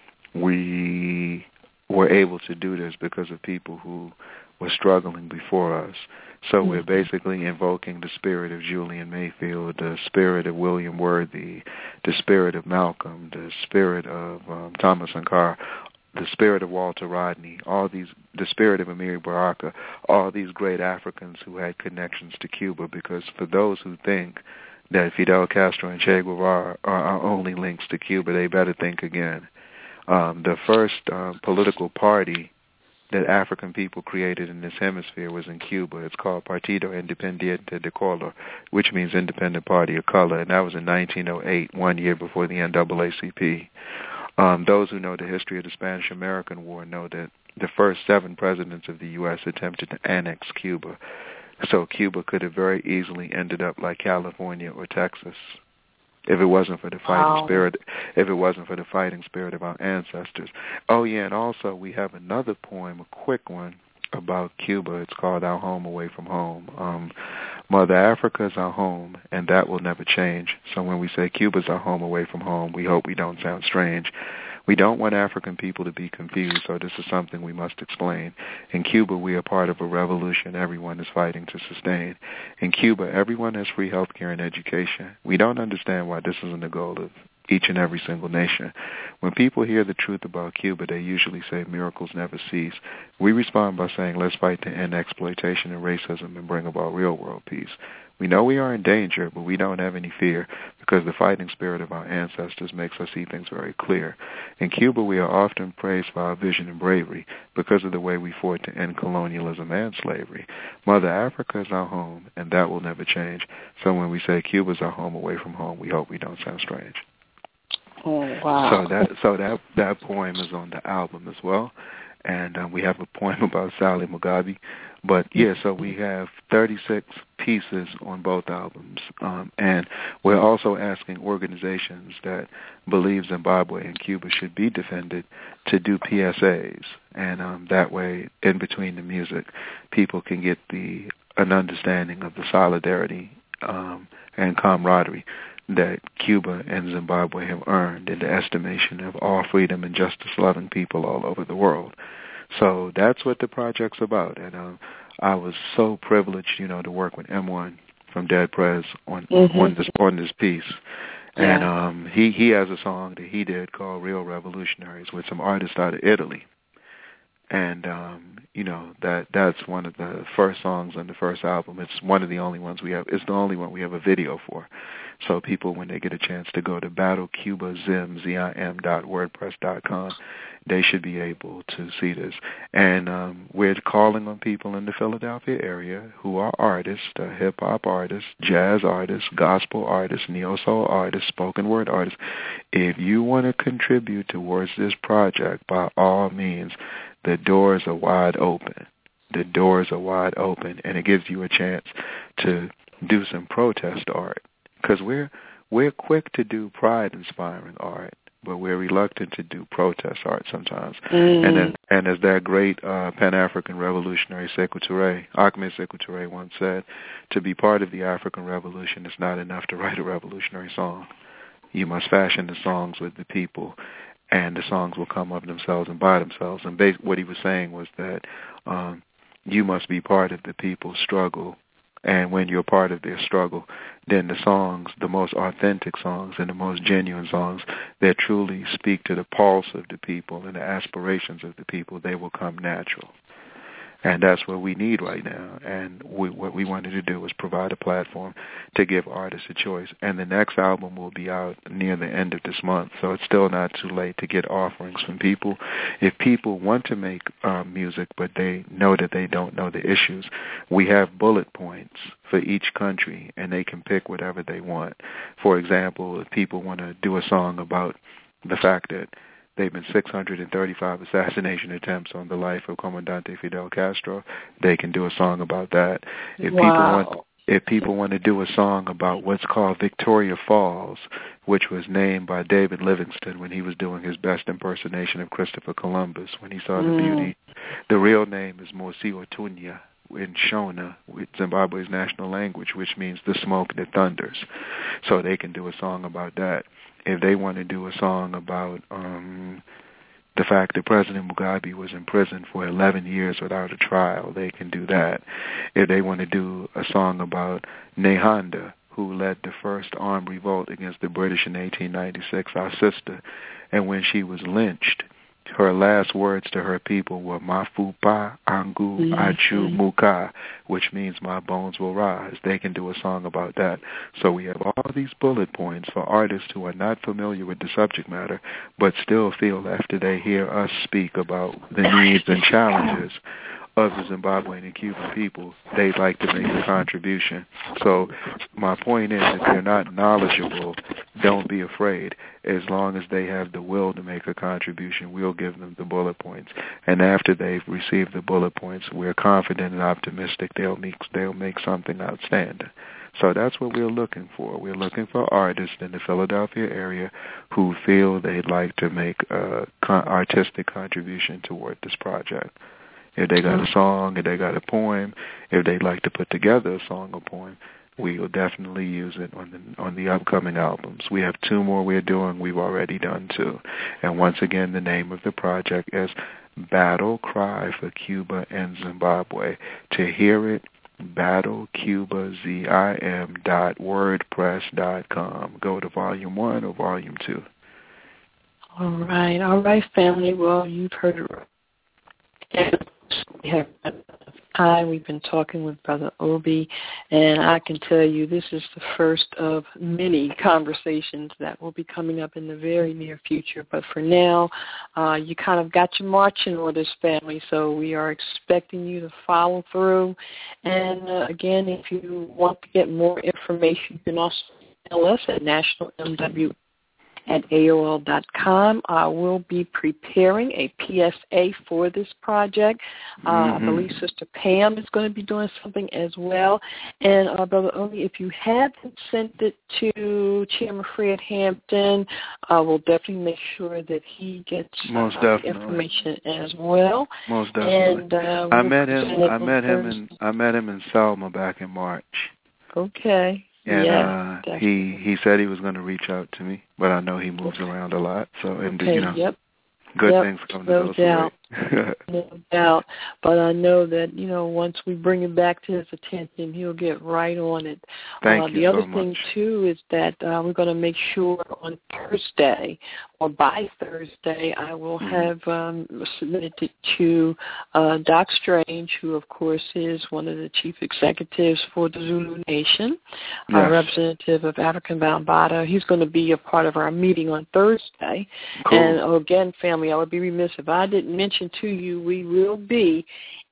we were able to do this because of people who were struggling before us. So mm-hmm. we're basically invoking the spirit of Julian Mayfield, the spirit of William Worthy, the spirit of Malcolm, the spirit of um, Thomas Sankara, the spirit of Walter Rodney, all these, the spirit of Amiri Baraka, all these great Africans who had connections to Cuba, because for those who think that Fidel Castro and Che Guevara are our only links to Cuba, they better think again. Um, the first uh, political party that African people created in this hemisphere was in Cuba. It's called Partido Independiente de Color, which means Independent Party of Color, and that was in nineteen oh eight, one year before the N double A C P. Um, those who know the history of the Spanish-American War know that the first seven presidents of the U S attempted to annex Cuba. So Cuba could have very easily ended up like California or Texas if it wasn't for the fighting wow. spirit. If it wasn't for the fighting spirit of our ancestors. Oh yeah, and also we have another poem, a quick one about Cuba. It's called "Our Home Away from Home." Um, Mother Africa is our home, and that will never change. So when we say Cuba's our home away from home, we hope we don't sound strange. We don't want African people to be confused, so this is something we must explain. In Cuba, we are part of a revolution everyone is fighting to sustain. In Cuba, everyone has free health care and education. We don't understand why this isn't the goal of each and every single nation. When people hear the truth about Cuba, they usually say miracles never cease. We respond by saying, let's fight to end exploitation and racism and bring about real-world peace. We know we are in danger, but we don't have any fear because the fighting spirit of our ancestors makes us see things very clear. In Cuba, we are often praised for our vision and bravery because of the way we fought to end colonialism and slavery. Mother Africa is our home, and that will never change. So when we say Cuba is our home away from home, we hope we don't sound strange. Oh, wow. So that so that that poem is on the album as well, and um, we have a poem about Sally Mugabe. But yeah, so we have thirty-six pieces on both albums, um, and we're also asking organizations that believe Zimbabwe and Cuba should be defended to do P S As, and um, that way, in between the music, people can get the an understanding of the solidarity um, and camaraderie that Cuba and Zimbabwe have earned in the estimation of all freedom and justice-loving people all over the world. So that's what the project's about. And um, I was so privileged, you know, to work with M one from Dead Prez on mm-hmm. on this on this piece. Yeah. And um, he he has a song that he did called "Real Revolutionaries" with some artists out of Italy. And um, you know that that's one of the first songs on the first album. It's one of the only ones we have. It's the only one we have a video for. So people, when they get a chance to go to battle cuba zim dot wordpress dot com, they should be able to see this. And um, we're calling on people in the Philadelphia area who are artists, uh, hip-hop artists, jazz artists, gospel artists, neo-soul artists, spoken word artists. If you want to contribute towards this project, by all means, the doors are wide open. The doors are wide open, and it gives you a chance to do some protest art. Because we're, we're quick to do pride-inspiring art, but we're reluctant to do protest art sometimes. Mm. And then, and as that great uh, Pan-African revolutionary Sekou Touré, Ahmed Sekou Touré once said, to be part of the African Revolution is not enough to write a revolutionary song. You must fashion the songs with the people, and the songs will come of themselves and by themselves. And bas- what he was saying was that um, you must be part of the people's struggle. And when you're part of their struggle, then the songs, the most authentic songs and the most genuine songs that truly speak to the pulse of the people and the aspirations of the people, they will come natural. And that's what we need right now. And we, what we wanted to do was provide a platform to give artists a choice. And the next album will be out near the end of this month, so it's still not too late to get offerings from people. If people want to make um, music, but they know that they don't know the issues, we have bullet points for each country, and they can pick whatever they want. For example, if people want to do a song about the fact that there have been six hundred thirty-five assassination attempts on the life of Comandante Fidel Castro, they can do a song about that. If wow. people want if people want to do a song about what's called Victoria Falls, which was named by David Livingstone when he was doing his best impersonation of Christopher Columbus when he saw the mm. beauty. The real name is Mosi Otunya in Shona, Zimbabwe's national language, which means the smoke that thunders. So they can do a song about that. If they want to do a song about um, the fact that President Mugabe was in prison for eleven years without a trial, they can do that. If they want to do a song about Nehanda, who led the first armed revolt against the British in eighteen ninety-six, our sister, and when she was lynched, her last words to her people were Mafupa Angu Achu Muka, which means my bones will rise. They can do a song about that. So we have all these bullet points for artists who are not familiar with the subject matter, but still feel after they hear us speak about the needs and challenges of the Zimbabwean and Cuban people, they'd like to make a contribution. So my point is, if they're not knowledgeable, don't be afraid. As long as they have the will to make a contribution, we'll give them the bullet points. And after they've received the bullet points, we're confident and optimistic they'll make, they'll make something outstanding. So that's what we're looking for. We're looking for artists in the Philadelphia area who feel they'd like to make a con- artistic contribution toward this project. If they got a song, if they got a poem, if they'd like to put together a song or poem, we will definitely use it on the on the upcoming albums. We have two more we're doing. We've already done two. And once again, the name of the project is Battle Cry for Cuba and Zimbabwe. To hear it, Battle Cuba Z I M dot wordpress dot com. Go to volume one or volume two. All right, all right, family. Well, you've heard it. We have time. We've been talking with Brother Obi, and I can tell you this is the first of many conversations that will be coming up in the very near future. But for now, uh, you kind of got your marching orders, family, so we are expecting you to follow through. And, uh, again, if you want to get more information, you can also email us at national M W at A O L dot com. I will be preparing a P S A for this project. Uh, mm-hmm. I believe Sister Pam is going to be doing something as well. And, uh, Brother Obi, if you haven't sent it to Chairman Fred Hampton, uh, we'll definitely make sure that he gets Most uh, definitely. information as well. Most definitely. And, uh, I we'll met him. I met him Thursday. in I met him in Selma back in March. Okay. And yeah, uh, he he said he was going to reach out to me, but I know he moves around a lot. So, and okay, you know, yep. good yep. things come to no those doubt. who wait. No doubt. But I know that, you know, once we bring it back to his attention, he'll get right on it. Thank uh, you The other so thing, much. too, is that uh, we're going to make sure on Thursday, or by Thursday, I will have um, submitted it to uh, Doc Strange, who, of course, is one of the chief executives for the Zulu Nation, Yes. a representative of African Bambaataa. He's going to be a part of our meeting on Thursday. Cool. And, oh, again, family, I would be remiss if I didn't mention to you we will be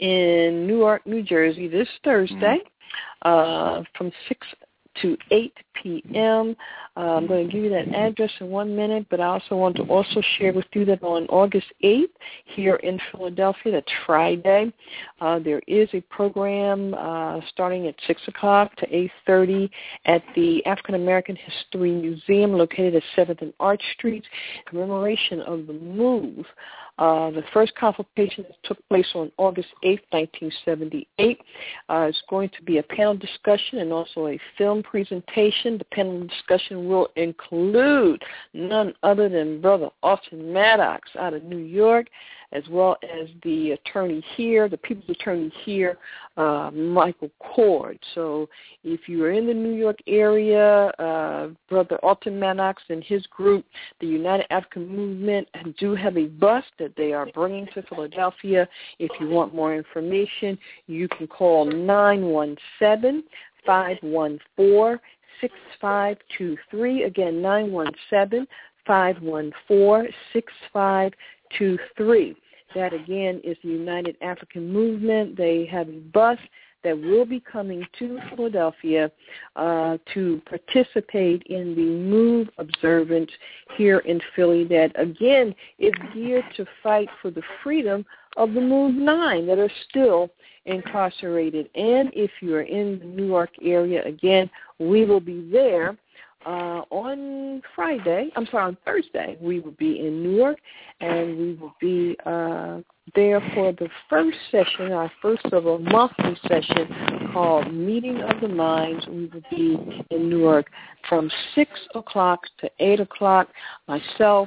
in Newark, New Jersey this Thursday mm-hmm. uh, from six to eight p.m. Uh, I'm going to give you that address in one minute, but I also want to also share with you that on August eighth here in Philadelphia, that's Friday, uh, there is a program uh, starting at six o'clock to eight thirty at the African American History Museum located at seventh and Arch Street, commemoration of the move. Uh, the first consultation took place on August eighth, nineteen seventy-eight. Uh, it's going to be a panel discussion and also a film presentation. The panel discussion will include none other than Brother Alton Maddox out of New York, as well as the attorney here, the people's attorney here, uh, Michael Cord. So if you are in the New York area, uh, Brother Alton Maddox and his group, the United African Movement, do have a bus that they are bringing to Philadelphia. If you want more information, you can call nine one seven, five one four, six five two three. Again, nine one seven, five one four, six five two three. That, again, is the United African Movement. They have a bus that will be coming to Philadelphia uh, to participate in the MOVE observance here in Philly that, again, is geared to fight for the freedom of the MOVE nine that are still incarcerated. And if you're in the New York area, again, we will be there. Uh, on Friday, I'm sorry, on Thursday, we will be in Newark, and we will be uh, there for the first session, our first of a monthly session called Meeting of the Minds. We will be in Newark from six o'clock to eight o'clock. Myself,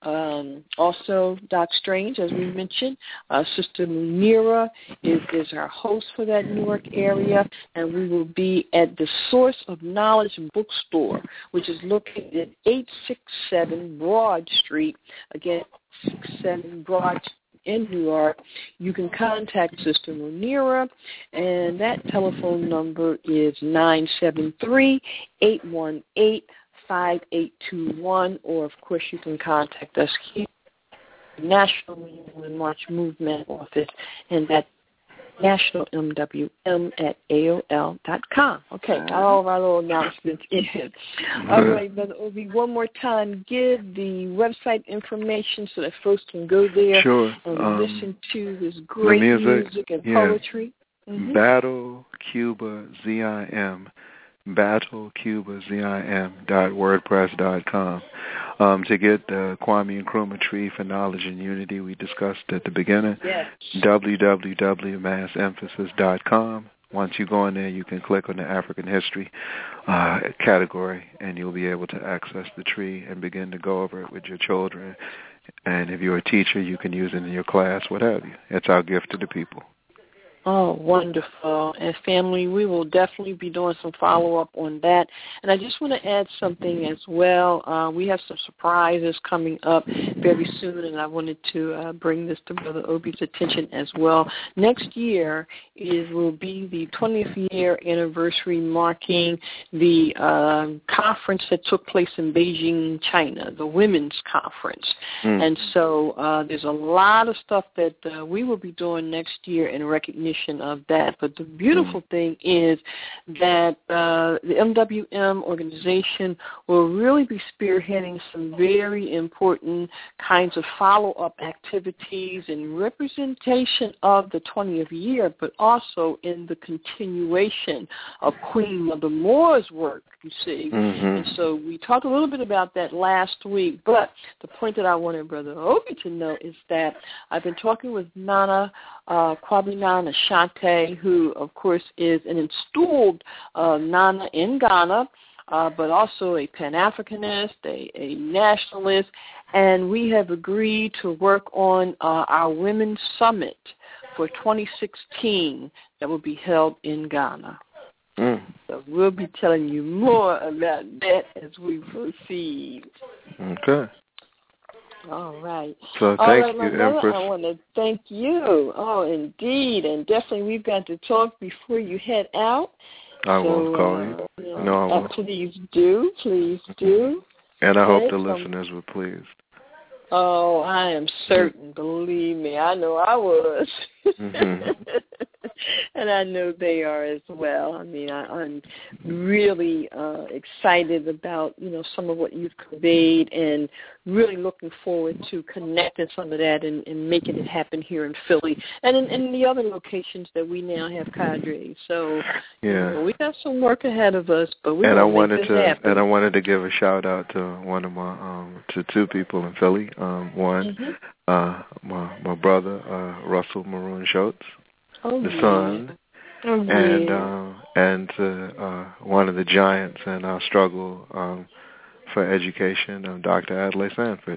Um, also, Doc Strange, as we mentioned, uh, Sister Munira is, is our host for that Newark area, and we will be at the Source of Knowledge Bookstore, which is located at eight sixty-seven Broad Street. Again, six sixty-seven Broad Street in New York. You can contact Sister Munira, and that telephone number is nine seven three, eight one eight, five eight two one, or of course you can contact us here, National Women March Movement Office, and that national M W M at A O L dot com. Okay, got all of our little announcements in. All right, Brother Obi, one more time, give the website information so that folks can go there sure. and um, listen to this great music, music and yeah. poetry. Mm-hmm. Battle Cuba Z I M. Battle Cuba Z I M dot wordpress dot com. Um, to get the Kwame Nkrumah Tree for Knowledge and Unity we discussed at the beginning, yes. w w w dot mass emphasis dot com. Once you go in there, you can click on the African History uh, category, and you'll be able to access the tree and begin to go over it with your children. And if you're a teacher, you can use it in your class, what have you. It's our gift to the people. Oh, wonderful. And family, we will definitely be doing some follow-up on that. And I just want to add something as well. Uh, we have some surprises coming up very soon, and I wanted to uh, bring this to Brother Obi's attention as well. Next year is will be the twentieth year anniversary marking the uh, conference that took place in Beijing, China, the Women's Conference. Mm. And so uh, there's a lot of stuff that uh, we will be doing next year in recognition of that. But the beautiful mm. thing is that uh, the M W M organization will really be spearheading some very important kinds of follow-up activities and representation of the twentieth year, but also in the continuation of Queen Mother Moore's work, you see. Mm-hmm. And so we talked a little bit about that last week, but the point that I wanted Brother Obi to know is that I've been talking with Nana uh, Kwabena Asante, who, of course, is an installed uh, Nana in Ghana, uh, but also a Pan-Africanist, a, a nationalist, and we have agreed to work on uh, our Women's Summit for twenty sixteen that will be held in Ghana. Mm. So we'll be telling you more about that as we proceed. Okay. All right. So All thank right, you, my brother, Empress. I want to thank you. Oh, indeed. And definitely we've got to talk before you head out. I so, won't call uh, you. you know, No, I won't. Uh, please do. Please do. And I okay, hope the so, listeners were pleased. Oh, I am certain. Believe me, I know I was. Mm-hmm. And I know they are as well. I mean, I, I'm really uh, excited about, you know, some of what you've conveyed and really looking forward to connecting some of that and, and making it happen here in Philly and in, in the other locations that we now have cadres. So, yeah, you know, we got some work ahead of us, but we're and I gonna wanted make this to happen. and I wanted to give a shout out to one of my um, to two people in Philly. Um, one, mm-hmm. uh, my my brother uh, Russell Maroon Schultz. Oh, the yeah. son, oh, and yeah. uh, and uh, uh, one of the giants in our struggle um, for education, um, Doctor Adlai Sanford.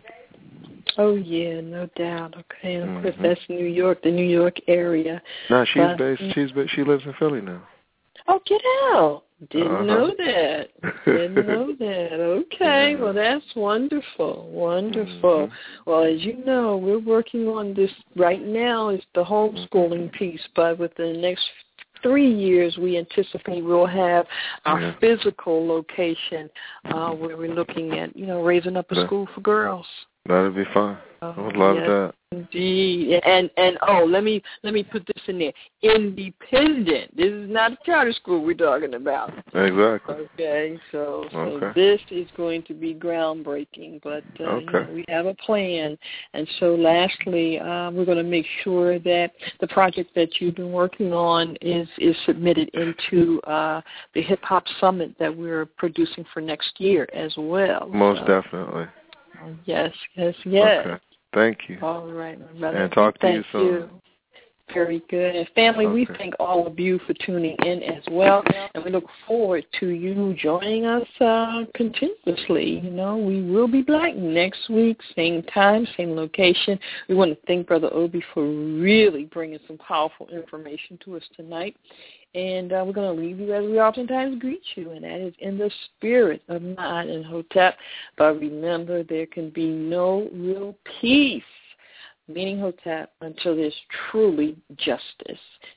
Oh yeah, no doubt. Okay, and of mm-hmm. course that's New York, the New York area. No, she's but, based. She's she lives in Philly now. Oh, get out! Didn't uh-huh. know that. Didn't know that. Okay, yeah. Well, that's wonderful. Wonderful. Mm-hmm. Well, as you know, we're working on this right now. Is the homeschooling mm-hmm. piece, but within the next three years, we anticipate we'll have our yeah. physical location uh, where we're looking at, you know, raising up a that, school for girls. That'll be fun. I would love yes, that. Indeed, and and oh, let me let me put this in there. Independent. This is not a charter school we're talking about. Exactly. Okay, so so okay. this is going to be groundbreaking, but uh, okay. you know, we have a plan. And so, lastly, uh, we're going to make sure that the project that you've been working on is is submitted into uh, the Hip Hop Summit that we're producing for next year as well. Most so. definitely. Yes, yes, yes. Okay. Thank you. All right, my brother. And talk to thank you soon. You. Very good. And family, okay. we thank all of you for tuning in as well, and we look forward to you joining us uh, continuously. You know, we will be back next week, same time, same location. We want to thank Brother Obi for really bringing some powerful information to us tonight. And uh, we're going to leave you as we oftentimes greet you, and that is in the spirit of Ma'at and Hotep. But remember, there can be no real peace, meaning Hotep, until there's truly justice.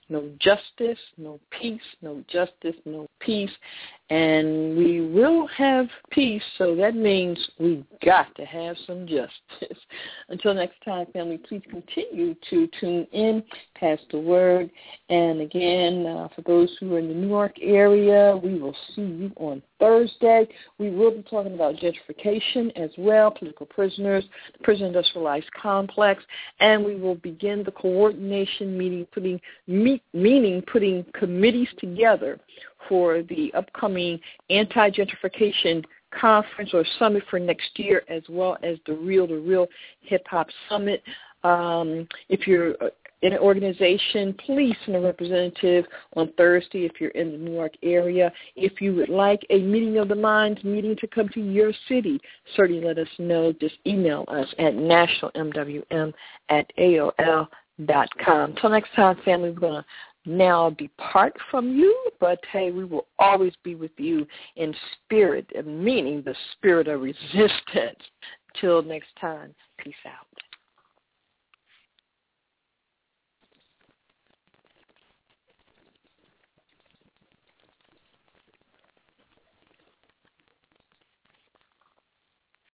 no justice, no peace, no justice, no peace. And we will have peace, so that means we got to have some justice. Until next time, family, please continue to tune in, pass the word. And again, uh, for those who are in the Newark area, we will see you on Thursday. We will be talking about gentrification as well, political prisoners, the prison industrialized complex, and we will begin the coordination meeting, putting meet, meaning putting committees together for the upcoming anti-gentrification conference or summit for next year, as well as the Real to Real Hip Hop Summit. Um, if you're in an organization, please send a representative on Thursday if you're in the Newark area. If you would like a meeting of the minds meeting to come to your city, certainly let us know. Just email us at national m w m at a o l dot com. Until next time, family, we're going to now depart from you, but hey, we will always be with you in spirit, meaning the spirit of resistance. Till next time, peace out.